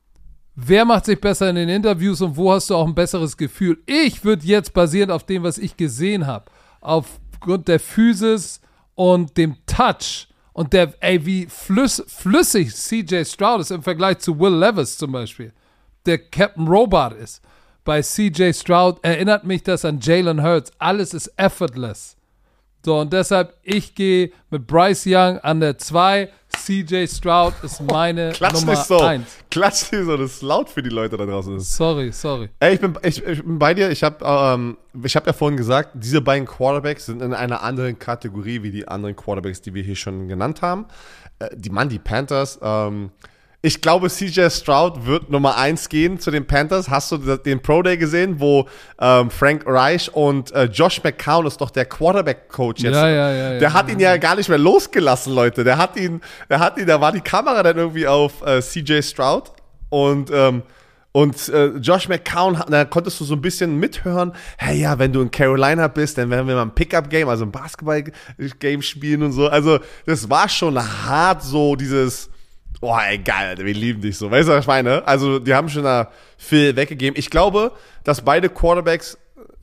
wer macht sich besser in den Interviews und wo hast du auch ein besseres Gefühl? Ich würde jetzt basierend auf dem, was ich gesehen habe, aufgrund der Physis und dem Touch und der, ey, wie flüss, flüssig C J Stroud ist im Vergleich zu Will Levis zum Beispiel, der Captain Robot ist. Bei C J Stroud erinnert mich das an Jalen Hurts. Alles ist effortless. So, und deshalb, ich gehe mit Bryce Young an der zwei. C J Stroud ist meine Klatsch Nummer nicht so. eins. Klatsch nicht so, das ist laut für die Leute da draußen. Sorry, sorry. Ey, ich bin, ich, ich bin bei dir. Ich habe ähm, ich hab ja vorhin gesagt, diese beiden Quarterbacks sind in einer anderen Kategorie wie die anderen Quarterbacks, die wir hier schon genannt haben. Äh, die Mann, die Panthers, ähm, ich glaube, C J Stroud wird Nummer eins gehen zu den Panthers. Hast du den Pro Day gesehen, wo ähm, Frank Reich und äh, Josh McCown ist doch der Quarterback-Coach jetzt. Ja, ja, ja. Der ja, hat ja. ihn ja gar nicht mehr losgelassen, Leute. Der hat ihn, der hat ihn, da war die Kamera dann irgendwie auf äh, C J Stroud und ähm, Und äh, Josh McCown, da konntest du so ein bisschen mithören, hey ja, wenn du in Carolina bist, dann werden wir mal ein Pickup-Game, also ein Basketball-Game spielen und so. Also das war schon hart so dieses, oh ey, geil, Alter, wir lieben dich so. Weißt du, was ich meine? Also die haben schon da viel weggegeben. Ich glaube, dass beide Quarterbacks,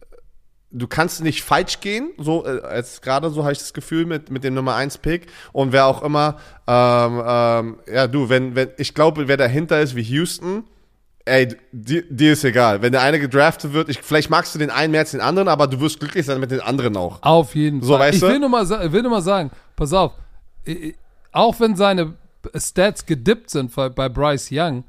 du kannst nicht falsch gehen, so äh, als gerade so habe ich das Gefühl mit mit dem Nummer eins Pick und wer auch immer, ähm, ähm, ja du, wenn wenn ich glaube, wer dahinter ist wie Houston, ey, dir, dir ist egal. Wenn der eine gedraftet wird, ich, vielleicht magst du den einen mehr als den anderen, aber du wirst glücklich sein mit den anderen auch. Auf jeden so, Fall. Weißt ich du? will nur, mal, will nur mal sagen, pass auf, ich, auch wenn seine Stats gedippt sind bei, bei Bryce Young,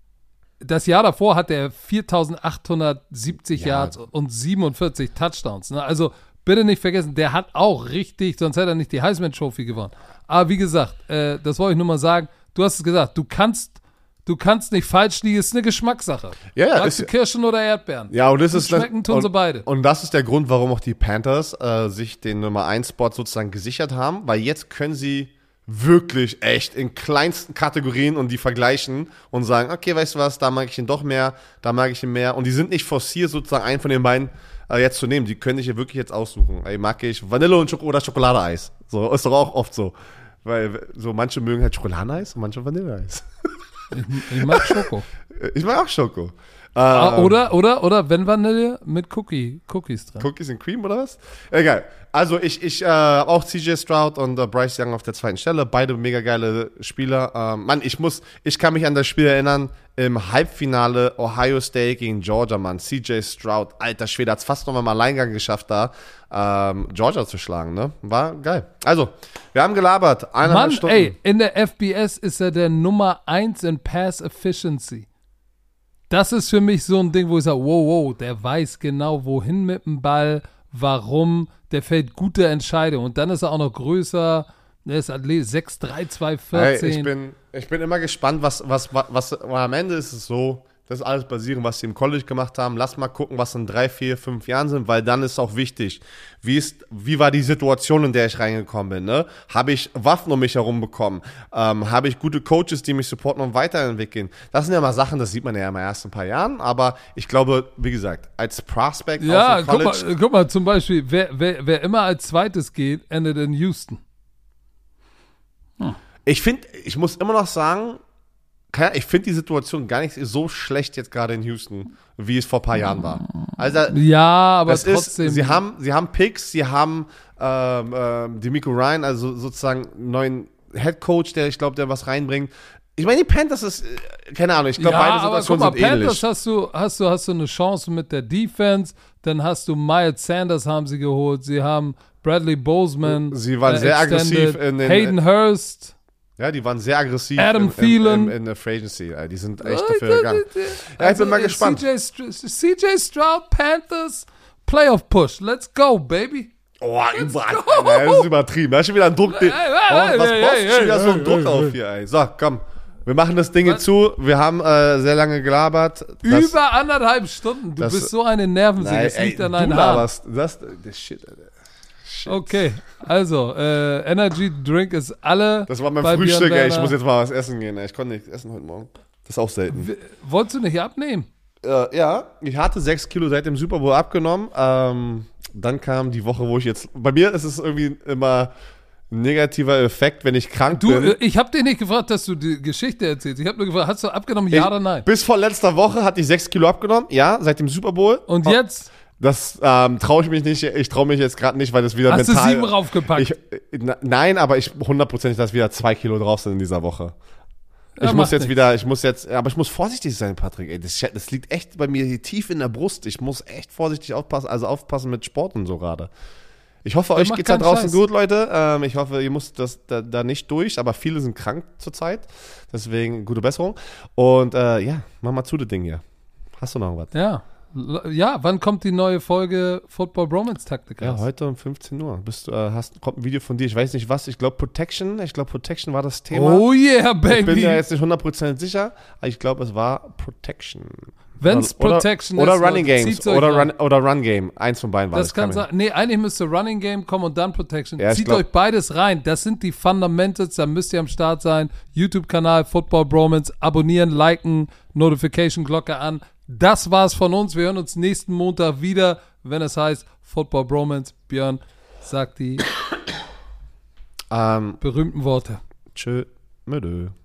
das Jahr davor hat er viertausendachthundertsiebzig Ja. Yards und siebenundvierzig Touchdowns. Ne? Also bitte nicht vergessen, der hat auch richtig, sonst hätte er nicht die Heisman Trophy gewonnen. Aber wie gesagt, äh, das wollte ich nur mal sagen, du hast es gesagt, du kannst Du kannst nicht falsch liegen, ist eine Geschmackssache. Ja, ja, Magst ist- du Kirschen oder Erdbeeren? Ja, und das Und ist schmecken tun und, sie beide. Und das ist der Grund, warum auch die Panthers äh, sich den Nummer eins Spot sozusagen gesichert haben, weil jetzt können sie wirklich echt in kleinsten Kategorien und die vergleichen und sagen, okay, weißt du was, da mag ich ihn doch mehr, da mag ich ihn mehr. Und die sind nicht forciert, sozusagen einen von den beiden äh, jetzt zu nehmen. Die können sich ja wirklich jetzt aussuchen. Ey, mag ich Vanille und Schoko oder Schokoladeeis. So, ist doch auch oft so. Weil so manche mögen halt Schokoladeneis und manche Vanilleeis. Ich, ich mag Schoko. Ich mag auch Schoko. Ah, Ähm, oder, oder, oder wenn Vanille mit Cookie, Cookies drin. Cookies and Cream oder was? Egal. Also ich, ich äh, hab auch C J Stroud und äh, Bryce Young auf der zweiten Stelle. Beide mega geile Spieler. Ähm, Mann, ich muss, ich kann mich an das Spiel erinnern, im Halbfinale Ohio State gegen Georgia, Mann. C J Stroud, alter Schwede, hat's fast noch mal im Alleingang geschafft, da ähm, Georgia zu schlagen, ne? War geil. Also, wir haben gelabert. Eineinhalb Mann, Stunden. ey, in der F B S ist er der Nummer eins in Pass Efficiency. Das ist für mich so ein Ding, wo ich sage, wow, wow, der weiß genau, wohin mit dem Ball, warum, der fällt gute Entscheidungen. Und dann ist er auch noch größer, der ist Athlet sechs drei, zwei vierzehn. Hey, ich bin, ich bin immer gespannt, was, was, was, was, weil am Ende ist es so, das ist alles basierend, was sie im College gemacht haben. Lass mal gucken, was in drei, vier, fünf Jahren sind, weil dann ist auch wichtig, wie ist, wie war die Situation, in der ich reingekommen bin, ne? Habe ich Waffen um mich herum bekommen? Ähm, habe ich gute Coaches, die mich supporten und weiterentwickeln? Das sind ja mal Sachen, das sieht man ja im ersten paar Jahren, aber ich glaube, wie gesagt, als Prospect Ja, aus dem guck College, mal, guck mal, zum Beispiel, wer, wer, wer immer als zweites geht, endet in Houston. ich finde, ich muss immer noch sagen, keine- ich finde die Situation gar nicht so schlecht jetzt gerade in Houston, wie es vor ein paar Jahren war. Also Ja, aber das trotzdem. ist, sie haben, sie haben Picks, sie haben ähm, ähm, D'Amico Ryan, also sozusagen einen neuen Head Coach, der, ich glaube, der was reinbringt. Ich meine, die Panthers ist, äh, keine Ahnung, ich glaube, ja, beide aber guck Situationen mal, sind ähnlich. Panthers hast du, hast, du, hast du eine Chance mit der Defense, dann hast du Miles Sanders haben sie geholt, sie haben Bradley Boseman. Sie waren äh, sehr extended, aggressiv in den. Hayden Hurst. Ja, die waren sehr aggressiv Adam in, in, Thielen. in, in der Free Agency. Die sind echt dafür gegangen. Ja, ich bin mal gespannt. C J, Str- C J Stroud, Panthers, Playoff Push. Let's go, baby. Oh, überall. Alter, das ist übertrieben. Da ist schon wieder ein Druck. Hey, Oh, hey, was hey, brauchst hey, du schon wieder hey, so einen hey, Druck hey, auf hier, ey? So, komm. Wir machen das Ding jetzt zu. Wir haben äh, sehr lange gelabert. Das, Über anderthalb Stunden. Du das- bist so eine Nervensäge. Nein, Es ey, liegt an du deinen Haaren. laberst. Das, das Shit, Alter. Shit. Okay, also, äh, Energy Drink ist alle. Das war mein bei Frühstück, Björn ey. Ich Werner. muss jetzt mal was essen gehen, ey. Ich konnte nichts essen heute Morgen. Das ist auch selten. W- Wolltest du nicht abnehmen? Äh, ja, ich hatte sechs Kilo seit dem Super Bowl abgenommen. Ähm, dann kam die Woche, wo ich jetzt. Bei mir ist es irgendwie immer ein negativer Effekt, wenn ich krank Du, bin. äh, ich habe dir nicht gefragt, dass du die Geschichte erzählst. Ich habe nur gefragt, hast du abgenommen, ja Ich- oder nein? Bis vor letzter Woche hatte ich sechs Kilo abgenommen, ja, seit dem Super Bowl. Und jetzt Das ähm, traue ich mich nicht. Ich traue mich jetzt gerade nicht, weil das wieder hast mental. du sieben raufgepackt. Ich, äh, na, nein, aber ich hundertprozentig, dass wieder zwei Kilo drauf sind in dieser Woche. Ja, Ich muss macht jetzt nichts. wieder, ich muss jetzt, aber ich muss vorsichtig sein, Patrick. Ey, das, das liegt echt bei mir hier tief in der Brust. Ich muss echt vorsichtig aufpassen, also aufpassen mit Sport und so gerade. Ich hoffe, euch mach geht's da keinen draußen Scheiß. gut, Leute. Ähm, ich hoffe, ihr müsst das da, da nicht durch, aber viele sind krank zurzeit. Deswegen gute Besserung. Und äh, ja, mach mal zu das Ding hier. Hast du noch was? Ja. L- Ja, wann kommt die neue Folge Football Bromance Taktik Ja, raus? heute um fünfzehn Uhr. Bist, du, äh, hast, kommt ein Video von dir. Ich weiß nicht was. Ich glaube Protection. Ich glaube Protection war das Thema. Oh yeah, ich bin baby. ja jetzt nicht hundert Prozent sicher, aber ich glaube, es war Protection. Wenn's Oder- Protection oder ist, Running Leute, Games zieht's euch oder rein. Run, oder Run Game. Eins von beiden war Das das. kann mir- sein. Nee, eigentlich müsste Running Game kommen und dann Protection. Ja, ich Zieht glaub- euch beides rein. Das sind die Fundamentals. Da müsst ihr am Start sein. YouTube-Kanal Football Bromance. Abonnieren, liken, Notification-Glocke an. Das war's von uns. Wir hören uns nächsten Montag wieder, wenn es heißt Football Bromance. Björn sagt die Ähm, berühmten Worte. tschö, mödö.